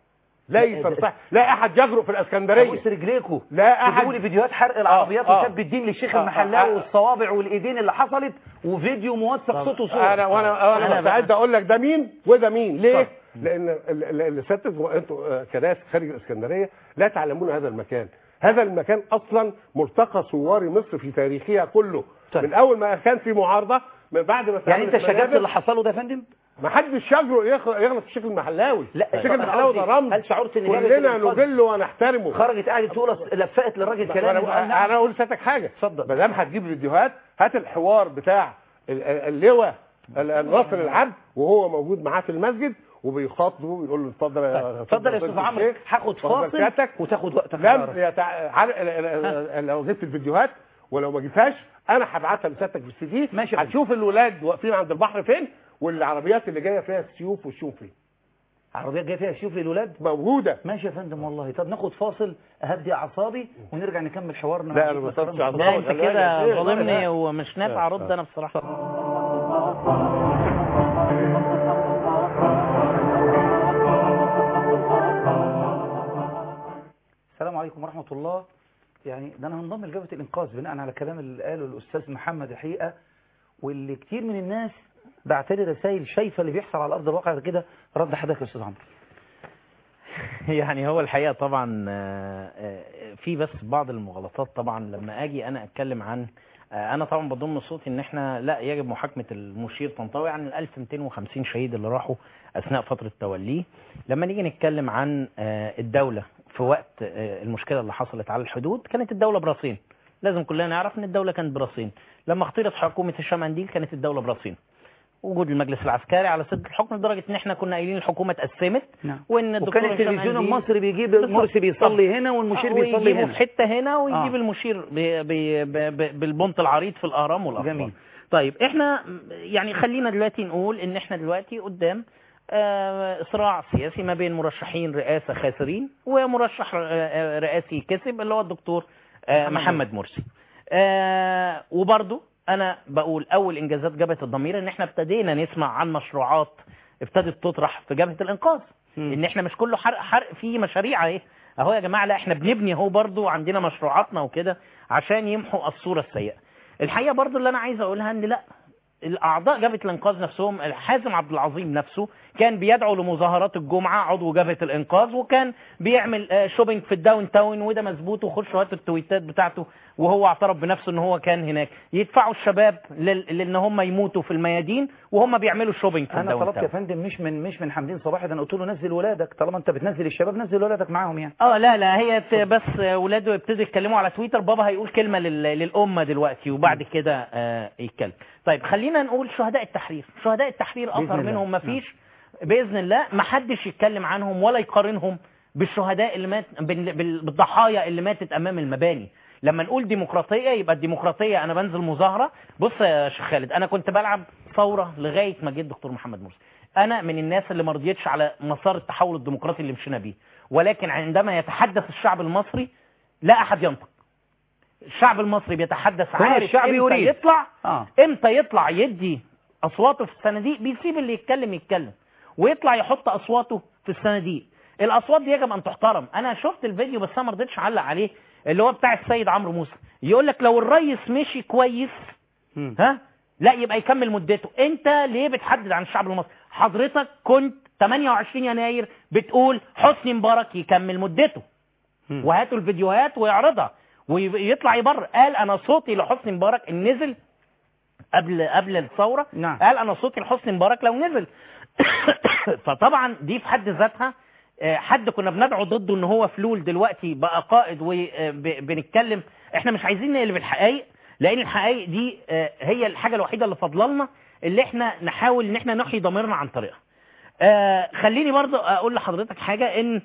ليس بصحيح. لا احد يجرؤ في الاسكندريه. ابوس رجليكم. لا احد. تجيبوا لي فيديوهات حرق العربيات آه. وسب الدين للشيخ آه. المحلاوي آه. والصوابع والايدين اللي حصلت، وفيديو موثق صوت وصوره. انا وانا انا مستعد اقول لك ده مين وده مين. ليه؟ طب. لان اللي سيادتك انتوا كناس خارج الاسكندريه لا تعلمون هذا المكان. هذا المكان اصلا ملتقى ثوار مصر في تاريخها كله. طيب. من اول ما كان في معارضه، من بعد ما يعني انت شجبت اللي حصله ده يا فندم؟ ما حدش يجرؤ يغلط الشيخ المحلاوي. لا الشيخ المحلاوي ده رمز. هل شعرت ان كلنا نجله ونحترمه؟ خرجت قاعده تقول لفقت للراجل كلام. انا انا اقول لسيادتك حاجه. اتفضل. ما دام هتجيب فيديوهات هات الحوار بتاع اللواء ناصر العبد وهو موجود معاه في المسجد وبيخاطبه ويقول له اتفضل يا اتفضل يا استاذ عمرو، هاخد فاصل وتاخد وقتك. لم يتع... لو جبت الفيديوهات ولو ما جبتهاش انا هبعتها لسيادتك بالسي دي. هتشوف الولاد واقفين عند البحر فين والعربيات اللي جايه فيها السيوف والشوم فين. عربيه جايه فيها شيوف للولاد موجوده. ماشي يا فندم والله. طب ناخد فاصل اهدي اعصابي ونرجع نكمل حوارنا. لا انا ما بصرفش على لا انت كده ظالمني ومش نافع ارد انا بصراحه. السلام عليكم ورحمه الله. يعني ده انا هنضم لجبهه الانقاذ بناء على كلام اللي قاله الاستاذ محمد الحقيقه، واللي كتير من الناس بعتلي رسائل شايفه اللي بيحصل على ارض الواقع كده. رد حضرتك يا استاذ عمرو. يعني هو الحقيقه طبعا في بس بعض المغالطات. طبعا لما اجي انا اتكلم عن انا طبعا بضم صوتي ان احنا لا يجب محاكمه المشير طنطاوي عن ال ألف ومئتين وخمسين شهيد اللي راحوا اثناء فتره توليه. لما نيجي نتكلم عن الدوله في وقت المشكله اللي حصلت على الحدود، كانت الدوله براسين. لازم كلنا نعرف ان الدوله كانت براسين. لما اختيرت حكومه الشمنديل كانت الدوله براسين. وجود المجلس العسكري على سد الحكم لدرجه ان احنا كنا قايلين الحكومه اتقسمت. نعم. وان وكان التلفزيون المصري بيجيب مرسي بيصلي هنا والمشير بيصلي هنا، في حته هنا ويجيب آه. المشير بي بي بي بي بالبنط العريض في الاهرام والاخبار. جميل. طيب احنا يعني خلينا دلوقتي نقول ان احنا دلوقتي قدام آه صراع سياسي ما بين مرشحين رئاسه خاسرين ومرشح آه رئاسي كسب اللي هو الدكتور آه محمد مرسي. آه وبرضه انا بقول اول انجازات جبهه الضمير ان احنا ابتدينا نسمع عن مشروعات ابتدت تطرح في جبهه الانقاذ. م. ان احنا مش كله حرق حرق في مشاريع اهي اهو يا جماعه، لا احنا بنبني اهو برضو عندنا مشروعاتنا وكده عشان يمحوا الصوره السيئه. الحقيقه برضو اللي انا عايز اقولها ان لا الاعضاء جبهه الانقاذ نفسهم، حازم عبد العظيم نفسه كان بيدعو لمظاهرات الجمعه عضو جبهه الانقاذ، وكان بيعمل شوبينج في الداون تاون وده مظبوط، وخشوا هاتوا التويتات بتاعته وهو اعترف بنفسه ان هو كان هناك. يدفعوا الشباب لان هم يموتوا في الميادين وهم بيعملوا شوبينج في الداون تاون. انا طلبت يا فندم مش من مش من حمدين صباحي، ده انا قلت له نزل ولادك، طالما انت بتنزل الشباب نزل ولادك معاهم يعني. اه لا لا هي بس ولاده يبتدوا يتكلموا على تويتر، بابا هيقول كلمه للامه دلوقتي وبعد كده آه يتكلم. طيب خلينا نقول شهداء التحرير. شهداء التحرير اثر منهم ما فيش باذن الله، ما حدش يتكلم عنهم ولا يقارنهم بالشهداء اللي مات بالضحايا اللي ماتت امام المباني. لما نقول ديمقراطيه يبقى الديمقراطيه انا بنزل مظاهره. بص يا شيخ خالد، انا كنت بلعب ثوره لغايه ما جه الدكتور محمد مرسي. انا من الناس اللي ما رضيتش على مسار التحول الديمقراطي اللي مشينا بيه، ولكن عندما يتحدث الشعب المصري لا احد ينطق. الشعب المصري بيتحدث عارف الشعب امتى يريد. يطلع آه. امتى يطلع يدي اصواته في الصناديق، بيسيب اللي يتكلم يتكلم ويطلع يحط اصواته في الصناديق. الاصوات دي يجب ان تحترم. انا شفت الفيديو بس انا ما رضيتش اعلق عليه، اللي هو بتاع السيد عمرو موسى يقول لك لو الرئيس مشي كويس م. ها لا يبقى يكمل مدته. انت ليه بتحدد عن الشعب المصري؟ حضرتك كنت ثمانية وعشرين يناير بتقول حسني مبارك يكمل مدته م. وهاتوا الفيديوهات ويعرضها ويطلع يبرر. قال انا صوتي لحسني مبارك ان نزل قبل قبل الثوره. نعم. قال انا صوتي لحسني مبارك لو نزل. فطبعا دي في حد ذاتها حد كنا بندعو ضده ان هو فلول دلوقتي بقى قائد وبنتكلم. احنا مش عايزين نقلب الحقائق، لان الحقائق دي هي الحاجه الوحيده اللي فضلنا اللي احنا نحاول ان احنا نحيي ضميرنا عن طريقها. خليني برضو اقول لحضرتك حاجه، ان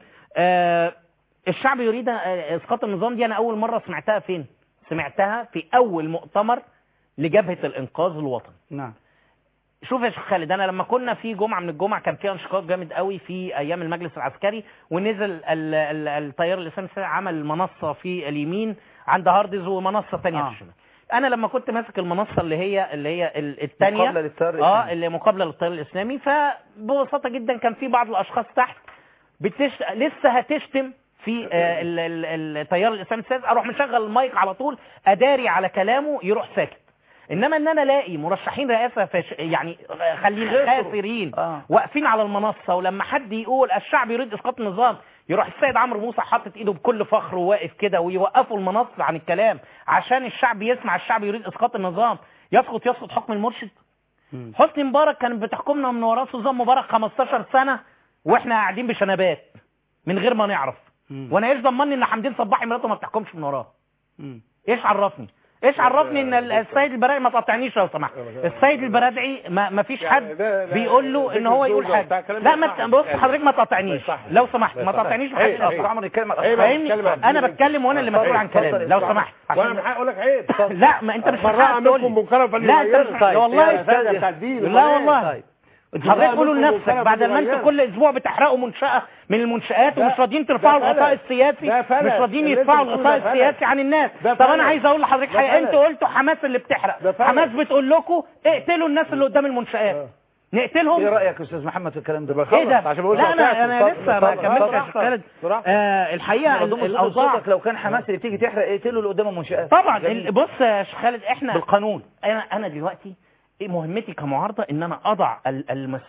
الشعب يريد اسقاط النظام دي انا اول مره سمعتها فين؟ سمعتها في اول مؤتمر لجبهه الانقاذ الوطني. نعم. شوف يا شيخ خالد، انا لما كنا في جمعه من الجمع كان في انشقاق جامد قوي في ايام المجلس العسكري، ونزل التيار الاسلامي عمل منصه في اليمين عند هاردز ومنصه ثانيه آه. في الشمال. انا لما كنت ماسك المنصه اللي هي اللي هي الثانيه مقابله للتيار الاسلامي اه اللي مقابله للتيار الاسلامي، فببساطه جدا كان في بعض الاشخاص تحت بتش... لسه هتشتم في آه التيار الاسلامي السادس، اروح مشغل المايك على طول اداري على كلامه يروح ساكت. انما ان انا الاقي مرشحين رئاسه فش... يعني خلينا خاسرين آه. واقفين على المنصه، ولما حد يقول الشعب يريد اسقاط النظام يروح السيد عمرو موسى حاطط ايده بكل فخر وواقف كده ويوقفوا المنصه عن الكلام عشان الشعب يسمع الشعب يريد اسقاط النظام. يسقط يسقط حكم المرشد. م. حسني مبارك كان بتحكمنا من وراه نظام مبارك خمستاشر سنه واحنا قاعدين بشنبات من غير ما نعرف. م. وانا ايش ضمني ان حمدين صباحي مراته ما بتحكمش من وراه؟ م. ايش عرفني؟ ايش عرفني ان السيد البرادعي ما تقاطعنيش لو سمحت؟ السيد البرادعي ما, ما فيش حد بيقول له ان هو يقول حاجه. لا ما بص حضرتك ما تقاطعنيش لو سمحت، ما تقاطعنيش محدش عمر يتكلم. فاهمني؟ انا بتكلم وانا اللي مسؤول عن كلامي لو سمحت. وانا مش هقول لك عيب. لا ما انت مش هتقول لي. لا انت مش والله لا والله حضرتك قولوا لنفسك بعد ما انتوا كل اسبوع بتحرقوا منشأة من المنشآت ومش راضيين ترفعوا الغطاء السياسي، مش راضيين يدفعوا الغطاء السياسي عن الناس. طب انا عايز اقول لحضرتك حاجه، انتوا قلتوا حماس اللي بتحرق، حماس بتقول لكم اقتلوا الناس اللي قدام المنشآت، نقتلهم. ايه رايك يا استاذ محمد في الكلام ده؟ ايه ده؟ لا انا انا لسه ما كملتش يا شيخ خالد. آه الحقيقه الاوضاع لو كان حماس اللي بتيجي تحرق اقتلوا اللي قدام المنشآت. طبعا. بص يا شيخ خالد، احنا بالقانون انا انا دلوقتي مهمتي كمعارضه ان انا اضع المس...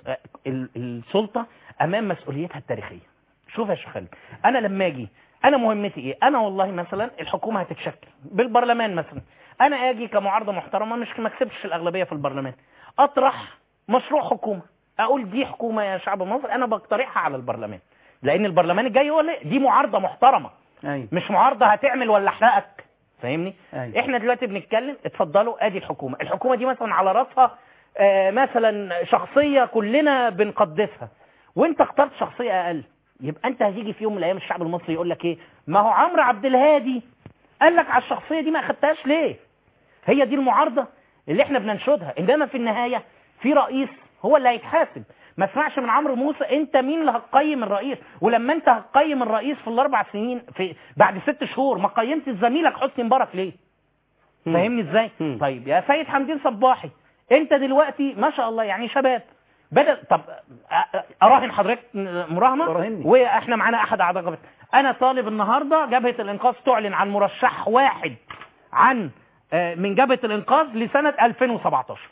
السلطه امام مسؤوليتها التاريخيه. شوف يا شيخ خالد، انا لما اجي انا مهمتي ايه؟ انا والله مثلا الحكومه هتتشكل بالبرلمان مثلا، انا اجي كمعارضه محترمه مش ما اكسبش الاغلبيه في البرلمان، اطرح مشروع حكومه، اقول دي حكومه يا شعب مصر انا بقترحها على البرلمان، لان البرلمان الجاي هو دي معارضه محترمه. أيوة. مش معارضه هتعمل ولا احرقك، فاهمني؟ أيوة. احنا دلوقتي بنتكلم، اتفضلوا ادي الحكومه، الحكومه دي مثلا على راسها آه مثلا شخصيه كلنا بنقدسها، وانت اخترت شخصيه اقل، يبقى انت هتيجي في يوم من الايام الشعب المصري يقول لك ايه؟ ما هو عمرو عبد الهادي قال لك على الشخصيه دي ما اخدتهاش ليه؟ هي دي المعارضه اللي احنا بننشدها. انما في النهايه في رئيس هو اللي هيتحاسب. ما اسمعش من عمرو موسى انت مين اللي هتقيم الرئيس، ولما انت هتقيم الرئيس في الاربع سنين في بعد ست شهور ما قيمتش زميلك حسني مبارك ليه؟ فاهمني ازاي؟ مم. طيب يا سيد حمدين صباحي، انت دلوقتي ما شاء الله يعني شباب بدل، طب اراهن حضرتك مراهنه، واحنا معانا احد اعضاء جبهه، انا طالب النهارده جبهه الانقاذ تعلن عن مرشح واحد عن من جبهه الانقاذ لسنه ألفين وسبعتاشر.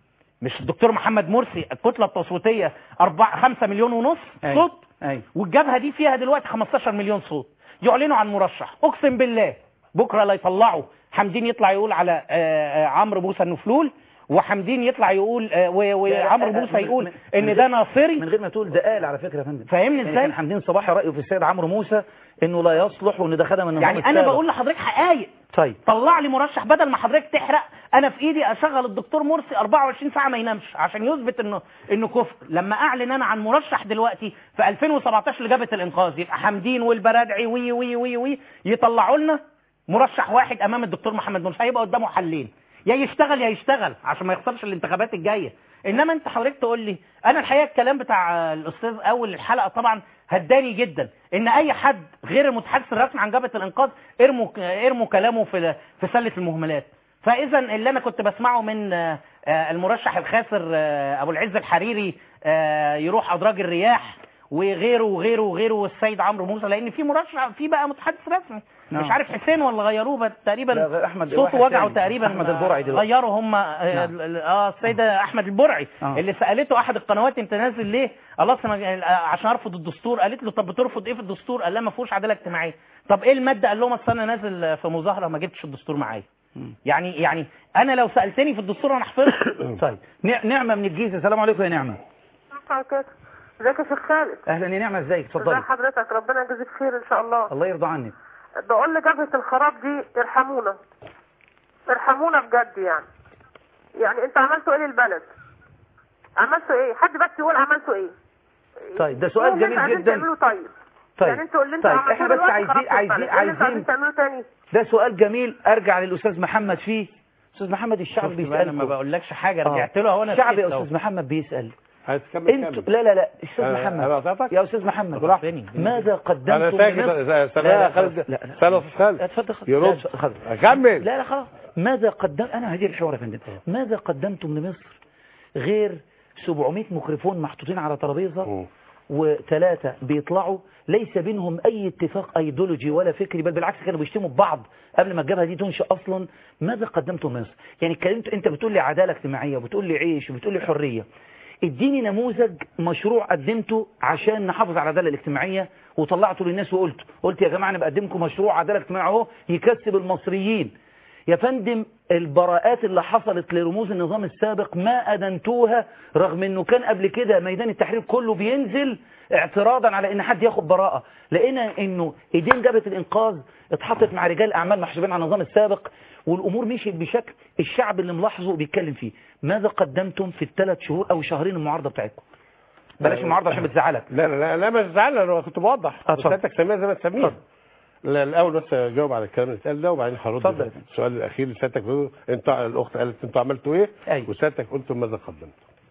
مش الدكتور محمد مرسي الكتله التصويتيه أربعة خمسة مليون ونص صوت، أي. والجبهه دي فيها دلوقتي خمستاشر مليون صوت، يعلنوا عن مرشح، اقسم بالله بكره لا يطلعوا حمدين يطلع يقول على عمرو موسى انه فلول، وحمدين يطلع يقول وعمرو موسى يقول ان ده ناصري، من غير ما تقول ده قال على فكره يا فندم. فاهمني ازاي؟ يعني حمدين صباحي رايه في السيد عمرو موسى انه لا يصلح وان ده خدم النظام يعني السابق. انا بقول لحضرتك حقائق. طيب طلع لي مرشح، بدل ما حضرتك تحرق انا في ايدي اشغل الدكتور مرسي أربعة وعشرين ساعه ما ينامش عشان يثبت انه انه كفر. لما اعلن انا عن مرشح دلوقتي في ألفين وسبعتاشر لجبهه الانقاذ، يبقى حمدين والبرادعي وي وي وي وي يطلعوا لنا مرشح واحد امام الدكتور محمد مرسي، هيبقى قدامه حلين، يا يشتغل يا يشتغل عشان ما يخسرش الانتخابات الجايه. انما انت حضرتك تقول لي، انا الحقيقه الكلام بتاع الاستاذ اول الحلقه طبعا هداني جدا، ان اي حد غير المتحدث الرسمي عن جبهه الانقاذ ارموا ارموا كلامه في في سله المهملات. فاذا اللي انا كنت بسمعه من المرشح الخاسر ابو العز الحريري يروح ادراج الرياح وغيره وغيره وغيره والسيد عمرو موسى، لان في مرشح في بقى متحدث رسمي نعم. مش عارف حسين ولا غيروه تقريبا، احمد صوته وجعه تقريبا، احمد البرعي دلوقتي غيروا هم نعم. اه السيده احمد البرعي آه. اللي سالته احد القنوات انت نازل ليه؟ الله عشان ارفض الدستور. قالت له طب بترفض ايه في الدستور؟ قال لها ما فيهوش عداله اجتماعيه. طب ايه الماده؟ قال لهم اصل انا نازل في مظاهره ما جبتش الدستور معايا. يعني يعني انا لو سالتني في الدستور انا حفظت. طيب نعمه من الجيزه، السلام عليكم يا نعمه. ازيك يا شيخ خالد؟ اهلا يا نعمه، ازيك؟ اتفضلي. ازي حضرتك؟ ربنا يجزيك خير ان شاء الله. الله يرضى عنك. بقول لجبهه الخراب دي ارحمونا، ارحمونا بجد. يعني يعني انت عملتوا ايه للبلد؟ عملتوا ايه؟ حد بس يقول عملتوا ايه؟ طيب ده سؤال جميل جدا. تعملوا طيب طيب يعني انتوا اللي انتوا طيب عملتوه احنا بس عايزين عايزين عايزين تعملوا تاني. ده سؤال جميل، ارجع للاستاذ محمد فيه. استاذ محمد الشعب بيسال، ما بقولكش حاجه رجعت له. هو انا الشعب يا استاذ محمد بيسال هتكمل انتوا لا لا لا استاذ محمد يا استاذ محمد ماذا قدمتم انا ساكت. لا خالد لا لا خالد اتفضل يرد اكمل. لا لا خلاص. ماذا قدم انا هدي الحوار يا فندم. ماذا قدمتم لمصر غير سبعمائة ميكروفون محطوطين على ترابيزه وثلاثه بيطلعوا ليس بينهم اي اتفاق ايديولوجي ولا فكري، بل بالعكس كانوا بيشتموا ببعض قبل ما الجبهه دي تنشا اصلا. ماذا قدمتم لمصر؟ يعني اتكلمت انت بتقول لي عداله اجتماعيه وبتقول لي عيش وبتقول لي حريه. اديني نموذج مشروع قدمته عشان نحافظ على العداله الاجتماعيه وطلعته للناس وقلت قلت يا جماعه انا بقدمكم مشروع عداله اجتماعيه اهو يكسب المصريين. يا فندم البراءات اللي حصلت لرموز النظام السابق ما أدنتوها، رغم انه كان قبل كده ميدان التحرير كله بينزل اعتراضا على ان حد ياخد براءة. لقينا انه ايدين جبهة الانقاذ اتحطت مع رجال اعمال محسوبين على النظام السابق والامور مشيت بشكل الشعب اللي ملاحظه بيتكلم فيه. ماذا قدمتم في الثلاث شهور او شهرين المعارضة بتاعتكم؟ بلاش المعارضة عشان بتزعلك. لا لا لا مش بتزعلك، انا كنت بوضح سيادتك سميها زي ما تسميها. لا الاول بس جاوب على الكلام اللي اتقال ده وبعدين هرد السؤال الاخير اللي سيادتك بتقول انت الاخت قالت انتوا عملتوا ايه؟ أيوة. وسيادتك قلتوا ماذا قدمتوا.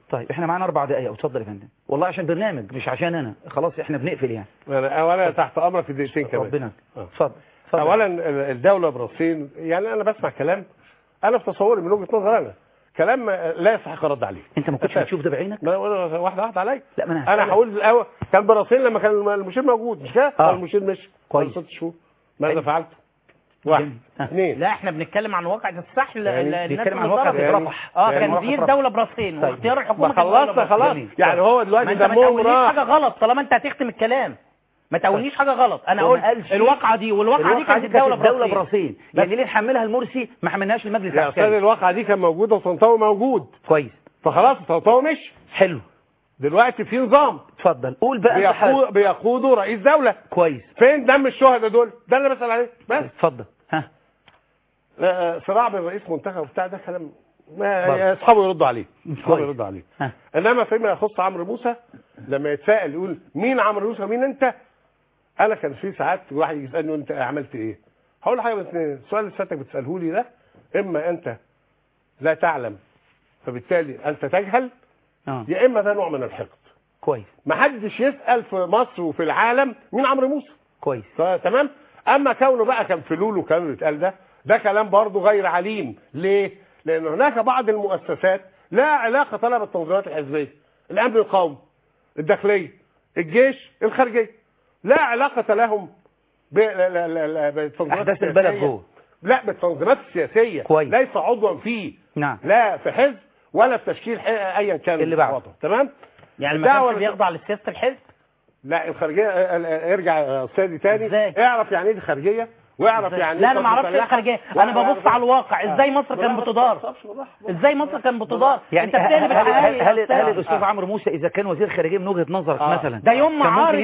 طيب احنا معانا اربع دقائق، اتفضل يا فندم. والله عشان برنامج مش عشان انا، خلاص احنا بنقفل يعني. انا اولا تحت امرك في دقيقتين كمان. ربنا اتفضل. اولا الدوله برصين، يعني انا بسمع كلام انا في تصوري من وجهه نظري انا كلام لا يستحق الرد عليه. انت ما كنتش بتشوف ده بعينك؟ واحده واحده عليا. لا ما انا انا هقول الاول كان برصين لما كان المشير موجود، مش كده؟ آه. المشير مشي كويس. ست شهور. ماذا فعلت؟ واحد اثنين. لا احنا بنتكلم عن واقع السحل. يعني بنتكلم عن واقع رفح. اه كان دي الدوله براسين واختيار الحكومه. خلصنا خلاص. يعني هو دلوقتي ده مو حاجه غلط طالما انت هتختم الكلام. ما تقوليش حاجه غلط. انا اقول الواقعه دي والواقعه دي كانت الدوله براسين. براسين يعني ليه نحملها المرسي ما حملناش المجلس العسكري؟ يا استاذ الواقعه دي كان موجوده وطنطاوي موجود. كويس. فخلاص طنطاوي مشي. حلو. دلوقتي في نظام. اتفضل قول بقى. بيقود بيقودوا رئيس دوله. كويس. فين دم الشهداء دول؟ ده اللي بسال عليه بس. اتفضل. ها صراع بين رئيس منتخب بتاع ده كلام ما اصحابه يردوا عليه. اصحابه يردوا عليه. ها. انما فيما يخص عمرو موسى لما يتساءل يقول مين عمرو موسى مين انت؟ انا كان في ساعات واحد يسالني انت عملت ايه؟ هقول له حاجه من اثنين. السؤال اللي سيادتك بتساله لي ده اما انت لا تعلم فبالتالي انت تجهل آه. يا اما ده نوع من الحقد. كويس. ما حدش يسال في مصر وفي العالم مين عمرو موسى. كويس. تمام. اما كونه بقى كان فلول وكان بيتقال ده ده كلام برضه غير عليم. ليه؟ لان هناك بعض المؤسسات لا علاقه لها بالتنظيمات الحزبيه. الامن القومي، الداخليه، الجيش، الخارجيه، لا علاقه لهم بالتنظيمات احداث البلد جوه. لا بالتنظيمات السياسيه. كويس. ليس عضوا فيه. نعم. لا في حزب ولا في تشكيل ايا كان اللي بعده. تمام. يعني ما كانش بيخضع لسياسه الحزب. لا الخارجيه ارجع استاذي تاني. ازاي؟ اعرف يعني ايه خارجيه واعرف يعني لا انا ما اعرفش ايه الخارجيه. انا ببص على الواقع ازاي مصر كانت بتدار. ازاي مصر كانت بتدار. يعني انت بتقلب هل هل, هل الاستاذ عمرو موسى اذا كان وزير خارجيه من وجهه نظرك آه. مثلا ده يوم ما عارض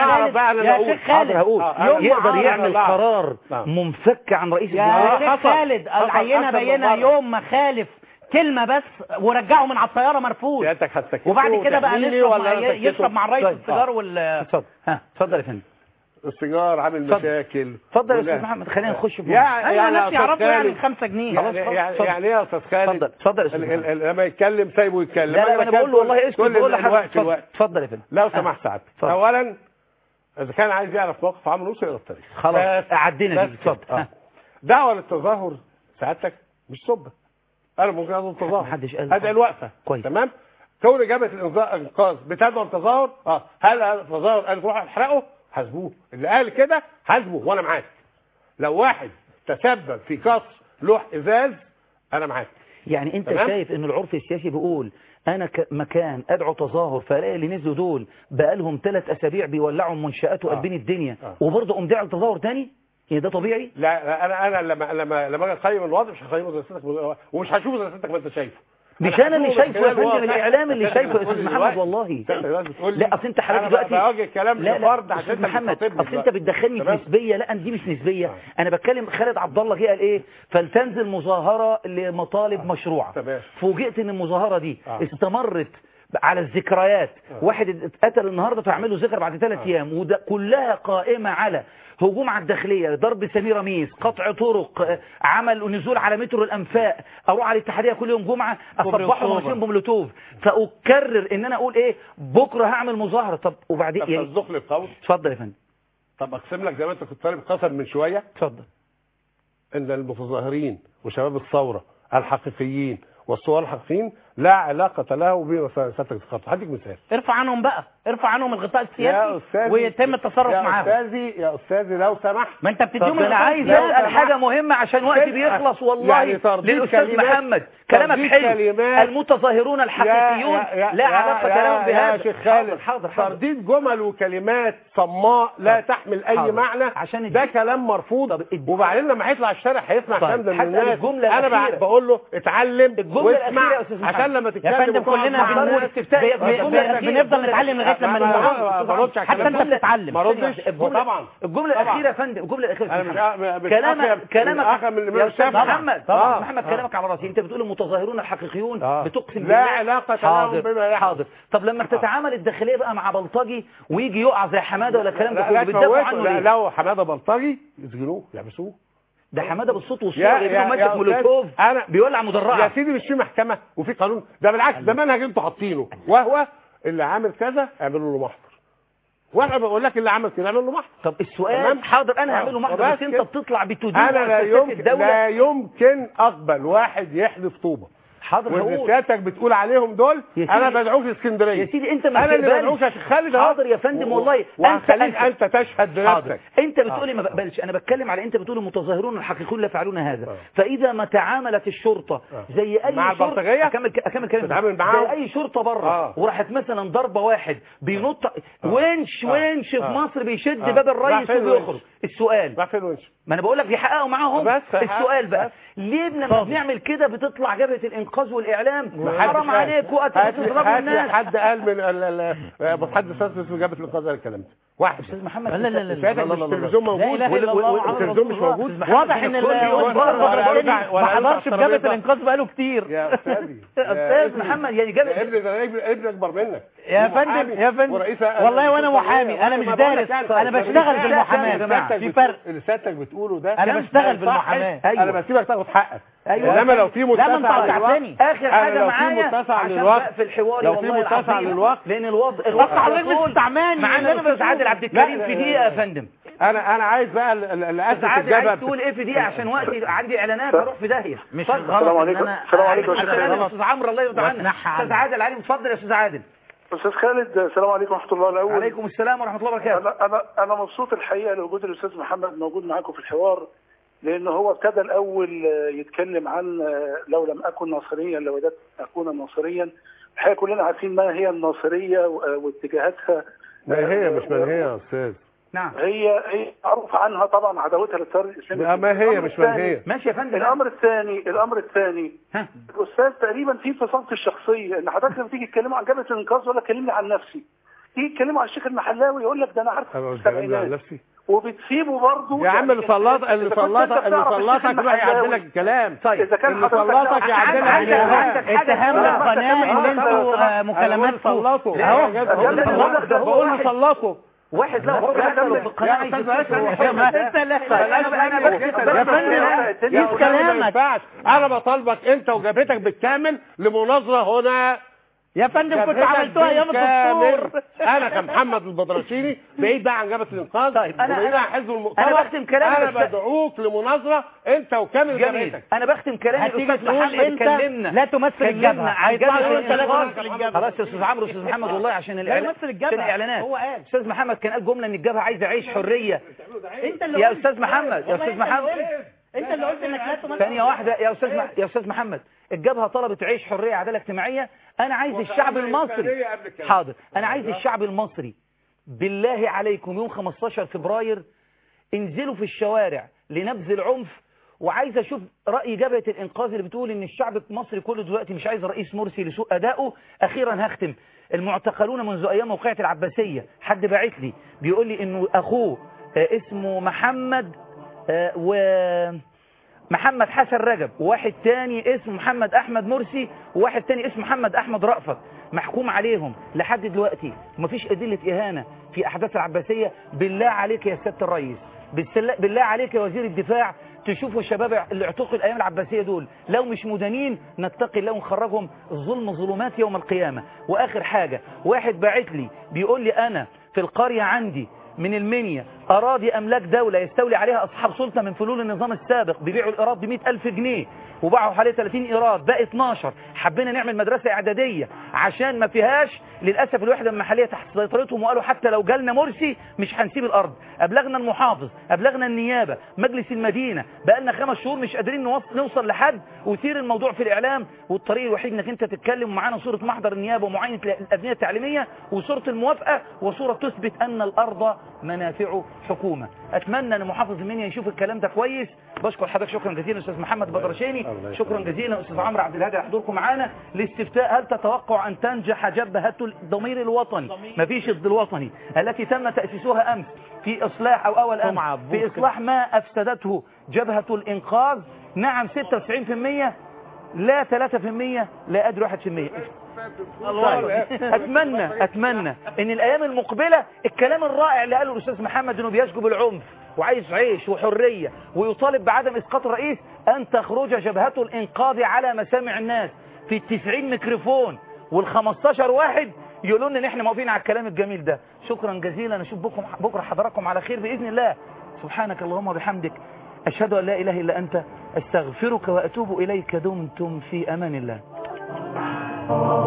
يا شيخ خالد هقول آه. يقدر يعمل قرار آه. منفك عن رئيس الجمهوريه. يا شيخ خالد العينه بينها يوم ما خالف كلمه بس ورجعه من على الطياره مرفوض. وبعد كده بقى يشرب مع الرئيس السيجار وال اتفضل. ها اتفضل يا فندم. السيجار عامل مشاكل. اتفضل يا استاذ محمد خلينا نخش في يعني انا نفسي اعرفه يعني خمسة جنيه. يعني يعني ايه يا استاذ خالد؟ اتفضل اتفضل. لما يتكلم سايبه يتكلم. لا لا انا بقول له والله اسكت بقول لحضرتك اتفضل يا فندم. لو سمحت سعادتك. اولا اذا كان عايز يعرف موقف عمرو موسى يقرا التاريخ. خلاص عدينا دي. اتفضل. دعوه للتظاهر سعادتك مش سبه. انا ممكن اقول تظاهر. محدش قال. هذه الوقفه. كويس. تمام. كون جبهه الانقاذ بتدعو التظاهر اه هل التظاهر قال روح احرقه؟ حاسبوه. اللي قال كده حاسبه وانا معاك. لو واحد تسبب في كسر لوح ازاز انا معاك. يعني انت تمام؟ شايف ان العرف السياسي بيقول انا مكان ادعو تظاهر فالاقي اللي نزلوا دول بقالهم ثلاث اسابيع بيولعوا منشآت وقلبين آه. الدنيا آه. وبرضه قوم داعي تظاهر تاني؟ يعني ده طبيعي؟ لا انا انا لما لما لما اجي اقيم الوضع مش هقيمه زي سيادتك ومش هشوفه زي سيادتك ما انت شايفه. مش انا اللي شايفه يا فندم الاعلام اللي شايفه يا استاذ محمد والله. لا اصل انت حضرتك دلوقتي بواجه الكلام لفرد عشان محمد اصل انت بتدخلني في نسبيه. لا دي مش نسبيه. انا بتكلم خالد عبد الله جه قال ايه فلتنزل مظاهره لمطالب مشروعه. فوجئت ان المظاهره دي استمرت على الذكريات. واحد اتقتل النهارده فاعملوا ذكر بعد ثلاث ايام وده كلها قائمه على هجوم على الداخليه، ضرب سمير ميس، قطع طرق، عمل نزول على مترو الانفاق، اروح على الاتحاديه كل يوم جمعه اصبحوا ماشيين بمولوتوف. فاكرر ان انا اقول ايه بكره هعمل مظاهره. طب وبعدين يعني تصدق لي القول. اتفضل يا فندم. طب اقسم لك زي ما انت كنت طالب قسم من شويه. اتفضل. ان المتظاهرين وشباب الثوره الحقيقيين والصور الحقيقيين لا علاقه له بسيادتك الخط. هديك مثال. ارفع عنهم بقى، ارفع عنهم الغطاء السياسي ويتم التصرف معاهم. يا استاذي يا استاذي لو سمحت. ما انت بتديهم. انا عايز اسال حاجه مهمه عشان وقتي بيخلص والله يعني للاستاذ محمد. كلامك حلو. المتظاهرون الحقيقيون لا علاقه لهم بهذا. يا شيخ خالد حاضر حاضر. ترديد جمل وكلمات صماء لا تحمل اي معنى عشان ده كلام مرفوض. وبعدين لما هيطلع الشارع هيسمع كلام ده من الناس. انا بقول له اتعلم واسمع عشان لما تتكلم. يا فندم كلنا بنفضل نتعلم لغايه لما نموت. حتى انت بتتعلم. ما ردش طبعا. الجمله الاخيره يا فندم الجمله الاخيره كلامك كلامك يا استاذ محمد محمد كلامك على راسي. انت بتقول المتظاهرون الحقيقيون بتقسم لا علاقه لهم بما حاضر. طب لما بتتعامل الداخليه بقى مع بلطجي ويجي يقع زي حماده ولا الكلام ده كله بتدافعوا عنه ليه؟ لو حماده بلطجي يسجنوه يحبسوه. ده حماده بالصوت والصوره اللي ماسك مولوتوف بيولع مدرعه. يا سيدي مش في محكمه وفي قانون، ده بالعكس ده منهج انتوا حاطينه، وهو اللي عامل كذا اعملوا له محضر. وانا بقول لك اللي عمل كده اعمل له محضر. طب السؤال حاضر انا هعمل له محضر، بس انت بتطلع بتدين انا لا يمكن لا يمكن اقبل واحد يحذف طوبه. حاضر واللي سيادتك بتقول عليهم دول انا بدعوك لاسكندريه يا سيدي. انت ما انا اللي بدعوك يا شيخ خالد. حاضر يا فندم والله انت انت تشهد بنفسك. انت بتقولي آه. ما بقبلش، انا بتكلم على انت بتقول المتظاهرون الحقيقيون لا يفعلون هذا. آه. فاذا ما تعاملت الشرطه آه. زي اي مع شرطه البلطجيه اكمل اكمل كلامي زي اي شرطه بره آه. وراحت مثلا ضربه واحد بينط آه. ونش آه. ونش آه. في مصر بيشد آه. باب الرئيس وبيخرج. السؤال راح فين ونش؟ ما انا بقول لك بيحققوا معاهم. السؤال بقى ليه لما بنعمل كده بتطلع جبهه الانقاذ والاعلام حرام عليك وقتلوا تضربوا الناس؟ حد قال من المتحدث الرسمي جبهه الانقاذ الكلام ده واحد استاذ محمد. لا لا لا التلفزيون موجود والتلفزيون مش موجود. واضح ان ما حضرش بجبهه الانقاذ بقاله كتير يا استاذي. استاذ محمد يعني جبهه ابن ابن اكبر منك يا فندم يا فندم والله وانا محامي انا مش دارس انا بشتغل في المحاماه في فرق. اللي سيادتك بتقوله ده انا بشتغل في المحاماه. انا بسيبك تاخد حقك. ايوه انما لو في متسع للوقت اخر حاجه معايا متسع للوقت في الحوار لو في متسع للوقت لان الوضع الوضع حضرتك استعماني معانا الاستاذ عادل عبد الكريم في دقيقه يا فندم. انا انا عايز بقى اللي اسف الجبهه. عايز تقول ايه في دقيقه عشان وقتي عندي اعلانات هروح في داهيه. مش السلام عليكم. السلام عليكم يا استاذ عمرو الله يرضى عنك. استاذ عادل علي اتفضل يا استاذ عادل. استاذ خالد السلام عليكم ورحمه الله. الاول وعليكم السلام ورحمه الله وبركاته. انا انا انا مبسوط الحقيقه لوجود الاستاذ محمد موجود معاكم في الحوار، لأنه هو ابتدى الأول يتكلم عن لو لم أكن ناصريا لوددت أكون ناصريا. الحقيقة كلنا عارفين ما هي الناصرية واتجاهاتها. ما هي مش من هي يا أستاذ. نعم. هي هي معروف عنها طبعا عداوتها للتيار الإسلامي. ما هي مش من هي. ماشي يا فندم. الأمر الثاني الأمر الثاني الأستاذ تقريبا في انفصام في الشخصية، إن حضرتك لما تيجي تتكلموا عن جبهة الإنقاذ ولا تكلمني عن نفسي. تيجي تتكلموا عن الشيخ المحلاوي يقول لك ده أنا عارف تكلمني عن نفسي. وبتسيبه برضه يا عم اللي سلط اللي سلطك اللي سلطك بقى يعدل لك الكلام. طيب اذا كان اللي سلطك يعدل لك الكلام. اتهام القناه اللي انتوا مكالمات سلطوا اهو بقول له سلطوا واحد لا في القناه يا فندم يا كلامك انا بطالبك انت وجبهتك بالكامل لمناظره هنا يا فندم. كنت عملتوها ايام الدستور. انا كمحمد البدرشيني بعيد بقى عن جبهه الانقاذ. طيب انا بعيد عن حزب المؤتمر. انا بختم كلامي. انا بدعوك لمناظره انت وكامل جبهتك. انا بختم كلامي. هتيجي تقول انت لا تمثل الجبهه. خلاص يا استاذ عمرو استاذ محمد والله عشان الاعلان عشان الاعلانات. هو قال استاذ محمد كان قال جمله ان الجبهه عايزه عيش حريه. انت اللي يا استاذ محمد يا استاذ محمد انت اللي قلت انك لا تمثل. ثانيه واحده يا استاذ يا استاذ محمد. الجبهه طلبت عيش حريه عداله اجتماعيه. انا عايز الشعب المصري حاضر انا عايز الشعب المصري بالله عليكم يوم خمستاشر فبراير انزلوا في الشوارع لنبذ العنف. وعايز اشوف راي جبهه الانقاذ اللي بتقول ان الشعب المصري كله دلوقتي مش عايز رئيس مرسي لسوء ادائه. اخيرا هختم. المعتقلون منذ ايام موقعة العباسيه حد باعت لي بيقول لي انه اخوه اسمه محمد و محمد حسن رجب وواحد تاني اسمه محمد احمد مرسي وواحد تاني اسمه محمد احمد رأفت محكوم عليهم لحد دلوقتي ومفيش ادله اهانه في احداث العباسيه. بالله عليك يا سياده الرئيس بالله عليك يا وزير الدفاع تشوفوا الشباب اللي اعتقلوا الايام العباسيه دول لو مش مدانين نتقي الله ونخرجهم. الظلم ظلمات يوم القيامه. واخر حاجه واحد باعت لي بيقول لي انا في القريه عندي من المنيا أراضي أملاك دولة يستولي عليها أصحاب سلطة من فلول النظام السابق بيبيعوا الإيراد ب مئة ألف جنيه وباعوا حوالي ثلاثين إيراد باقي اتناشر. حبينا نعمل مدرسة إعدادية عشان ما فيهاش للأسف الوحدة المحلية تحت سيطرتهم وقالوا حتى لو جالنا مرسي مش هنسيب الأرض. أبلغنا المحافظ أبلغنا النيابة مجلس المدينة بقالنا خمس شهور مش قادرين نوصل لحد وثير الموضوع في الإعلام. والطريق الوحيد إنك أنت تتكلم ومعانا صورة محضر النيابة ومعاينة الأبنية التعليمية وصورة الموافقة وصورة تثبت أن الأرض منافع حكومة. أتمنى أن محافظ المنيا يشوف الكلام ده كويس. بشكر حضرتك شكرا جزيلا أستاذ محمد بدرشيني. شكرا جزيلا أستاذ عمرو عبد الهادي على حضوركم معانا. الاستفتاء هل تتوقع أن تنجح جبهة الضمير الوطني مفيش الضد الوطني التي تم تأسيسها أمس في إصلاح أو أول أمس في إصلاح ما أفسدته جبهة الإنقاذ؟ نعم ستة وتسعين بالمئة لا ثلاثة بالمئة لا أدري واحد بالمئة. أتمنى أتمنى إن الأيام المقبلة الكلام الرائع اللي قاله الأستاذ محمد إنه بيشجب العنف وعايز عيش وحرية ويطالب بعدم إسقاط الرئيس، أن تخرج جبهته الإنقاذ على مسامع الناس في التسعين ميكروفون والخمستاشر واحد يقولون ان احنا موافقين على الكلام الجميل ده. شكرا جزيلا، اشوف بكم بكره حضراتكم على خير باذن الله. سبحانك اللهم وبحمدك، اشهد ان لا اله الا انت، استغفرك واتوب اليك. دمتم في امان الله.